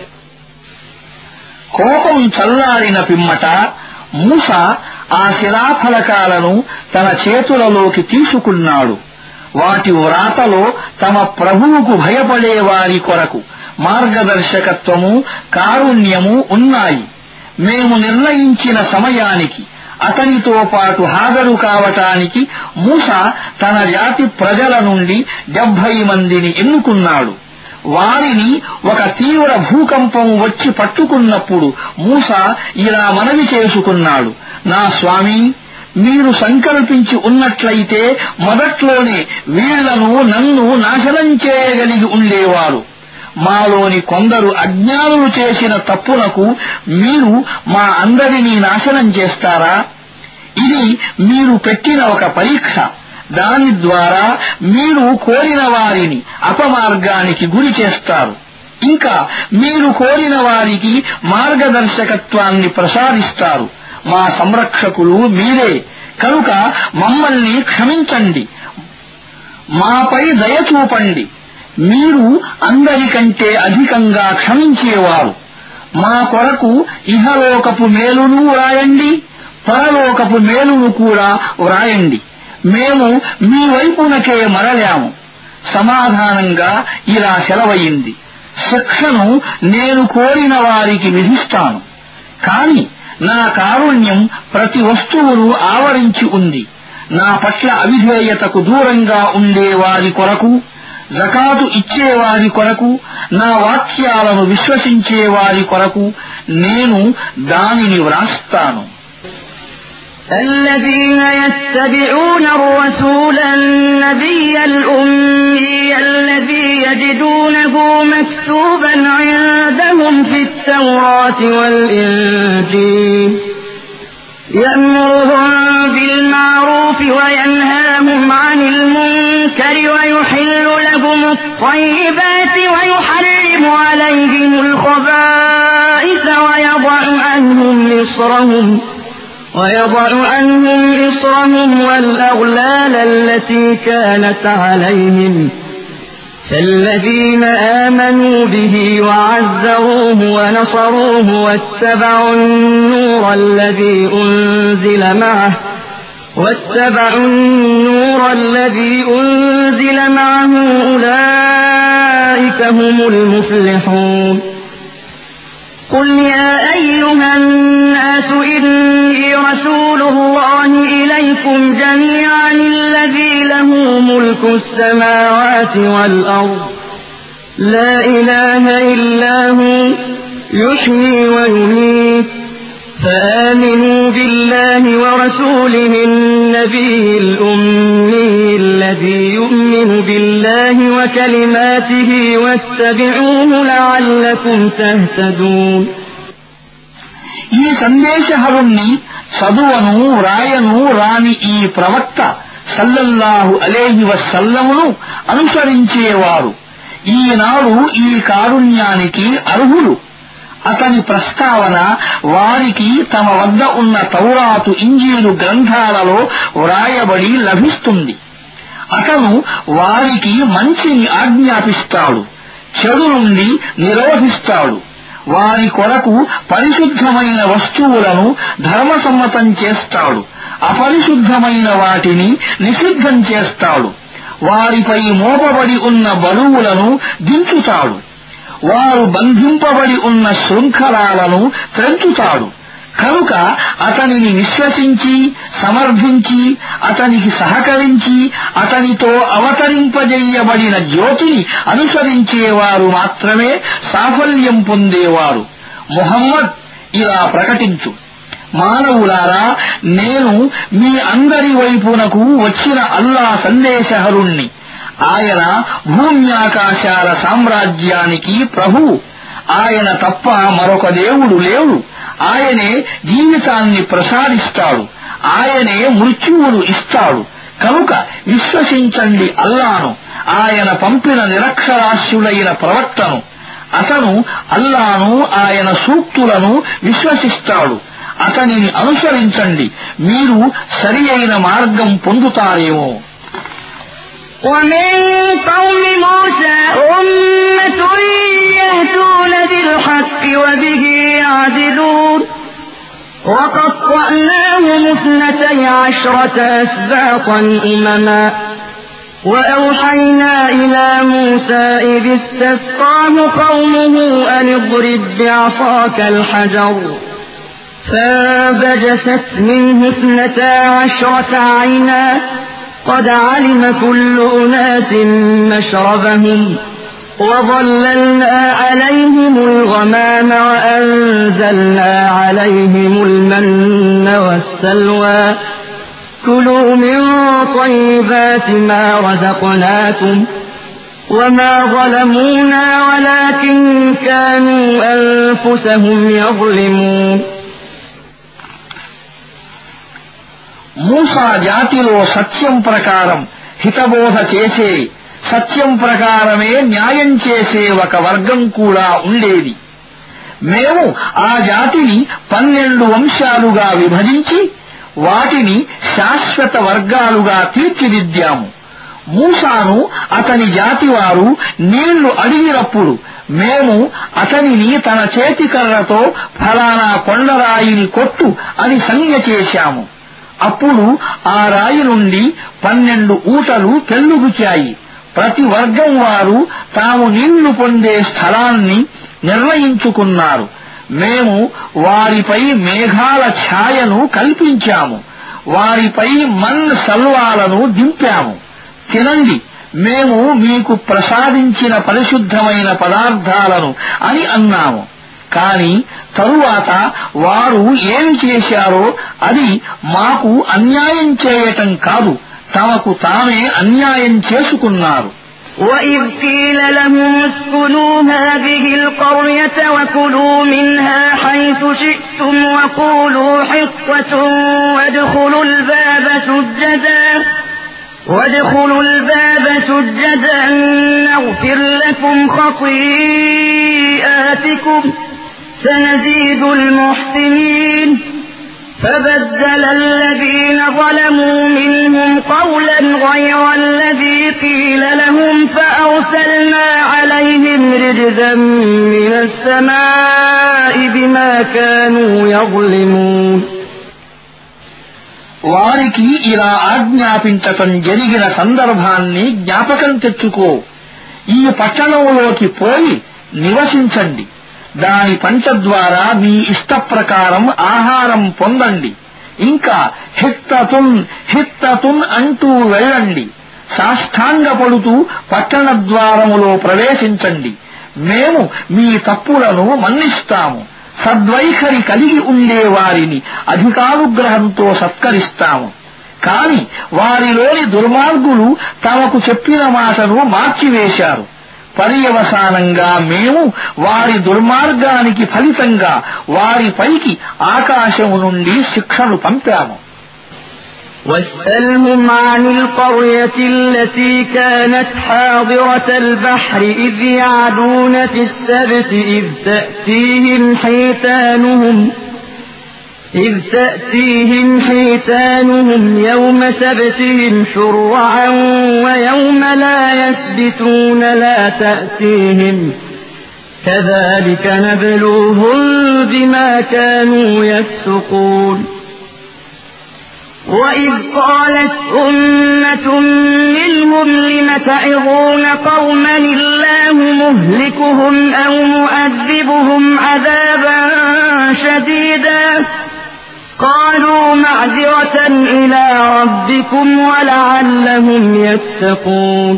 కోపం చల్లారిన పిమ్మట మూసా ఆ శిలాఫలకాలను తన చేతులలోకి తీసుకున్నాడు. వాటి వ్రాతలో తమ ప్రభువుకు భయపడే వారి కొరకు మార్గదర్శకత్వము, కారుణ్యము ఉన్నాయి. మేము నిర్ణయించిన సమయానికి అతనితో పాటు హాజరు కావటానికి మూసా తన జాతి ప్రజల నుండి 70 మందిని ఎన్నుకున్నాడు. వారిని ఒక తీవ్ర భూకంపం వచ్చి పట్టుకున్నప్పుడు మూసా ఇలా మనవి చేసుకున్నాడు, నా స్వామీ, మీరు సంకల్పించి ఉన్నట్లయితే మొదట్లోనే వీళ్లను నన్ను నాశనం చేయగలిగి ఉండేవారు. మాలోని కొందరు అజ్ఞానులు చేసిన తప్పునకు మీరు మా అందరినీ నాశనం చేస్తారా? ఇది మీరు పెట్టిన ఒక పరీక్ష. దాని ద్వారా మీరు కోరిన వారిని అపమార్గానికి గురి చేస్తారు. ఇంకా మీరు కోరిన వారికి మార్గదర్శకత్వాన్ని ప్రసాదిస్తారు. మా సంరక్షకులు మీరే, కనుక మమ్మల్ని క్షమించండి, మాపై దయ చూపండి. మీరు అందరికంటే అధికంగా క్షమించేవారు. మా కొరకు ఇహలోకపు మేలును వ్రాయండి, పరలోకపు మేలును కూడా వ్రాయండి. మేము మీ వైపునకే మరలాము. సమాధానంగా ఇలా సెలవయింది, శిక్షను నేను కోరిన వారికి విధిస్తాను. కాని నా కారుణ్యం ప్రతి వస్తువును ఆవరించి ఉంది. నా పట్ల అవిధేయతకు దూరంగా ఉండే వారి కొరకు, జకాతు ఇచ్చేవారి కొరకు నా వాక్యాలను విశ్వసించేవారి కొరకు నేను దానిని వ్రాస్తాను. الذين يتبعون الرسول النبي الأمي الذي يجدونه مكتوبا عندهم في التوراة والإنجيل يأمرهم بالمعروف وينهاهم عن المنكر ويحل لهم الطيبات ويحرم عليهم الخبائث ويضع عنهم إصرهم والأغلال التي كانت عليهم فالذين آمنوا به وعزروه ونصروه واتبعوا النور الذي أنزل معه أولئك هم المفلحون. قل يا أيها الناس إني رسول الله إليكم جميعا الذي له ملك السماوات والأرض لا إله إلا هو يحيي ويميت فآمنوا بالله ورسوله النبي الأمي الذي يؤمن بالله وكلماته واتبعوه لعلكم تهتدون. ఈ సందేశహరుణ్ణి చదువను రాయను రాని ఈ ప్రవక్త సల్లల్లాహు అలైహి వసల్లమును అనుసరించేవారు ఈనాడు ఈ కారుణ్యానికి అర్హులు. అతని ప్రస్తావన వారికి తమ వద్ద ఉన్న తౌరాతు ఇంజీలు గ్రంథాలలో వ్రాయబడి లభిస్తుంది. అతను వారికి మంచిని ఆజ్ఞాపిస్తాడు, చెడు నుండి నిరోధిస్తాడు. వారి కొరకు పరిశుద్ధమైన వస్తువులను ధర్మసమ్మతం చేస్తాడు, అపరిశుద్ధమైన వాటిని నిషిద్ధం చేస్తాడు. వారిపై మోపబడి ఉన్న బరువులను దించుతాడు. వారు బంధింపబడి ఉన్న శృంఖలాలను త్రెంచుతాడు. కనుక అతనిని విశ్వసించి సమర్థించి అతనికి సహకరించి అతనితో అవతరింపజేయబడిన జ్యోతిని అనుసరించేవారు మాత్రమే సాఫల్యం పొందేవారు. ముహమ్మద్ ఇలా ప్రకటించు, మానవులారా, నేను మీ అందరి వైపునకు వచ్చిన అల్లా సందేశహరుణ్ణి. ఆయన భూమ్యాకాశాల సామ్రాజ్యానికి ప్రభువు. ఆయన తప్ప మరొక దేవుడు లేడు. ఆయనే జీవితాన్ని ప్రసాదిస్తాడు, ఆయనే మృత్యువును ఇస్తాడు. కనుక విశ్వసించండి అల్లాను, ఆయన పంపిన నిరక్షరాస్యులైన ప్రవక్తను. అతను అల్లాను ఆయన సూక్తులను విశ్వసిస్తాడు. అతనిని అనుసరించండి, మీరు సరి అయిన మార్గం పొందుతారేమో. ومن قوم موسى أمة يهدون بالحق وبه يعدلون وقطعناهم 12 أسباطا أمما وأوحينا إلى موسى إذ استسقاه قومه أن اضرب بعصاك الحجر فانبجست منه 12 عينا قد علم كل أناس مشربهم وظللنا عليهم الغمام وأنزلنا عليهم المن والسلوى كلوا من طيبات ما رزقناكم وما ظلمونا ولكن كانوا أنفسهم يظلمون. మూసా జాతిలో సత్యం ప్రకారం హితబోధ చేసే, సత్యం ప్రకారమే న్యాయం చేసే ఒక వర్గం కూడా ఉండేది. మేము ఆ జాతిని 12 వంశాలుగా విభజించి వాటిని శాశ్వత వర్గాలుగా తీర్చిదిద్దాము. మూసాను అతని జాతివారు నీళ్లు అడిగినప్పుడు మేము అతనిని తన చేతికర్రతో ఫలానా కొండరాయిని కొట్టు అని సంజ్ఞ చేశాము. అప్పుడు ఆ రాయి నుండి 12 ఊటలు పెల్లుగుచాయి. ప్రతి వర్గం వారు తాము నీళ్లు పొందే స్థలాన్ని నిర్ణయించుకున్నారు. మేము వారిపై మేఘాల ఛాయను కల్పించాము, వారిపై మన్ సల్వాలను దింపాము. తినండి, మేము మీకు ప్రసాదించిన పరిశుద్ధమైన పదార్థాలను అని అన్నాము. కాని తరువాత వారు ఏమి చేశారో అది మాకు అన్యాయం చేయటం కాదు, తమకు తామే అన్యాయం చేసుకున్నారు. وَإِذْ قِيلَ لَهُمُ اسْكُنُوا هَٰذِهِ الْقَرْيَةَ وَكُلُوا مِنْهَا حَيْثُ شِئْتُمْ وَقُولُوا حِطَّةٌ وَادْخُلُوا الْبَابَ سُجَّدًا نَّغْفِرْ لَكُمْ خَطِيئَاتِكُمْ سَنَزِيدُ الْمُحْسِنِينَ فبدل الذين ظلموا منهم قولا غير الذي قيل لهم فأرسلنا عليهم رجزا من السماء بما كانوا يظلمون. వారికి ఇలా ఆజ్ఞాపించటం జరిగిన సందర్భాన్ని జ్ఞాపకం తెచ్చుకో. ఈ పట్టణంలోకి పోయి నివసించండి, దాని పంచ ద్వారా మీ ఇష్టప్రకారం ఆహారం పొందండి, ఇంకా హిత్తతున్ అంటూ వెళ్ళండి, సాష్టాంగపడుతూ పట్టణ ద్వారములో ప్రవేశించండి, మేము మీ తప్పులను మన్నిస్తాము, సద్వైఖరి కలిగి ఉండే వారిని అధికానుగ్రహంతో సత్కరిస్తాము. కాని వారిలోని దుర్మార్గులు తమకు చెప్పిన మాటను మార్చివేశారు. పర్యవసానంగా మేము వారి దుర్మార్గానికి ఫలితంగా వారిపైకి ఆకాశము నుండి శిక్షను పంపాము. واسألهم عن القرية التي كانت حاضرة البحر إذ يعدون في السبت إذ تأتيهم حيتانهم يوم سبتهم شرعا ويوم لا يسبتون لا تأتيهم كذلك نبلوهم بما كانوا يفسقون. وإذ قالت أمة منهم لم تعظون قوما الله مهلكهم أو مؤذبهم عذابا شديدا قالوا معذرة إلى ربكم ولعلهم يتقون.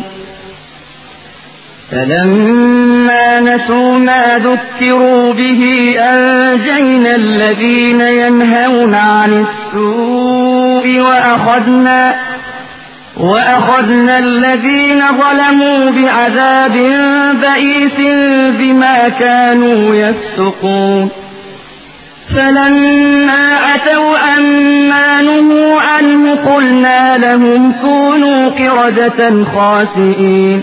فلما نسوا ما ذكروا به أنجينا الذين ينهون عن السوء وأخذنا الذين ظلموا بعذاب بئيس بما كانوا يفسقون. فلما عتوا عما نهوا عنه قلنا لهم كونوا قردة خاسئين.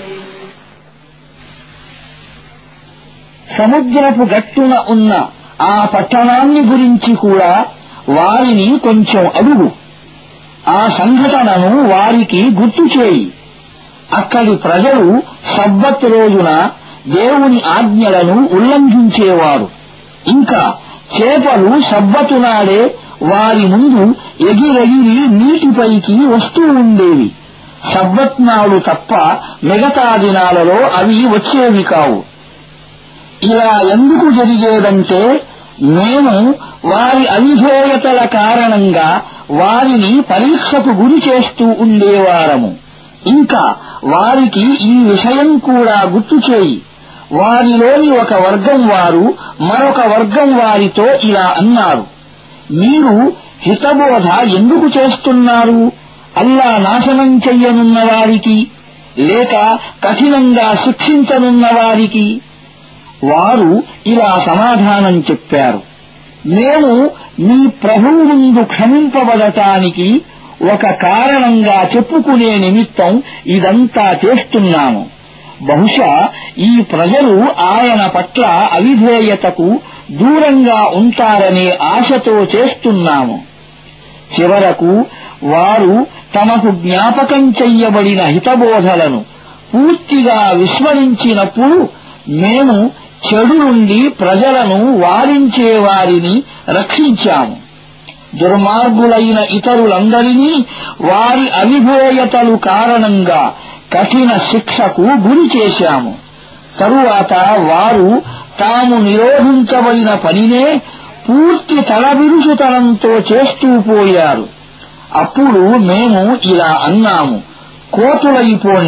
సముద్రపు గట్టున ఉన్న ఆ పట్టణాన్ని గురించి కూడా వారిని కొంచెం అడుగు. ఆ సంఘటనను వారికి గుర్తు చేయి. అక్కడి ప్రజలు సబ్బత్ రోజున దేవుని ఆజ్ఞలను ఉల్లంఘించేవారు. ఇంకా చేపలు సబ్బతు నాడే వారి ముందు ఎగిరెగిరి నీటిపైకి వస్తూ ఉండేవి. సబ్బత్ నాడు తప్ప మిగతా దినాలలో అవి వచ్చేవి కావు. ఇలా ఎందుకు జరిగేదంటే మేము వారి అవిధేయతల కారణంగా వారిని పరీక్షకు గురి చేస్తూ ఉండేవారము. ఇంకా వారికి ఈ విషయం కూడా గుర్తు చేయి. వారిలోని ఒక వర్గం వారు మరొక వర్గం వారితో ఇలా అన్నారు, మీరు హితబోధ ఎందుకు చేస్తున్నారు? అల్లా నాశనం చెయ్యనున్న వారికి లేక కఠినంగా శిక్షించనున్న వారికి? వారు ఇలా సమాధానం చెప్పారు, మేము మీ ప్రభువు ముందు క్షమింపబడటానికి ఒక కారణంగా చెప్పుకునే నిమిత్తం ఇదంతా చేస్తున్నాము. బహుశా ఈ ప్రజలు ఆయన పట్ల అవిధేయతకు దూరంగా ఉంటారనే ఆశతో చేస్తున్నాము. చివరకు వారు తమకు జ్ఞాపకం చెయ్యబడిన హితబోధలను పూర్తిగా విస్మరించినప్పుడు మేము చెడు నుండి ప్రజలను వారించే వారిని రక్షించాము. దుర్మార్గులైన ఇతరులందరినీ వారి అవిధేయతలు కారణంగా కఠిన శిక్షకు గురి చేశాము. తరువాత వారు తాము నిరోధించబడిన పనినే పూర్తి తలబిరుసుతనంతో చేస్తూ పోయారు. అప్పుడు మేము ఇలా అన్నాము, కోతులైపోండి,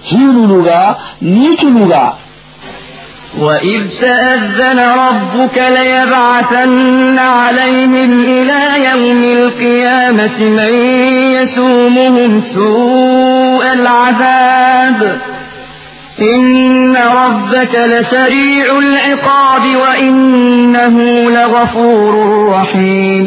హీనులుగా నీచులుగా. وَإِذْ تَأَذَّنَ رَبُّكَ لَيَبْعَثَنَّ عَلَيْهِمْ إِلَى يَوْمِ الْقِيَامَةِ مَن يَسُومُهُمْ سُوءَ الْعَذَابِ إِنَّ رَبَّكَ لَسَرِيعُ الْعِقَابِ وَإِنَّهُ لَغَفُورٌ رَّحِيمٌ.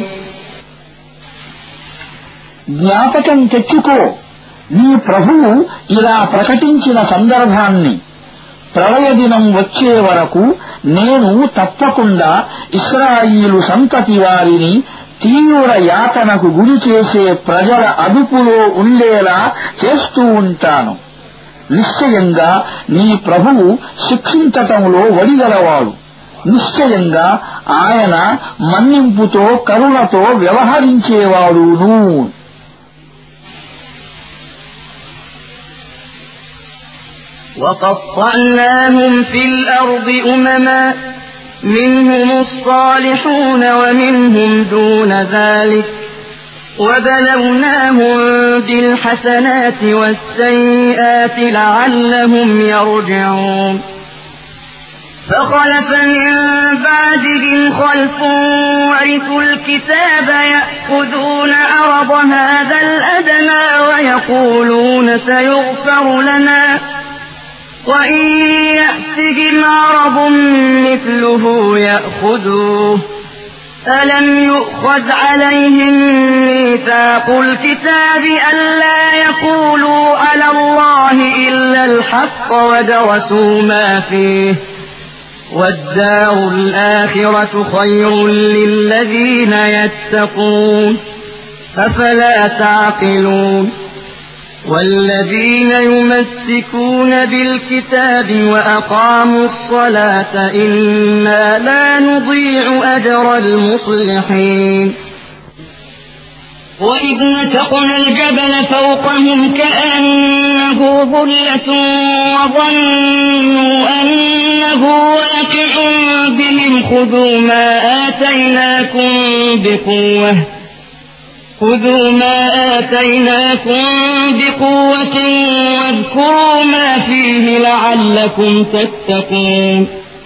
జ్ఞాపకం తెచ్చుకో, నీ ప్రభువు ఇలా ప్రకటించిన సందర్భాన్ని. ప్రళయ దినం వచ్చే వరకు నేను తప్పకుండా ఇశ్రాయీలు సంతతి వారిని తీవ్ర యాతనకు గురి చేసే ప్రజల అదుపులో ఉండేలా చేస్తూ ఉంటాను. నిశ్చయంగా నీ ప్రభువు శిక్షించటంలో వడిగలవాడు. నిశ్చయంగా ఆయన మన్నింపుతో కరుణతో వ్యవహరించేవాడును. وَقَطَّعْنَاهُمْ فِي الْأَرْضِ أُمَمًا مِّنْهُمُ الصَّالِحُونَ وَمِنْهُمْ دُونَ ذَلِكَ وَبَلَوْنَاهُم بِالْحَسَنَاتِ وَالسَّيِّئَاتِ لَعَلَّهُمْ يَرْجِعُونَ فَخَلَفَ مِن بَعْدِهِمْ خَلْفٌ وَرِثُوا الْكِتَابَ يَأْخُذُونَ عَرَضَ هَٰذَا الْأَدْنَىٰ وَيَقُولُونَ سَيُغْفَرُ لَنَا وَإِن يَأْتِهِمْ عَرَضٌ مِّثْلُهُ يَأْخُذُوهُ أَلَمْ يُؤْخَذْ عَلَيْهِم مِّيثَاقُ الْكِتَابِ أَلَّا يَقُولُوا عَلَى اللَّهِ إِلَّا الْحَقَّ وَدَرَسُوا مَا فِيهِ وَالدَّارُ الْآخِرَةُ خَيْرٌ لِّلَّذِينَ يَتَّقُونَ أَفَلَا تَعْقِلُونَ وَالَّذِينَ يُمَسِّكُونَ بِالْكِتَابِ وَأَقَامُوا الصَّلَاةَ إِنَّا لَا نُضِيعُ أَجْرَ الْمُصْلِحِينَ وَإِذْ نَتَقْنَا الْجَبَلَ فَوْقَهُمْ كَأَنَّهُ ظُلَّةٌ وَظَنُّوا أَنَّهُ وَاقِعٌ بِهِمْ خُذُوا مَا آتَيْنَاكُمْ بِقُوَّةٍ وَاذْكُرُوا مَا فِيهِ لَعَلَّكُمْ تَتَّقُونَ.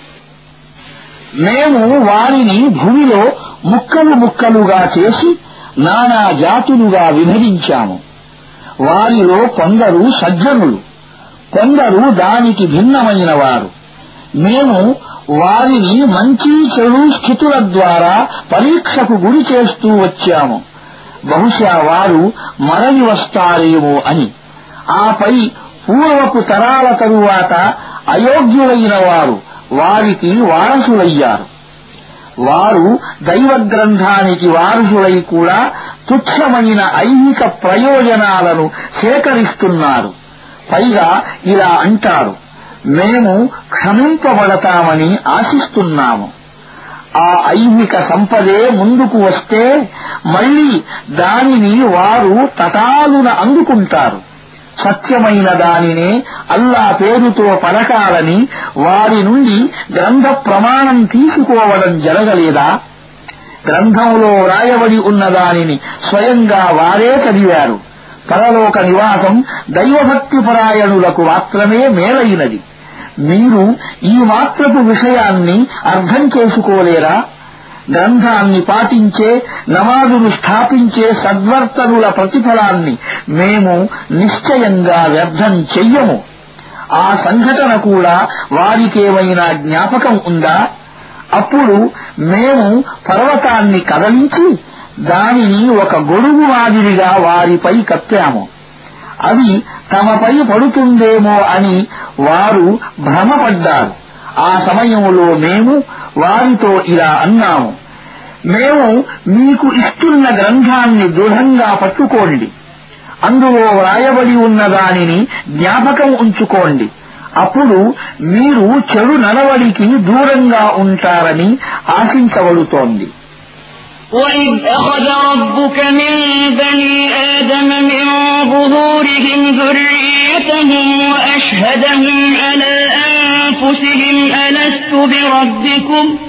మేము వారిని భూమిలో ముక్కలు ముక్కలుగా చేసి నానా జాతులుగా విభజించాము. వారిలో కొందరు సజ్జనులు, కొందరు దానికి భిన్నమైన వారు. మేము వారిని మంచి చెడు స్థితుల ద్వారా పరీక్షకు గురి చేస్తూ వచ్చాము. బహుశా వారు మరలి వస్తారేమో అని. ఆపై పూర్వపు తరాల తరువాత అయోగ్యులైన వారు వారికి వారసులయ్యారు. వారు దైవ గ్రంథానికి వారసులై కూడా తుచ్చమైన ఐహిక ప్రయోజనాలను సేకరిస్తున్నారు. పైగా ఇలా అంటారు, మేము క్షమింపబడతామని ఆశిస్తున్నాము. ఆ ఐహిక సంపదే ముందుకు వస్తే మళ్లీ దానిని వారు తటాలున అందుకుంటారు. సత్యమైన దానినే అల్లా పేరుతో పలకాలని వారి నుండి గ్రంథ ప్రమాణం తీసుకోవడం జరగలేదా? గ్రంథంలో రాయబడి ఉన్న దానిని స్వయంగా వారే చదివారు. పరలోక నివాసం దైవభక్తి పరాయణులకు మాత్రమే మేలైనది. మీరు ఈ మాత్రపు విషయాన్ని అర్థం చేసుకోలేరా? గ్రంథాన్ని పాటించే, నమాజును స్థాపించే సద్వర్తనుల ప్రతిఫలాన్ని మేము నిశ్చయంగా వ్యర్థం చెయ్యము. ఆ సంఘటన కూడా వారికేమైనా జ్ఞాపకం ఉందా? అప్పుడు మేము పర్వతాన్ని కదలించి దానిని ఒక గొడుగు మాదిరిగా వారిపై కప్పాము. అది తమపై పడుతుందేమో అని వారు భ్రమపడ్డారు. ఆ సమయంలో మేము వారితో ఇలా అన్నాము, మేము మీకు ఇస్తున్న గ్రంథాన్ని దృఢంగా పట్టుకోండి. అందులో వ్రాయబడి ఉన్న దానిని జ్ఞాపకం ఉంచుకోండి. అప్పుడు మీరు చెడు నడవడికి దూరంగా ఉంటారని ఆశించబడుతోంది. وَإِذْ أَخَذَ رَبُّكَ مِن بَنِي آدَمَ مِن ظُهُورِهِمْ ذُرِّيَّتَهُمْ وَأَشْهَدَهُمْ عَلَىٰ أَنفُسِهِمْ أَلَسْتُ بِرَبِّكُمْ ۖ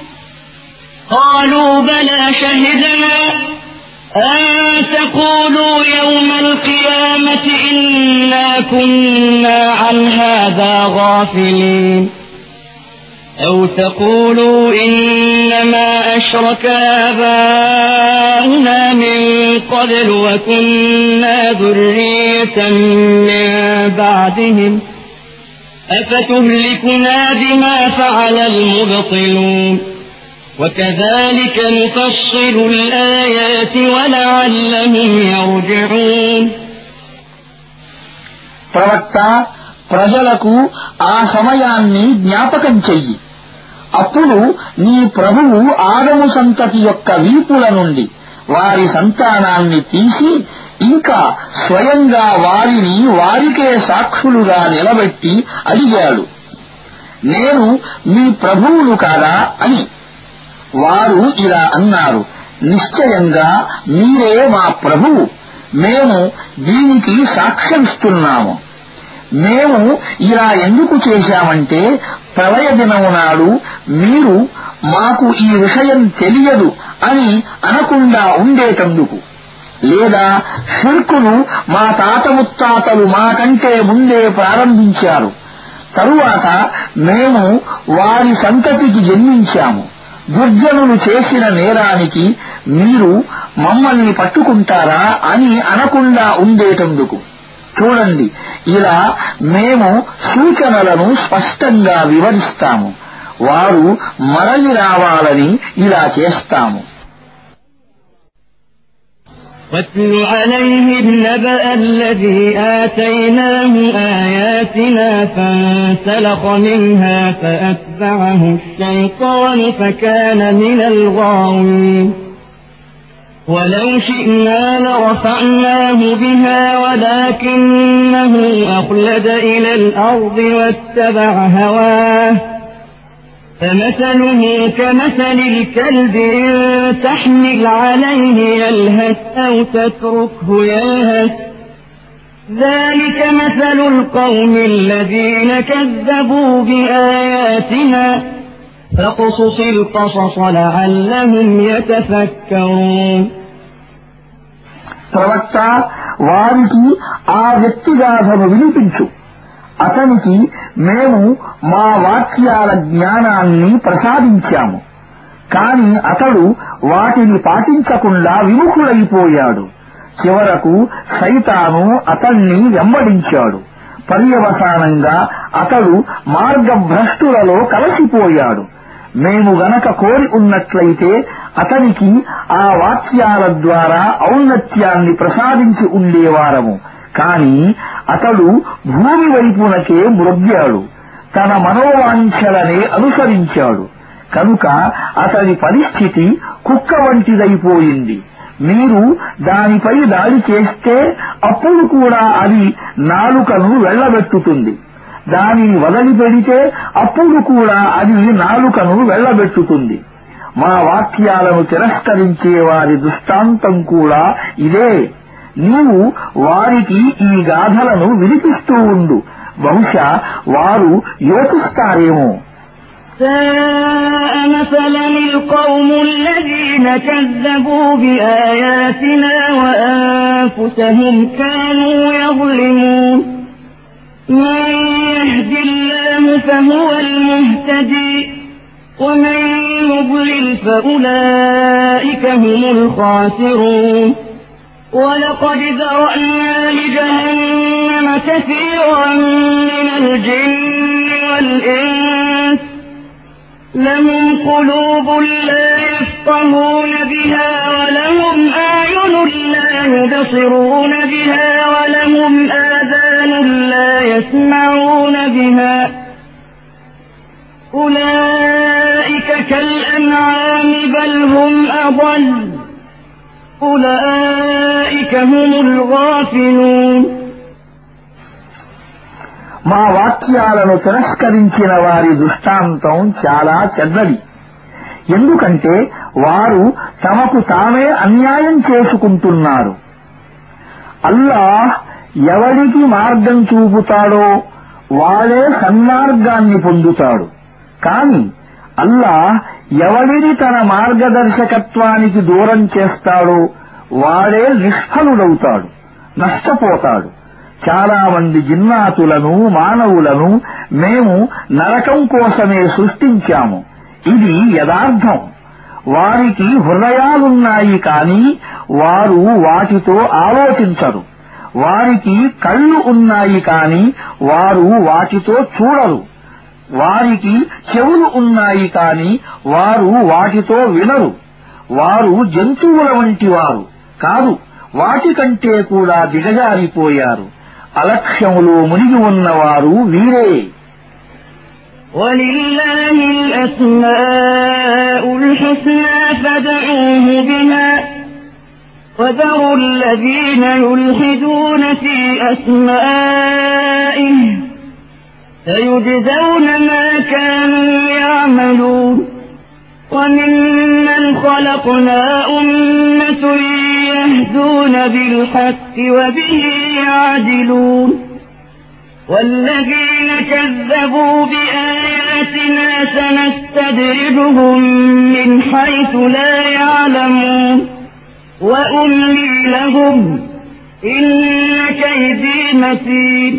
قَالُوا بَلَىٰ شَهِدْنَا أَن تَقُولُوا يَوْمَ الْقِيَامَةِ إِنَّا كنا عن هذا غافلين أو تقولوا إنما أشرك آباؤنا من قبل وكنا ذرية من بعدهم أفتهلكنا بما فعل المبطلون وكذلك نفصل الآيات ولعلهم يرجعون. ప్రవక్త ప్రజలకు ఆ సమయాన్ని జ్ఞాపకం చెయ్యి. అప్పుడు నీ ప్రభువు ఆదము సంతతి యొక్క వీపుల నుండి వారి సంతానాన్ని తీసి ఇంకా స్వయంగా వారిని వారికే సాక్షులుగా నిలబెట్టి అడిగాడు, నేను మీ ప్రభువును కాదా అని. వారు ఇలా అన్నారు, నిశ్చయంగా మీరే మా ప్రభువు, మేము దీనికి సాక్ష్యమిస్తున్నాము. మేము ఇలా ఎందుకు చేశామంటే ప్రళయ దినం నాడు మీరు మాకు ఈ విషయం తెలియదు అని అనకుండా ఉండేటందుకు, లేదా షిర్కును మా తాత ముత్తాతలు మాకంటే ముందే ప్రారంభించారు, తరువాత మేము వారి సంతతికి జన్మించాము. దుర్జనులు చేసిన నేరానికి మీరు మమ్మల్ని పట్టుకుంటారా అని అనకుండా ఉండేటందుకు. చూడండి, ఇలా మేము సూచనలను స్పష్టంగా వివరిస్తాము. వారు మరలి రావాలని ఇలా చేస్తాము. واتل عليهم نبأ الذي آتيناه آياتنا فانسلخ منها فأتبعه الشيطان فكان من الغاوين ولو شئنا لرفعناه بها ولكنه أخلد إلى الأرض واتبع هواه فمثله كمثل الكلب إن تحمل عليه يلهث أو تتركه يلهث ذلك مثل القوم الذين كذبوا بآياتنا فاقصص القصص لعلهم يتفكرون. ప్రవక్త వారికి ఆ వ్యక్తిగాథను వినిపించు. అతనికి మేము మా వాక్యాల జ్ఞానాన్ని ప్రసాదించాము, కాని అతడు వాటిని పాటించకుండా విముఖుడైపోయాడు. చివరకు సైతాను అతన్ని వెంబడించాడు. పర్యవసానంగా అతడు మార్గభ్రష్టులలో కలసిపోయాడు. మేము గనక కోరి ఉన్నట్లయితే అతనికి ఆ వాక్యాల ద్వారా ఔన్నత్యాన్ని ప్రసాదించి ఉండేవారము. కాని అతడు భూమి వైపునకే మ్రొగ్గాడు, తన మనోవాంఛలనే అనుసరించాడు. కనుక అతని పరిస్థితి కుక్క వంటిదైపోయింది. మీరు దానిపై దాడి చేస్తే అప్పుడు కూడా అది నాలుకను వెళ్లబెట్టుతుంది. దానిని వదిలిపెడితే అప్పుడు కూడా అది నాలుకను వెళ్లబెట్టుతుంది. మా వాక్యాలను తిరస్కరించే వారి దృష్టాంతం కూడా ఇదే. నీవు వారికి ఈ గాథలను వినిపిస్తూ ఉండు, బహుశా వారు యోచిస్తారేమో. ساء مثلا القوم الذين كذبوا بآياتنا وأنفسهم كانوا يظلمون من يهد الله فهو المهتدي ومن يضلل فأولئك هم الخاسرون ولقد ذرأنا لجهنم كثيرا من الجن والإنس لهم قلوب لا يفقهون بها ولهم أعين لا يبصرون بها ولهم آذان لا يسمعون بها أولئك كالأنعام بل هم أضل أولئك هم الغافلون. మా వాక్యాలను తిరస్కరించిన వారి దృష్టాంతం చాలా చెడ్డది. ఎందుకంటే వారు తమకు తామే అన్యాయం చేసుకుంటున్నారు. అల్లాహ్ ఎవరికి మార్గం చూపుతాడో వాడే సన్మార్గాన్ని పొందుతాడు. కాని అల్లాహ్ ఎవరిని తన మార్గదర్శకత్వానికి దూరం చేస్తాడో వాడే నిష్ఫలుడవుతాడు, నష్టపోతాడు. చాలా మంది జిన్నాతులను మానవులను మేము నరకం కోసమే సృష్టించాము. ఇది యథార్థం. వారికి హృదయాలున్నాయి కాని వారు వాటితో ఆలోచించరు. వారికి కళ్ళు ఉన్నాయి కాని వారు వాటితో చూడరు. వారికి చెవులు ఉన్నాయి కాని వారు వాటితో వినరు. వారు జంతువుల వంటి వారు కాదు, వాటికంటే కూడా దిగజారిపోయారు. అలక్ష్యములో మునిగి ఉన్నవారు వీరే. وَلِلَّهِ الْأَسْمَاءُ الْحُسْنَى فَادْعُوهُ بِهَا وَذَرُوا الَّذِينَ يُلْحِدُونَ فِي أَسْمَائِهِ سَيُجْزَوْنَ مَا كَانُوا يَعْمَلُونَ وَمِمَّنْ خَلَقْنَا أُمَّةٌ يَهْدُونَ بِالْحَقِّ وَبِهِ يَعْدِلُونَ وَالَّذِينَ كَذَّبُوا بِآيَاتِنَا سَنَسْتَدْرِجُهُم مِّنْ حَيْثُ لَا يَعْلَمُونَ وَأُمْلِي لَهُمْ إِنَّ كَيْدِي مَتِينٌ.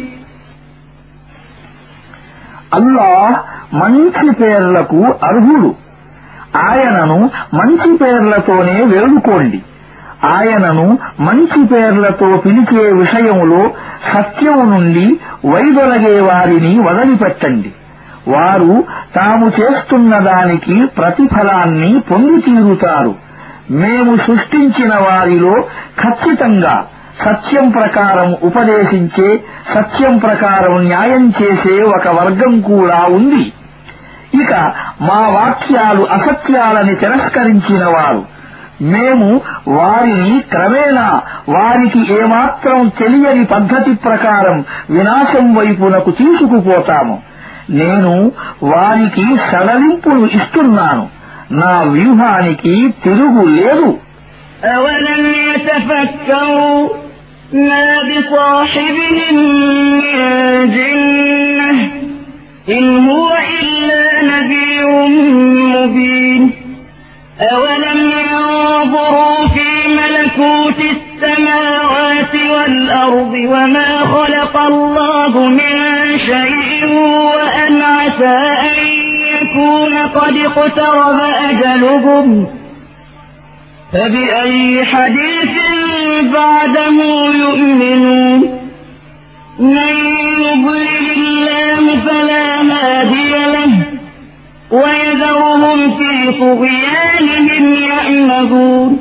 అల్లాహ్ మంచి పేర్లకు అర్హుడు. ఆయనను మంచి పేర్లతోనే వేడుకోండి. ఆయనను మంచి పేర్లతో పిలిచే విషయంలో సత్యం నుండి వైదొలగే వారిని వదిలిపెట్టండి. వారు తాము చేస్తున్న దానికి ప్రతిఫలాన్ని పొంది తీరుతారు. మేము సృష్టించిన వారిలో ఖచ్చితంగా సత్యం ప్రకారం ఉపదేశించే, సత్యం ప్రకారం న్యాయం చేసే ఒక వర్గం కూడా ఉంది. ఇక మా వాక్యాలు అసత్యాలని తిరస్కరించిన వారు, మేము వారిని క్రమేణా వారికి ఏమాత్రం తెలియని పద్ధతి ప్రకారం వినాశం వైపునకు తీసుకుపోతాము. నేను వారికి సడలింపులు ఇస్తున్నాను. నా వ్యూహానికి తిరుగు లేదు. أَوَلَمْ يَتَفَكَّرُوا مَا بِصَاحِبِهِم مِّن جِنَّةٍ إِنْ هُوَ إِلَّا نَذِيرٌ مُّبِينٌ أَوَلَمْ يَنظُرُوا فِي مَلَكُوتِ السَّمَاوَاتِ وَالْأَرْضِ وَمَا خَلَقَ اللَّهُ مِن شَيْءٍ وَأَنْ عَسَىٰ أَن يَكُونَ قَدِ اقْتَرَبَ أَجَلُهُمْ فَبِأَيِّ حَدِيثٍ بَعْدَهُ يُؤْمِنُونَ مَن يُضْلِلِ اللَّهُ فَلَا هَادِيَ لَهُ وَيَذَرُهُمْ فِي طُغْيَانِهِمْ يَعْمَهُونَ.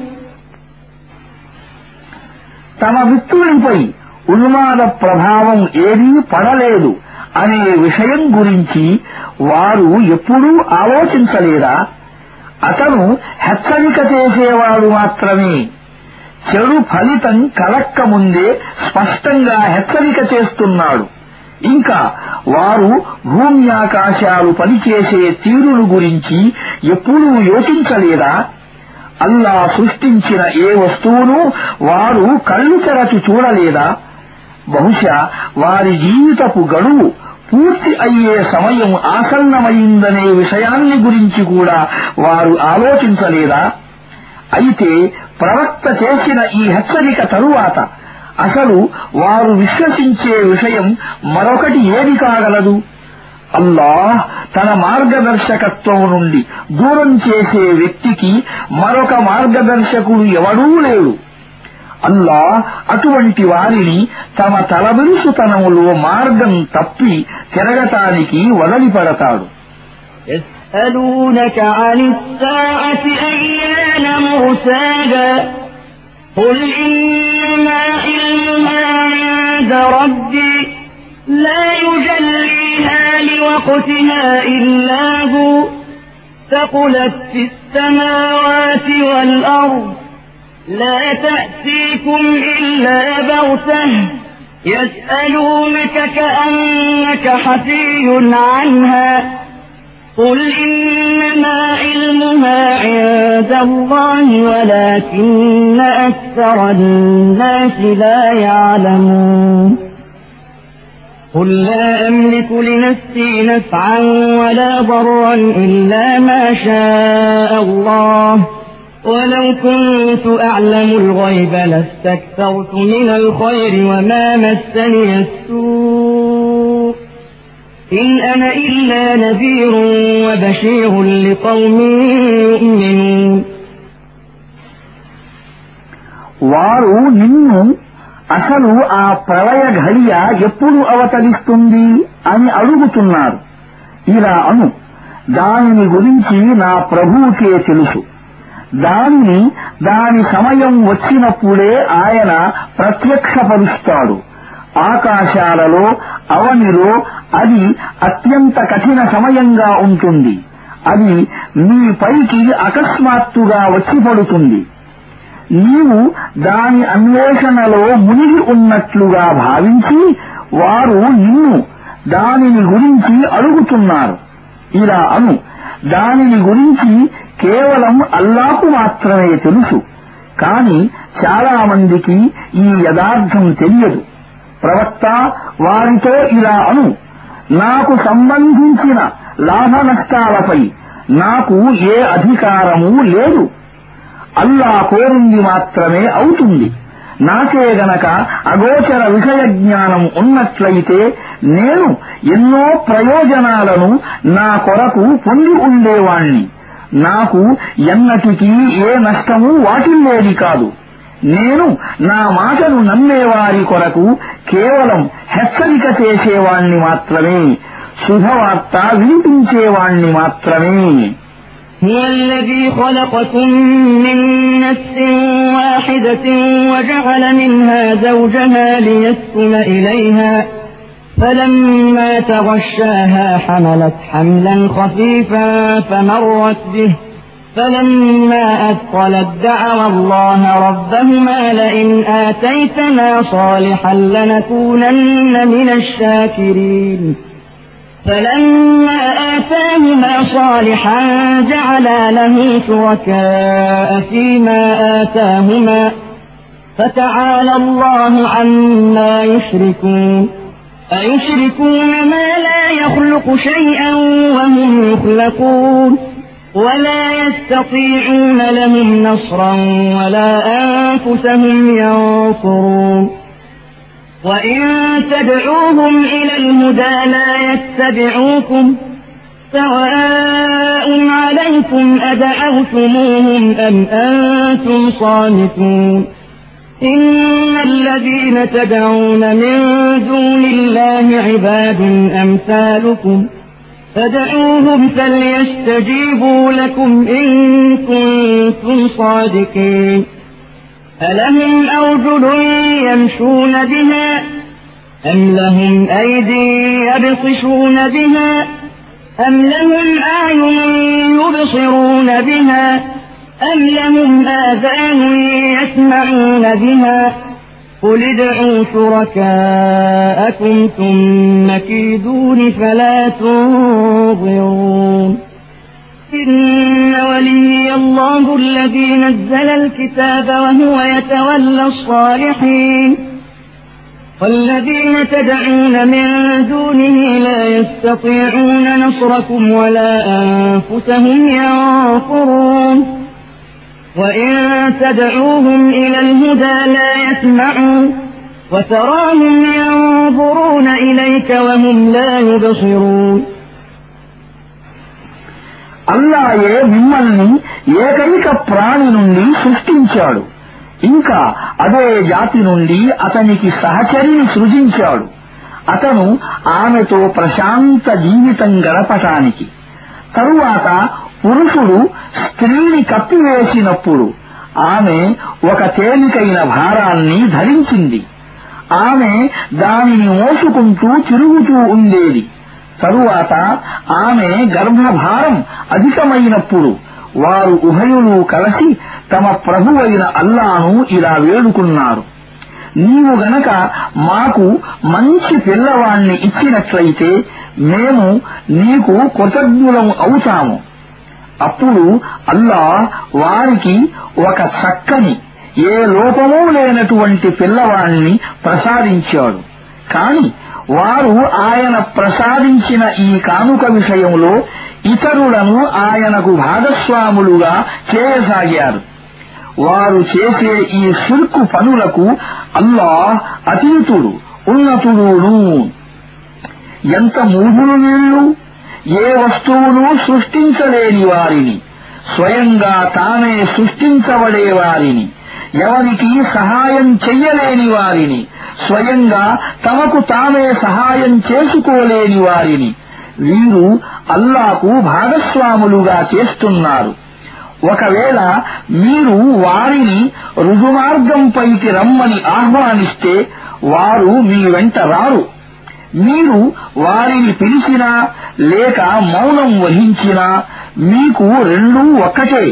తమ మిత్రునిపై ఉన్మాద ప్రభావం ఏదీ పడలేదు అనే విషయం గురించి వారు ఎప్పుడూ ఆలోచించలేదా? అతను హెచ్చరిక చేసేవాడు మాత్రమే. చెడు ఫలితం కలక్కముందే స్పష్టంగా హెచ్చరిక చేస్తున్నాడు. ఇంకా వారు భూమ్యాకాశాలు పనిచేసే తీరును గురించి ఎప్పుడూ యోచించలేదా? అల్లా సృష్టించిన ఏ వస్తువును వారు కళ్ళు తెరచి చూడలేదా? బహుశా వారి జీవితపు గడువు పూర్తి అయ్యే సమయం ఆసన్నమైందనే విషయాన్ని గురించి కూడా వారు ఆలోచించలేదా? అయితే ప్రవక్త చేసిన ఈ హెచ్చరిక తరువాత అసలు వారు విశ్వసించే విషయం మరొకటి ఏది కాగలదు? అల్లాహ్ తన మార్గదర్శకత్వం నుండి దూరం చేసే వ్యక్తికి మరొక మార్గదర్శకుడు ఎవడూ లేడు. అల్లాహ్ అటువంటి వారిని తమ తలబిరుసుతనములో మార్గం తప్పి తిరగటానికి వదిలిపెడతాడు. يسألونك عن الساعة أيان مرساها قل إنما علمها عند ربي لا يجليها لوقتها إلا هو ثقلت في السماوات والأرض لا تأتيكم إلا بغتة يسألونك كأنك حفي عنها قل إنما علمها عند الله ولكن أكثر الناس لا يعلمون قل لا أملك لنفسي نفعا ولا ضرا إلا ما شاء الله ولو كنت أعلم الغيب لاستكثرت من الخير وما مسني السوء إن أنا إلا نذير وبشير لقوم يؤمنون. వారు నిన్ను అసలు ఆ ప్రళయ ఘడియ ఎప్పుడు అవతరిస్తుంది అని అడుగుతున్నారు. ఇలా అను, దానిని గురించి నా ప్రభువుకే తెలుసు. దాని సమయం వచ్చినప్పుడే ఆయన ప్రత్యక్షపరుస్తాడు. ఆకాశాలలో అవనిలో అది అత్యంత కఠిన సమయంగా ఉంటుంది. అది మీపైకి అకస్మాత్తుగా వచ్చి పడుతుంది. నీవు దాని అన్వేషణలో మునిగి ఉన్నట్లుగా భావించి వారు నిన్ను దానిని గురించి అడుగుతున్నారు. ఇలా అను, దానిని గురించి కేవలం అల్లాహకు మాత్రమే తెలుసు. కాని చాలా మందికి ఈ యథార్థం తెలియదు. ప్రవక్త వారితో ఇలా అను, నాకు సంబంధించిన లాభ నష్టాలపై నాకు ఏ అధికారమూ లేదు. అల్లా కోరింది మాత్రమే అవుతుంది. నాకే గనక అగోచర విషయ జ్ఞానం ఉన్నట్లయితే నేను ఎన్నో ప్రయోజనాలను నా కొరకు పొంది ఉండేవాణ్ణి. నాకు ఎన్నటికీ ఏ నష్టమూ వాటిల్లేది కాదు. నేను నా మాటను నమ్మేవారి కొరకు కేవలం హెచ్చరిక చేసేవాణ్ణి మాత్రమే, శుభవార్త వినిపించేవాణ్ణి మాత్రమే. هو الذي خلقكم من نفس واحدة وجعل منها زوجها ليسكن إليها فلما تغشاها حملت حملا خفيفا فمرت به فلما أثقلت دعوا الله ربهما لئن آتيتنا صالحا لنكونن من الشاكرين فلما آتاهما صالحا جعلا له شركاء فيما آتاهما فتعالى الله عما يشركون أيشركون ما لا يخلق شيئا وهم يخلقون ولا يستطيعون لهم نصرا ولا أنفسهم ينصرون وإن تدعوهم إلى الهدى لا يتبعوكم سواء عليكم أدعوتموهم أم أنتم صامتون إن الذين تدعون من دون الله عباد أمثالكم فادعوهم فليستجيبوا لكم إن كنتم صادقين ألهم أرجل يمشون بها أم لهم أيدي يبطشون بها أم لهم أعين يبصرون بها أم لهم آذان يسمعون بها قل ادعوا شركاءكم ثم كيدون فلا تنظرون إن ولي الله الذي نزل الكتاب وهو يتولى الصالحين والذين تدعون من دونه لا يستطيعون نصركم ولا أنفسهم ينصرون وإن تدعوهم إلى الهدى لا يسمعون وتراهم ينظرون إليك وهم لا يبصرون. అల్లాయే మిమ్మల్ని ఏకైక ప్రాణి నుండి సృష్టించాడు. ఇంకా అదే జాతి నుండి అతనికి సహచరిని సృజించాడు. అతను ఆమెతో ప్రశాంత జీవితం గడపటానికి. తరువాత పురుషుడు స్త్రీని కప్పివేసినప్పుడు ఆమె ఒక తేలికైన భారాన్ని ధరించింది. ఆమె దానిని మోసుకుంటూ తిరుగుతూ ఉండేది. తరువాత ఆమె గర్భభారం అధికమైనప్పుడు వారు ఉభయులు కలిసి తమ ప్రభువైన అల్లాను ఇలా వేడుకున్నారు, నీవు గనక మాకు మంచి పిల్లవాణ్ణి ఇచ్చినట్లయితే మేము నీకు కృతజ్ఞులం అవుతాము. అప్పుడు అల్లాహ్ వారికి ఒక చక్కని ఏ లోపమూ లేనటువంటి పిల్లవాణ్ణి ప్రసాదించాడు. కాని వారు ఆయన ప్రసాదించిన ఈ కానుక విషయంలో ఇతరులను ఆయనకు భాగస్వాములుగా చేయసాగారు. వారు చేసే ఈ షిర్కు పనులకు అల్లాహ్ అతీతుడు ఉన్నతుడును. ఎంత మూఢులు వీళ్ళు! ఏ వస్తువును సృష్టించలేని వారిని, స్వయంగా తామే సృష్టించబడే వారిని, ఎవరికి సహాయం చెయ్యలేని వారిని, స్వయంగా తమకు తామే సహాయం చేసుకోలేని వారిని వీరు అల్లాకు భాగస్వాములుగా చేస్తున్నారు. ఒకవేళ మీరు వారిని రుజుమార్గంపైకి రమ్మని ఆహ్వానిస్తే వారు మీ వెంట రారు. మీరు వారిని పిలిచినా లేక మౌనం వహించినా మీకు రెండూ ఒక్కటే.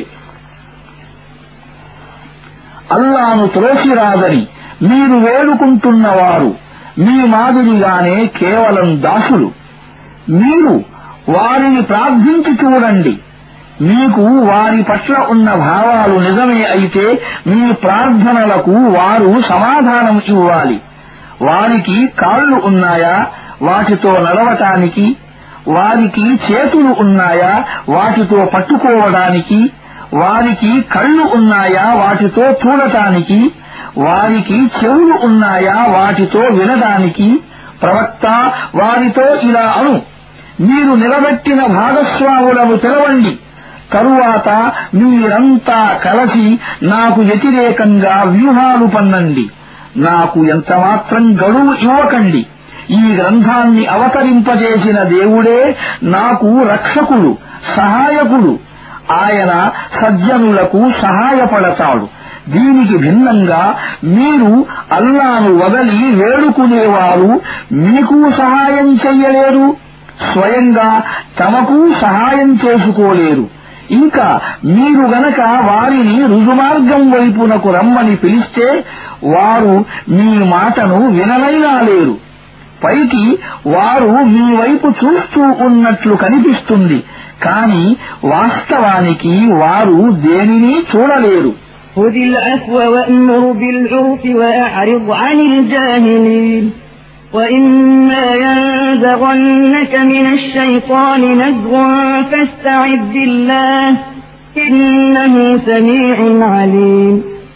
అల్లాను త్రోసిరాదని మీరు వేడుకుంటున్నవారు మీ మాదిరిగానే కేవలం దాసులు. మీరు వారిని ప్రార్థించి చూడండి. మీకు వారి పట్ల ఉన్న భావాలు నిజమే అయితే మీ ప్రార్థనలకు వారు సమాధానం ఇవ్వాలి. వారికి కాళ్లు ఉన్నాయా వాటితో నడవటానికి? వారికి చేతులు ఉన్నాయా వాటితో పట్టుకోవడానికి? వారికి కళ్ళు ఉన్నాయా వాటితో చూడటానికి? వారికి చెవులు ఉన్నాయా వాటితో వినడానికి? ప్రవక్త వారితో ఇలా అను: మీరు నిలబెట్టిన భాగస్వాములను పిలవండి. తరువాత మీరంతా కలిసి నాకు వ్యతిరేకంగా వ్యూహాలు పన్నండి. నాకు ఎంతమాత్రం గడువు ఇవ్వకండి. ఈ గ్రంథాన్ని అవతరింపజేసిన దేవుడే నాకు రక్షకుడు, సహాయకుడు. ఆయన సజ్జనులకు సహాయపడతాడు. దీనికి భిన్నంగా మీరు అల్లాను వదలి వేడుకునేవారు మీకు సహాయం చెయ్యలేరు, స్వయంగా తమకు సహాయం చేసుకోలేరు. ఇంకా మీరు గనక వారిని రుజుమార్గం వైపునకు రమ్మని పిలిస్తే వారు మీ మాటను విననైనా లేరు. పైకి వారు మీ వైపు చూస్తూ ఉన్నట్లు కనిపిస్తుంది, కాని వాస్తవానికి వారు దేనినీ చూడలేరు. خذ العفو وأمر بالعرف وأعرض عن الجاهلين وإما ينزغنك من الشيطان نزغ فاستعذ بالله إنه سميع عليم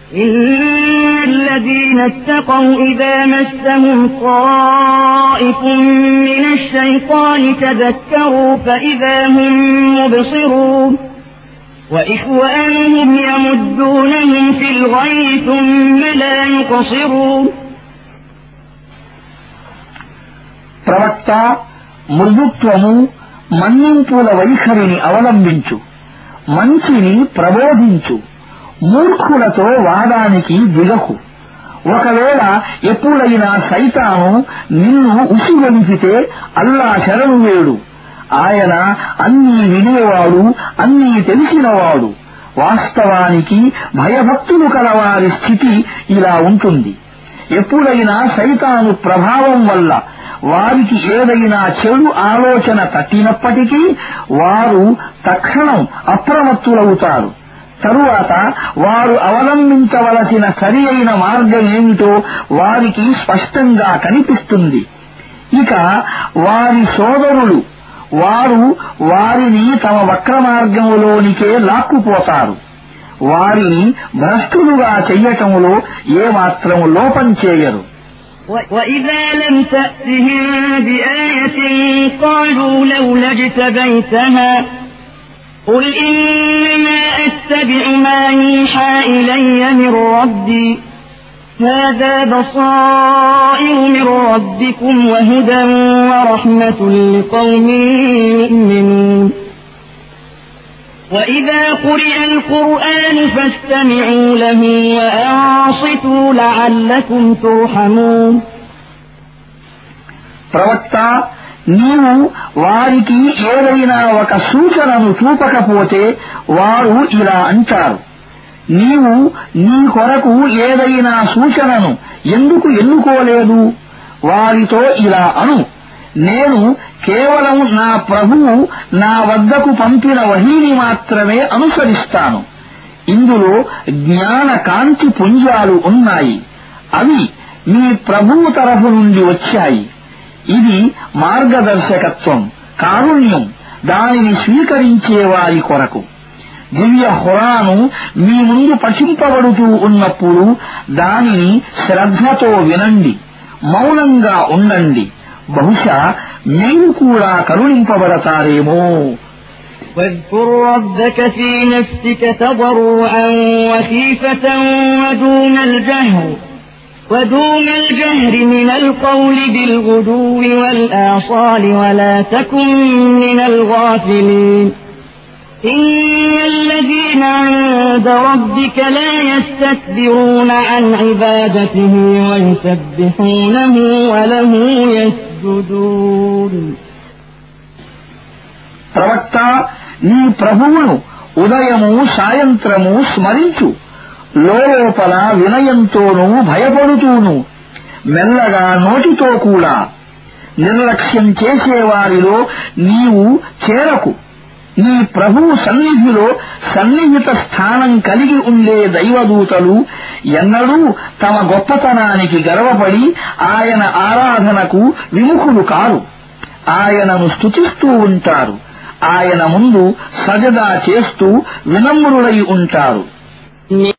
إن الذين اتقوا إذا مسهم طائف من الشيطان تذكروا فإذا هم مبصرون وإخوانهم يمدونهم في الغي ثم لا يقصرون. ప్రవక్త మృదుత్వము మన్నింపుల వైఖరిని అవలంబించు, మంచిని ప్రబోధించు, మూర్ఖులతో వాదానికి దిగకు. ఒకవేళ ఎప్పుడైనా సైతాను నిన్ను ఉసిగొలిపితే అల్లా శరణు వేడు. ఆయన అన్నీ వినేవాడు, అన్నీ తెలిసినవాడు. వాస్తవానికి భయభక్తులు కలవారి స్థితి ఇలా ఉంటుంది. ఎప్పుడైనా సైతాను ప్రభావం వల్ల వారికి ఏదైనా చెడు ఆలోచన తట్టినప్పటికీ వారు తక్షణం అప్రమత్తులవుతారు. తరువాత వారు అవలంబించవలసిన సరి అయిన మార్గమేమిటో వారికి స్పష్టంగా కనిపిస్తుంది. ఇక వారి సోదరులు వారు వారిని తమ వక్రమార్గంలోనికే లాక్కుపోతారు. వారిని భ్రష్టులుగా చెయ్యటంలో ఏమాత్రం లోపం చేయరు. وَإِذَا لَمْ تَأْتِهِم بِآيَةٍ قَالُوا لَوْلَا اجْتَبَيْتَهَا قُلْ إِنَّمَا أَتَّبِعُ مَا يُوحَىٰ إِلَيَّ مِن رَّبِّي هَٰذَا بَصَائِرُ مِن رَّبِّكُمْ وَهُدًى وَرَحْمَةٌ لِّقَوْمٍ يُؤْمِنُونَ. وَإِذَا قُرِئَ الْقُرْآنُ فَاسْتَمِعُوا لَهُ وَأَنصِتُوا لَعَلَّكُمْ تُرْحَمُونَ. ప్రవక్త, నీవు వారికి ఏదైనా ఒక సూచనను చూపకపోతే వారు ఇలా అంటారు: నీవు నీ కొరకు ఏదైనా సూచనను ఎందుకు ఎన్నుకోలేదు? వారితో ఇలా అను: నేను కేవలం నా ప్రభువు నా వద్దకు పంపిన వహీని మాత్రమే అనుసరిస్తాను. ఇందులో జ్ఞాన కాంతి పుంజాలు ఉన్నాయి. అవి మీ ప్రభువు తరఫు నుండి వచ్చాయి. ఇది మార్గదర్శకత్వం, కారుణ్యం దానిని స్వీకరించే వారి కొరకు. దివ్య ఖురాను మీ ముందు పఠింపబడుతూ ఉన్నప్పుడు దానిని శ్రద్ధతో వినండి, మౌనంగా ఉండండి. బహుశా మీరు కూడా కరుణింపబడతారేమో. واذكر ربك في نفسك تضرعا وخيفة ودون الجهر من القول بالغدو والآصال ولا تكن من الغافلين إن الذين عند ربك لا يستكبرون عن عبادته ويسبحونه وله يسجدون. ప్రవక్త, నీ ప్రభువును ఉదయము సాయంత్రము స్మరించు, లోపల వినయంతోనూ భయపడుతూను, మెల్లగా నోటితో కూడా. నిర్లక్ష్యం చేసేవారిలో నీవు చేరకు. నీ ప్రభువు సన్నిధిలో సన్నిహిత స్థానం కలిగి ఉండే దైవదూతలు ఎన్నడూ తమ గొప్పతనానికి గర్వపడి ఆయన ఆరాధనకు విముఖులు కారు. ఆయనను స్తుతిస్తూ ఉంటారు, ఆయన ముందు సజదా చేస్తూ వినమ్రులై ఉంటారు.